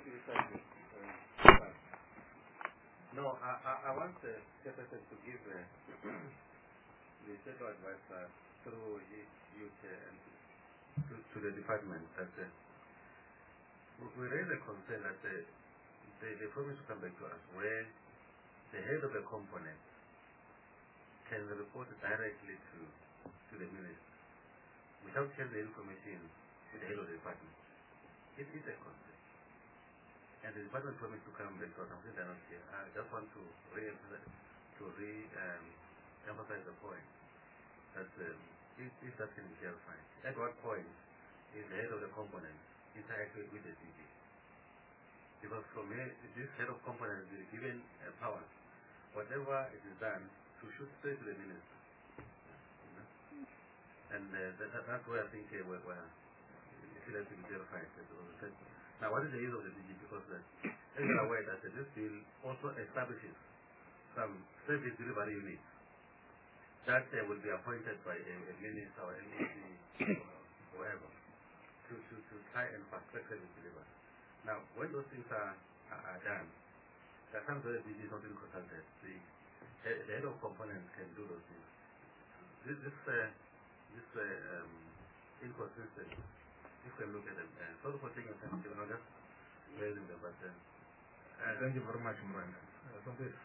No, I, I, I want the secretary to give uh, the federal advisor through U K and to, to the department that uh, we raise a concern that uh, they, they promise to come back to us where the head of the component can report directly to, to the minister without sharing the information to the head of the department. It is a concern. And the department promised to come back to us. I'm saying they're not here. I just want to re-emphasize to re, um, emphasize the point that um, if, if that can be clarified, at what point is the head of the component interacting with the D G? Because from here, this head of component is given uh, power. Whatever it is done, to shoot straight to the minister. You know? And uh, that, that, that's where I think uh, we're, we're it has to be clarified. Now, what is the use of the D G? Because uh, as you're aware that uh, this bill also establishes some service delivery units that uh, will be appointed by a, a minister or an M E C or whatever to, to, to try and perfect service delivery. Now, when those things are, are, are done, there are times where the D G is not being consulted. The, the head of components can do those things. This, this, uh, this uh, um, inconsistency, if we look at them, uh, sorry for taking time, you know, just raising them, but uh, uh, thank you very much, Miranda. Uh, so this.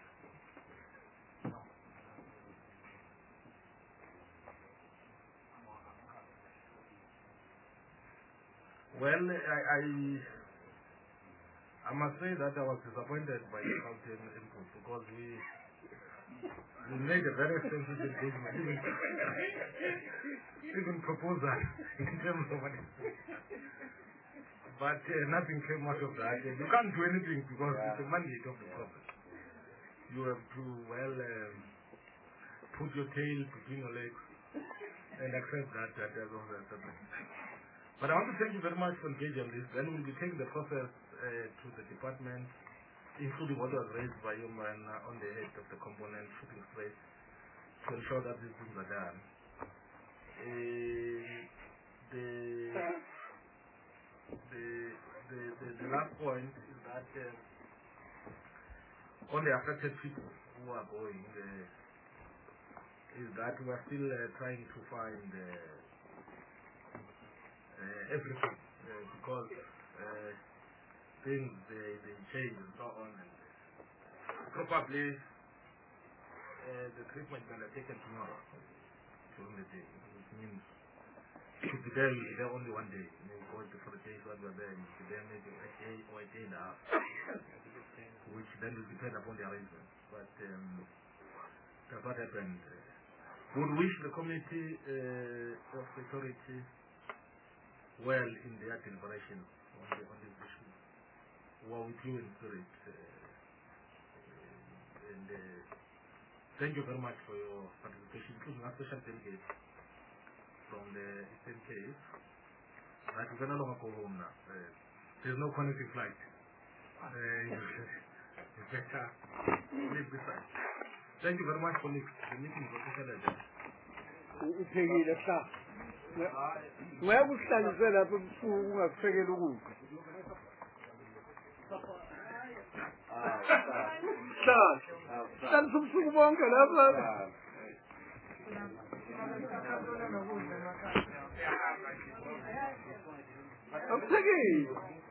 Well, I, I I must say that I was disappointed by the Gauteng input because we we made a very extensive engagement, even, even proposal in terms of what it is. But uh, nothing came out of that. You can't do anything because yeah. it's the mandate of the problem. You have to, well, um, put your tail between your legs and accept that that there's also a problem. But I want to thank you very much for engaging on this. Then we'll be taking the process uh, to the department, including what was raised by you man uh, on the head of the component shooting straight to ensure that these things are done. Uh, the, the, the, the, the last point is that uh, on the affected people who are going, uh, is that we are still uh, trying to find uh, Uh, everything uh, because uh, things they, they change and so on, and uh, probably uh, the treatment will be taken tomorrow during the day, which means if the day will be there only one day, maybe go to for the days when we're there, you'll be there maybe a day or a day and a half, which then will depend upon the arrangement. But um, that's what happened uh, would wish the committee uh, of authority well in their deliberation on, the, on this issue. Well, with you in spirit. Uh, and uh, thank you very much for your participation, including our special delegates from the Eastern Cape. That is no longer go home now. Uh, there's no connecting flight. Uh, you better leave this side. Thank you very much for listening. The meeting is officially adjourned. uphekile hla ngeke ukuhlalise lapho ebusuku ungakuphekela ukudla hlala hlalisa ubusuku bonke lapha akuphekile